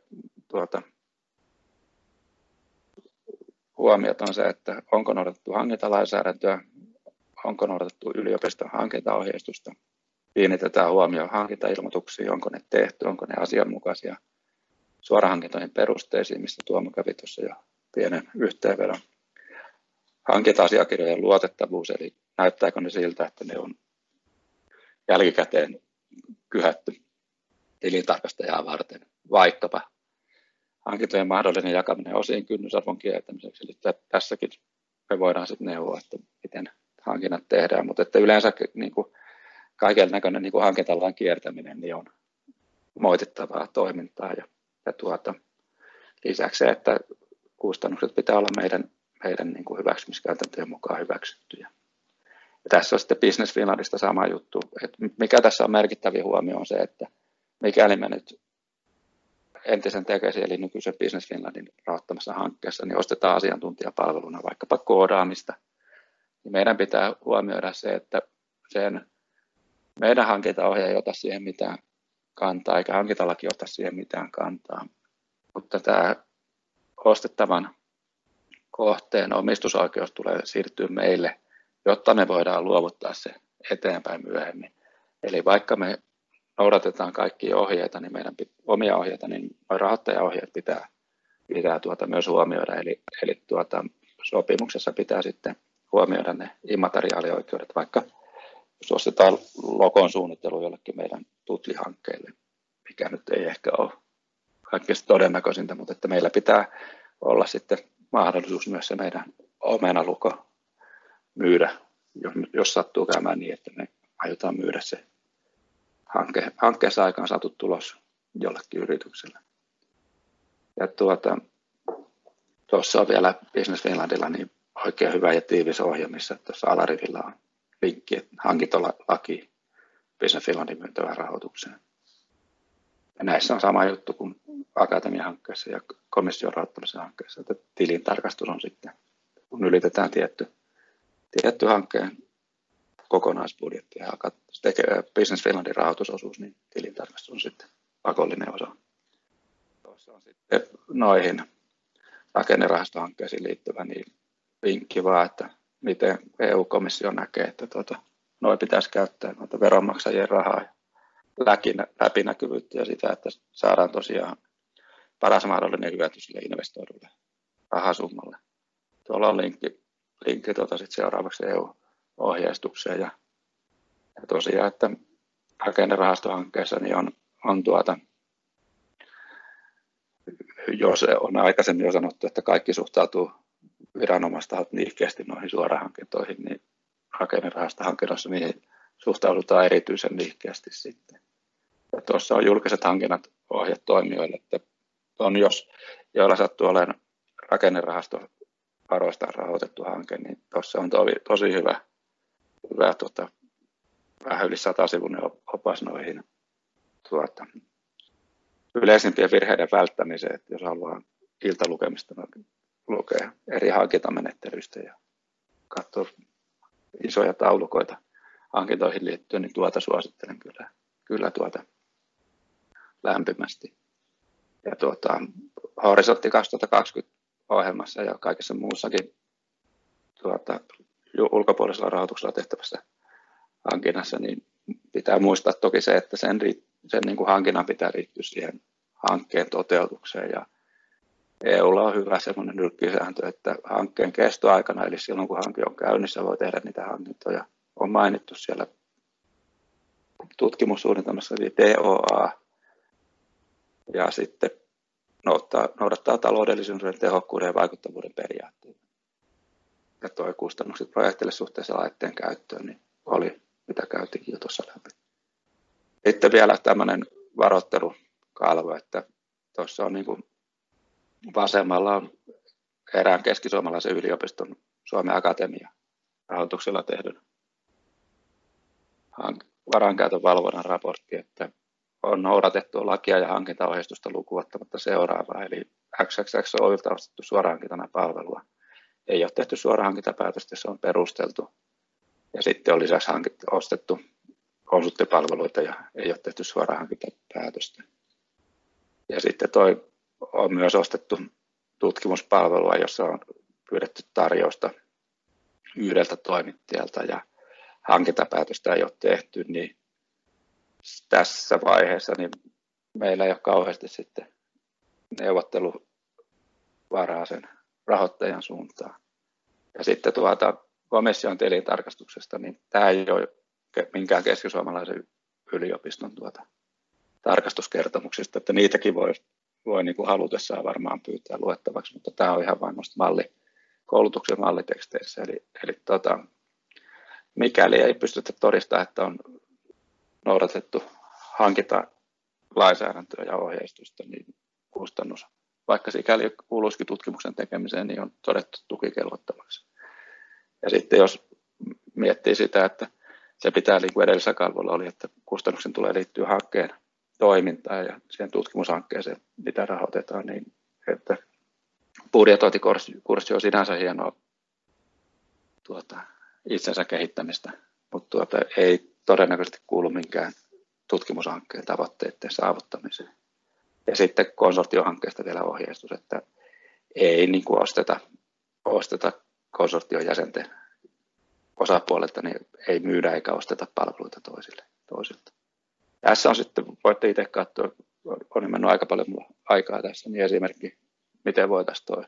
huomiota on se, että onko noudatettu hankintalainsäädäntöä, onko noudatettu yliopiston hankintaohjeistusta, kiinnitetään huomioon hankintailmoituksiin, onko ne tehty, onko ne asianmukaisia suorahankintojen perusteisiin, mistä Tuomo kävi tuossa jo pienen yhteenvedon. Hankinta-asiakirjojen luotettavuus, eli näyttääkö ne siltä, että ne on jälkikäteen kyhätty tilintarkastajaa varten, vaikkapa hankintojen mahdollinen jakaminen osiin kynnysarvon kiertämiseksi. Eli tässäkin me voidaan sitten neuvoa, että miten hankinnat tehdään, mutta että yleensä niin kuin kaiken näköinen niin kuin hankintalain kiertäminen niin on moitittavaa toimintaa ja lisäksi se, että kustannukset pitää olla meidän niin kuin hyväksymiskäytäntöjen mukaan hyväksyttyjä. Ja tässä on sitten Business Finlandista sama juttu. Että mikä tässä on merkittävä huomio on se, että mikäli me nyt entisen Tekesin eli nykyisen Business Finlandin rahoittamassa hankkeessa, niin ostetaan asiantuntijapalveluna vaikkapa koodaamista, niin meidän pitää huomioida se, että meidän hankintaohje ei ota siihen mitään kantaa, eikä hankintalaki ota siihen mitään kantaa. Mutta tämä ostettavan kohteen omistusoikeus tulee siirtyä meille, jotta me voidaan luovuttaa se eteenpäin myöhemmin. Eli vaikka me noudatetaan kaikkia ohjeita, niin meidän omia ohjeita, niin rahoittajaohjeet pitää myös huomioida. Eli sopimuksessa pitää sitten huomioida ne immateriaalioikeudet, vaikka jos ostetaan logon suunnittelu jollekin meidän tutlihankkeille, mikä nyt ei ehkä ole kaikkein todennäköisintä, mutta että meillä pitää olla sitten mahdollisuus myös se meidän omenaluko myydä, jos sattuu käymään niin, että me aiotaan myydä se hankkeessa aikaan saatu tulos jollekin yritykselle. Ja tuossa on vielä Business Finlandilla niin oikein hyvä ja tiivis ohje, missä tuossa alarivilla on linkki hankintalaki Business Finlandin myöntävään rahoitukseen. Ja näissä on sama juttu kuin akatemiahankkeessa ja komission rahoittamisen hankkeessa, että tilintarkastus on sitten, kun ylitetään tietty hankkeen kokonaisbudjetti ja Business Finlandin rahoitusosuus, niin tilintarkastus on sitten pakollinen osa. Tuossa on sitten noihin rakennerahastohankkeisiin liittyvä niin vinkki vaan, että miten EU-komissio näkee, että noin pitäisi käyttää noita veronmaksajien rahaa ja läpinäkyvyyttä ja sitä, että saadaan tosiaan paras mahdollinen hyöty sille investoidulle rahasummalle. Tuolla on linkki sit seuraavaksi EU-ohjeistukseen ja tosiaan, että rakennerahastohankkeessa niin on jos on aikaisemmin jo sanottu, että kaikki suhtautuu viranomaistahot nihkeästi noihin suorahankintoihin, niin rakennerahastohankinnoissa niihin suhtaudutaan erityisen nihkeästi sitten. Ja tuossa on julkiset hankinnat ohjeet toimijoille, että joilla sattuu olemaan rakennerahastovaroista rahoitettu hanke, niin tuossa on tosi hyvä vähän yli 100-sivuinen opas noihin yleisimpien virheiden välttämiseen, että jos haluaa iltalukemista lukea eri hankintamenettelyistä ja katsoa isoja taulukoita hankintoihin liittyen, niin suosittelen kyllä lämpimästi. Ja Horisontti 2020 ohjelmassa ja kaikessa muussakin ulkopuolisella rahoituksella tehtävässä hankinnassa, niin pitää muistaa toki se, että sen niin kuin hankinnan pitää liittyä siihen hankkeen toteutukseen. Ja EUlla on hyvä semmoinen nyrkkisääntö, että hankkeen kestoaikana, eli silloin kun hanke on käynnissä, voi tehdä niitä hankintoja. On mainittu siellä tutkimussuunnitelmassa eli TOA, ja sitten noudattaa taloudellisuuden, tehokkuuden ja vaikuttavuuden periaatteita. Ja tuo kustannukset projektille suhteessa laitteen käyttöön niin oli, mitä käytiinkin jo tuossa läpi. Sitten vielä tämmöinen varoittelukalvo, että tuossa on niin kuin vasemmalla on erään keskisuomalaisen yliopiston Suomen Akatemia rahoituksella tehdyn varainkäytön valvonnan raportti, että on noudatettu lakia ja hankintaohjeistusta lukuun ottamatta seuraavaa, eli XXX Oy:lta ostettu suorahankintana palvelua. Ei ole tehty suorahankintapäätöstä, se on perusteltu. Ja sitten on lisäksi ostettu konsulttipalveluita ja ei ole tehty suorahankintapäätöstä. Ja sitten on myös ostettu tutkimuspalvelua, jossa on pyydetty tarjousta yhdeltä toimittajalta ja hankintapäätöstä ei ole tehty, niin tässä vaiheessa niin meillä ei ole kauheasti sitten neuvotteluvaraa sen rahoittajan suuntaan. Ja sitten komission tilintarkastuksesta, niin tämä ei ole minkään keskisuomalaisen yliopiston tarkastuskertomuksista, että niitäkin voi niin kuin halutessaan varmaan pyytää luettavaksi, mutta tämä on ihan vain koulutuksen malliteksteissä. Eli mikäli ei pystytä todistamaan, että on noudatettu hankintalainsäädäntöä ja ohjeistusta, niin kustannus, vaikka sikäli kuuluisikin tutkimuksen tekemiseen, niin on todettu tukikelvottavaksi. Ja sitten jos miettii sitä, että se pitää, niin kuin edellisellä kalvolla oli, että kustannuksen tulee liittyä hankkeen toimintaan ja siihen tutkimushankkeeseen, mitä rahoitetaan, niin että budjetointikurssi on sinänsä hienoa itsensä kehittämistä, mutta ei todennäköisesti kuulu minkään tutkimushankkeen tavoitteiden saavuttamiseen. Ja sitten konsortiohankkeesta vielä ohjeistus, että ei niin kuin osteta konsortion jäsenten osapuolelta, niin ei myydä eikä osteta palveluita toisilta. Tässä on sitten, voitte itse katsoa, on mennyt aika paljon aikaa tässä, niin esimerkki, miten voitaisiin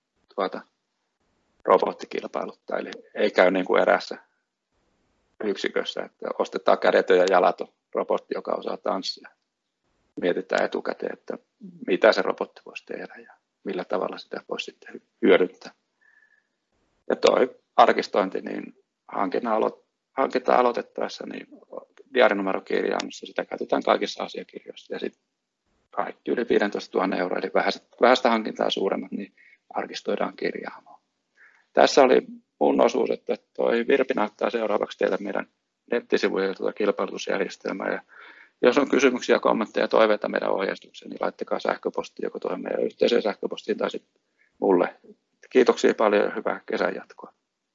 robotti kilpailuttaa. Eli ei käy niin kuin eräässä yksikössä, että ostetaan kädetön ja jalaton robotti, joka osaa tanssia. Mietitään etukäteen, että mitä se robotti voisi tehdä ja millä tavalla sitä voisi sitten hyödyntää. Ja tuo arkistointi, niin hankintaa aloitettaessa, niin diaarinumerokirjaimessa sitä käytetään kaikissa asiakirjoissa. Ja sitten kaikki yli 15 000 €, eli vähäistä hankintaa suuremmat, niin arkistoidaan kirjaamoon. Tässä oli mun osuus, että toi Virpi näyttää seuraavaksi teille meidän nettisivuja kilpailutusjärjestelmää. Ja jos on kysymyksiä, kommentteja ja toiveita meidän ohjeistukseen, niin laittakaa sähköpostiin joko tuohon meidän yhteiseen sähköpostiin tai sitten mulle. Kiitoksia paljon ja hyvää kesän jatkoa.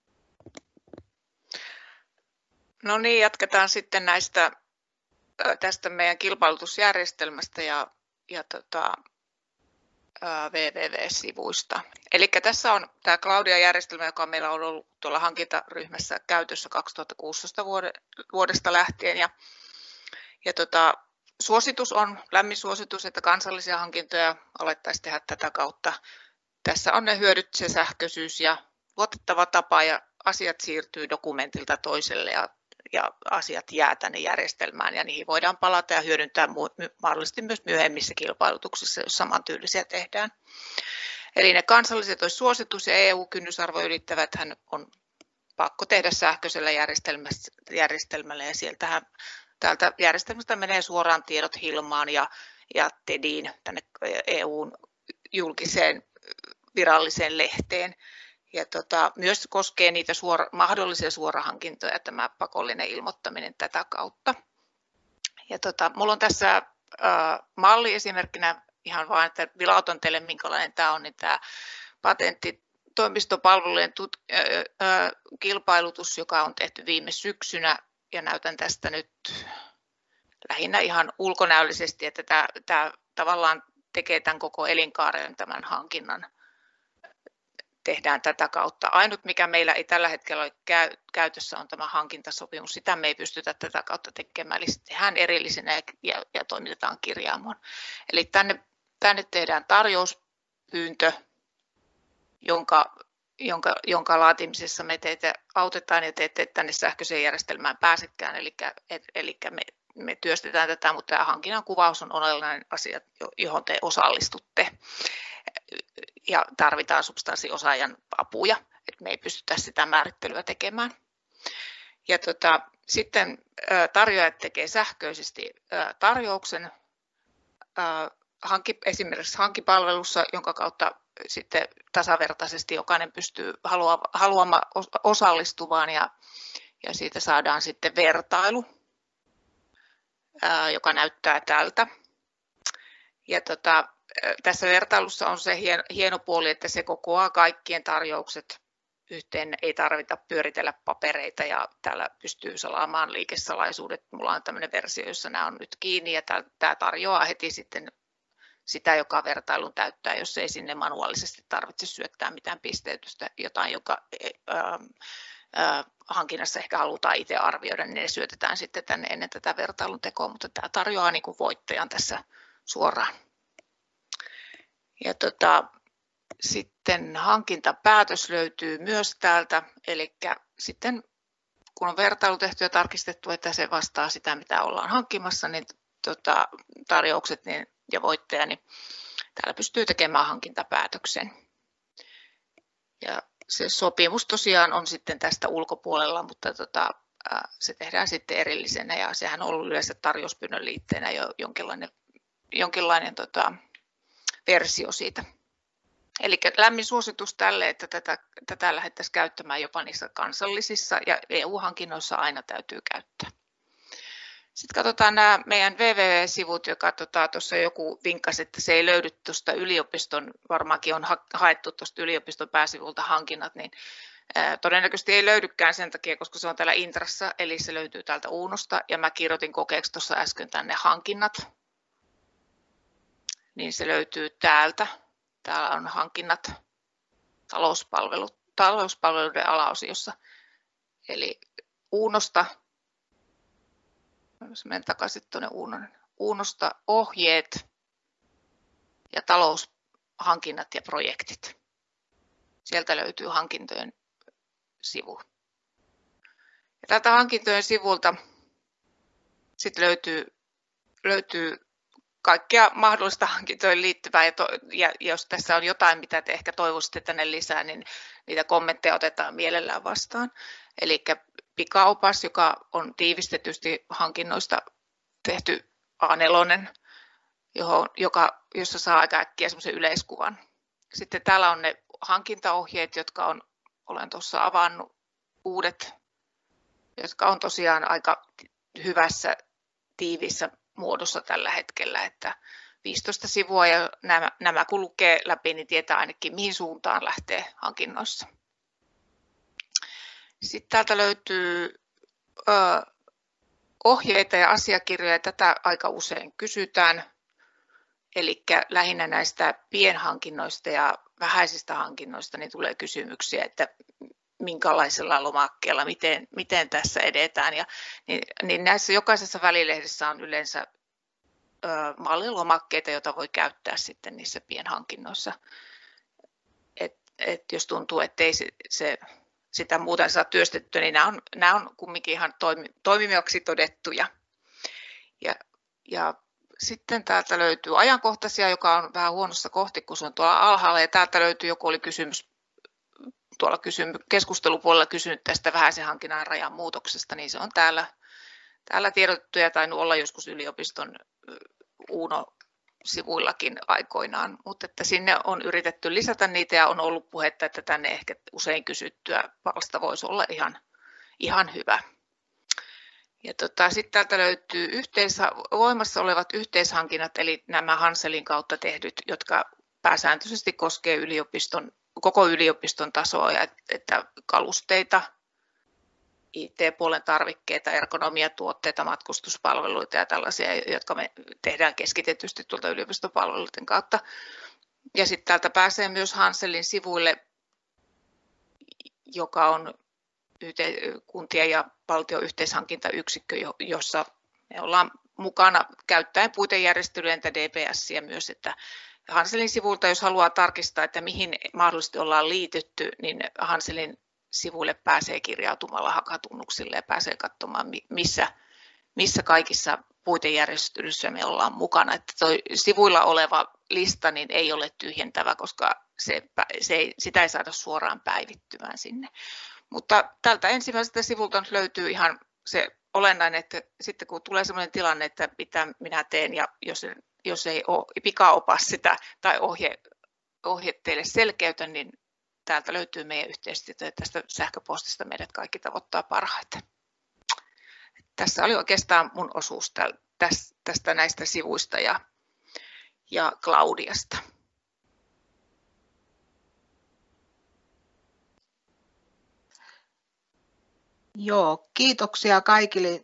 No niin, jatketaan sitten tästä meidän kilpailutusjärjestelmästä ja www-sivuista. Eli tässä on tämä Claudia-järjestelmä, joka meillä on ollut tuolla hankintaryhmässä käytössä 2016 vuodesta lähtien. Ja suositus on lämmin suositus, että kansallisia hankintoja alettaisiin tehdä tätä kautta. Tässä on ne hyödyt, se sähköisyys ja luotettava tapa ja asiat siirtyy dokumentilta toiselle ja asiat jää tänne järjestelmään ja niihin voidaan palata ja hyödyntää mahdollisesti myös myöhemmissä kilpailutuksissa, jos samantyylisiä tehdään. Eli ne kansalliset olisi suositus ja EU-kynnysarvo ylittäväthän on pakko tehdä sähköisellä järjestelmällä ja täältä järjestelmästä menee suoraan tiedot Hilmaan ja TEDiin tänne EUn julkiseen viralliseen lehteen. Ja myös koskee niitä mahdollisia suorahankintoja tämä pakollinen ilmoittaminen tätä kautta. Ja mulla on tässä malli esimerkkinä ihan vain, että vilautan teille minkälainen tämä on, niin tämä patenttitoimistopalvelujen kilpailutus, joka on tehty viime syksynä ja näytän tästä nyt lähinnä ihan ulkonäöllisesti, että tämä tavallaan tekee tämän koko elinkaaren tämän hankinnan. Tehdään tätä kautta. Ainut, mikä meillä ei tällä hetkellä ole käytössä, on tämä hankintasopimus. Sitä me ei pystytä tätä kautta tekemään, eli se tehdään erillisenä ja toimitetaan kirjaamoon. Eli tänne tänne tehdään tarjouspyyntö, jonka laatimisessa me teitä autetaan ja te ette tänne sähköiseen järjestelmään pääsekään, eli me työstetään tätä, mutta tämä hankinnan kuvaus on oleellinen asia, johon te osallistutte ja tarvitaan substanssiosaajan apuja, että me ei pystytä sitä määrittelyä tekemään. Ja sitten tarjoajat tekee sähköisesti tarjouksen esimerkiksi hankipalvelussa, jonka kautta sitten tasavertaisesti jokainen pystyy haluamaan osallistumaan ja siitä saadaan sitten vertailu, joka näyttää tältä. Ja tässä vertailussa on se hieno puoli, että se kokoaa kaikkien tarjoukset yhteen, ei tarvita pyöritellä papereita ja täällä pystyy salaamaan liikesalaisuudet. Mulla on tämmöinen versio, jossa nämä on nyt kiinni ja tämä tarjoaa heti sitten sitä, joka vertailun täyttää, jos ei sinne manuaalisesti tarvitse syöttää mitään pisteytystä, jotain, joka hankinnassa ehkä halutaan itse arvioida, niin ne syötetään sitten tänne ennen tätä vertailun tekoa, mutta tämä tarjoaa niin kuin voittajan tässä suoraan. Ja sitten hankintapäätös löytyy myös täältä, eli sitten kun on vertailu tehty ja tarkistettu, että se vastaa sitä, mitä ollaan hankkimassa, niin tarjoukset ja voittaja, niin täällä pystyy tekemään hankintapäätöksen. Ja se sopimus tosiaan on sitten tästä ulkopuolella, mutta se tehdään sitten erillisenä ja sehän on ollut yleensä tarjouspyynnön liitteenä jo jonkinlainen versio siitä. Eli lämmin suositus tälle, että tätä lähdettäisiin käyttämään jopa niissä kansallisissa ja EU-hankinnoissa aina täytyy käyttää. Sitten katsotaan nämä meidän www-sivut, joka tuossa joku vinkkasi, että se ei löydy tuosta yliopiston, varmaankin on haettu tuosta yliopiston pääsivulta hankinnat, niin todennäköisesti ei löydykään sen takia, koska se on täällä Intrassa, eli se löytyy täältä Uunosta, ja mä kirjoitin kokeeksi tuossa äsken tänne hankinnat, niin se löytyy täältä. Täällä on hankinnat talouspalveluiden alaosiossa, eli Uunosta. Jos menen takaisin tuonne Uunosta ohjeet ja taloushankinnat ja projektit. Sieltä löytyy hankintojen sivu. Ja tältä hankintojen sivulta sitten löytyy kaikkea mahdollista hankintojen liittyvää. Ja jos tässä on jotain, mitä te ehkä toivoisitte tänne lisää, niin niitä kommentteja otetaan mielellään vastaan. Eli pikaopas, joka on tiivistetysti hankinnoista tehty A4, jossa saa aika äkkiä semmoisen yleiskuvan. Sitten täällä on ne hankintaohjeet, jotka olen tuossa avannut, uudet, jotka on tosiaan aika hyvässä tiiviissä muodossa tällä hetkellä, että 15 sivua ja nämä kun lukee läpi, niin tietää ainakin mihin suuntaan lähtee hankinnoissa. Sitten täältä löytyy ohjeita ja asiakirjoja, tätä aika usein kysytään, eli lähinnä näistä pienhankinnoista ja vähäisistä hankinnoista niin tulee kysymyksiä, että minkälaisella lomakkeella, miten tässä edetään. Niin näissä jokaisessa välilehdessä on yleensä mallilomakkeita, joita voi käyttää sitten niissä pienhankinnoissa. Et jos tuntuu, ettei sitä muuten saa työstettyä, niin nämä on kumminkin ihan toimivaksi todettuja. Ja sitten täältä löytyy ajankohtaisia, joka on vähän huonossa kohti, kun se on tuolla alhaalla. Ja täältä löytyy, joku oli kysymys tuolla keskustelupuolella kysynyt tästä vähäisen hankinnan rajan muutoksesta, niin se on täällä tiedotettu ja tainnut olla joskus yliopiston Uuno-sivuillakin aikoinaan, mutta että sinne on yritetty lisätä niitä ja on ollut puhetta, että tänne ehkä usein kysyttyä palsta voisi olla ihan hyvä. Ja sitten täältä löytyy voimassa olevat yhteishankinnat, eli nämä Hanselin kautta tehdyt, jotka pääsääntöisesti koskee koko yliopiston tasoa, ja että kalusteita, IT-puolen tarvikkeita, ergonomiatuotteita, matkustuspalveluita ja tällaisia, jotka me tehdään keskitetysti tuolta yliopistopalveluiden kautta. Ja sitten täältä pääsee myös Hanselin sivuille, joka on kuntien ja valtion yhteishankintayksikkö, jossa me ollaan mukana käyttäen puitejärjestelyä ja DPS:iä myös, että Hanselin sivuilta, jos haluaa tarkistaa, että mihin mahdollisesti ollaan liitytty, niin Hanselin sivuille pääsee kirjautumalla hakatunnuksille ja pääsee katsomaan, missä kaikissa puitejärjestelyissä me ollaan mukana. Että toi sivuilla oleva lista niin ei ole tyhjentävä, koska sitä ei saada suoraan päivittymään sinne. Mutta tältä ensimmäiseltä sivulta löytyy ihan se olennainen, että sitten kun tulee sellainen tilanne, että mitä minä teen, ja jos ei ole pikaopas sitä tai ohje teille selkeytä, niin täältä löytyy meidän yhteistyötä ja tästä sähköpostista meidät kaikki tavoittaa parhaiten. Tässä oli oikeastaan mun osuus tästä näistä sivuista ja Claudiasta. Joo, kiitoksia kaikille.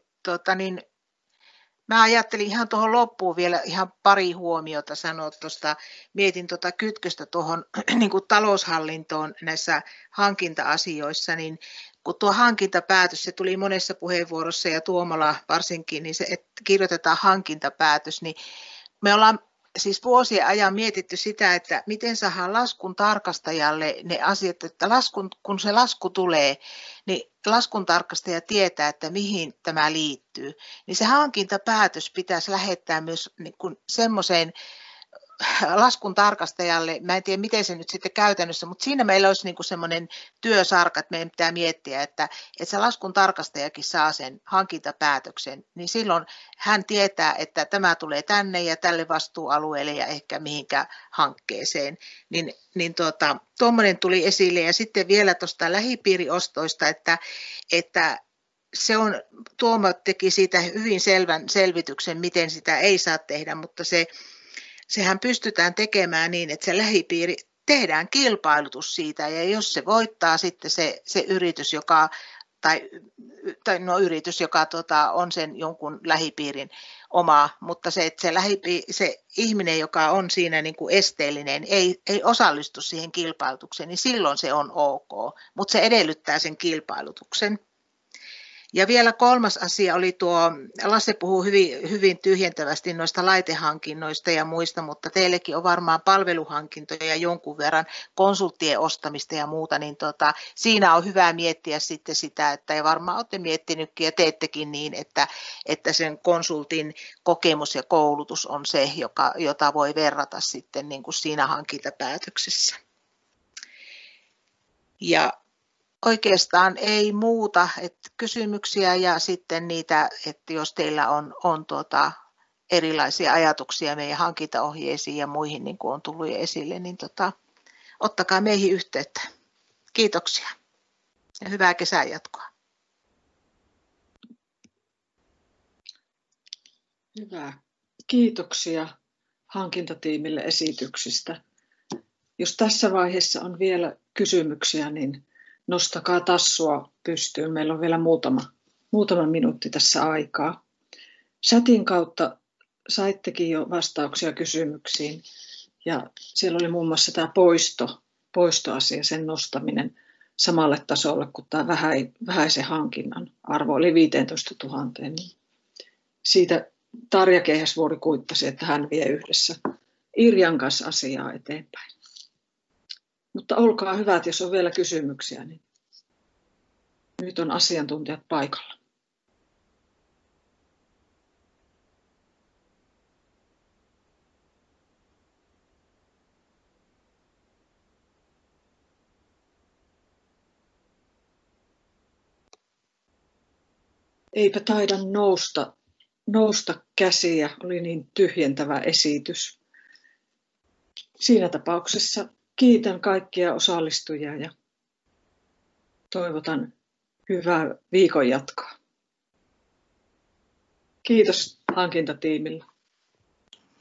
Mä ajattelin ihan tuohon loppuun vielä ihan pari huomiota sanoa tuosta. Mietin tuota kytköstä tuohon niin kuin taloushallintoon näissä hankinta-asioissa, niin kun tuo hankintapäätös, se tuli monessa puheenvuorossa ja Tuomala varsinkin, niin se, että kirjoitetaan hankintapäätös, niin me ollaan siis vuosien ajan mietitty sitä, että miten saadaan laskun tarkastajalle ne asiat, että kun se lasku tulee, niin laskun tarkastaja tietää, että mihin tämä liittyy. Niin se hankintapäätös pitäisi lähettää myös niin kuin semmoiseen laskun tarkastajalle, mä en tiedä miten se nyt sitten käytännössä, mutta siinä meillä olisi niin kuin semmoinen työsarka, että meidän pitää miettiä, että se laskun tarkastajakin saa sen hankintapäätöksen, niin silloin hän tietää, että tämä tulee tänne ja tälle vastuualueelle ja ehkä mihinkä hankkeeseen. Tuommoinen tuli esille ja sitten vielä tuosta lähipiiriostoista, että se on, Tuomo teki siitä hyvin selvän selvityksen, miten sitä ei saa tehdä, mutta sehän pystytään tekemään niin, että se lähipiiri tehdään kilpailutus siitä ja jos se voittaa sitten se yritys, joka on sen jonkun lähipiirin oma, mutta se ihminen, joka on siinä niin kuin esteellinen, ei osallistu siihen kilpailutukseen, niin silloin se on ok, mutta se edellyttää sen kilpailutuksen. Ja vielä kolmas asia oli tuo, Lasse puhuu hyvin tyhjentävästi noista laitehankinnoista ja muista, mutta teillekin on varmaan palveluhankintoja jonkun verran, konsulttien ostamista ja muuta, niin siinä on hyvä miettiä sitten sitä, että ja varmaan olette miettinytkin ja teettekin niin, että sen konsultin kokemus ja koulutus on se, jota voi verrata sitten niin kuin siinä hankintapäätöksessä. Ja oikeastaan ei muuta, että kysymyksiä ja sitten niitä, että jos teillä on erilaisia ajatuksia meidän hankintaohjeisiin ja muihin, niin kuin on tullut jo esille, niin ottakaa meihin yhteyttä. Kiitoksia ja hyvää kesän jatkoa. Hyvä. Kiitoksia hankintatiimille esityksistä. Jos tässä vaiheessa on vielä kysymyksiä, niin nostakaa tassua pystyyn. Meillä on vielä muutama minuutti tässä aikaa. Chatin kautta saittekin jo vastauksia kysymyksiin. Ja siellä oli muun muassa tämä poistoasia, sen nostaminen samalle tasolle kuin tämä vähäisen hankinnan arvo oli 15 000. Niin siitä Tarja Keihäsvuori kuittasi, että hän vie yhdessä Irjan kanssa asiaa eteenpäin. Mutta olkaa hyvät, jos on vielä kysymyksiä, niin nyt on asiantuntijat paikalla. Eipä taida nousta käsiä, oli niin tyhjentävä esitys. Siinä tapauksessa kiitän kaikkia osallistujia ja toivotan hyvää viikon jatkoa. Kiitos hankintatiimille.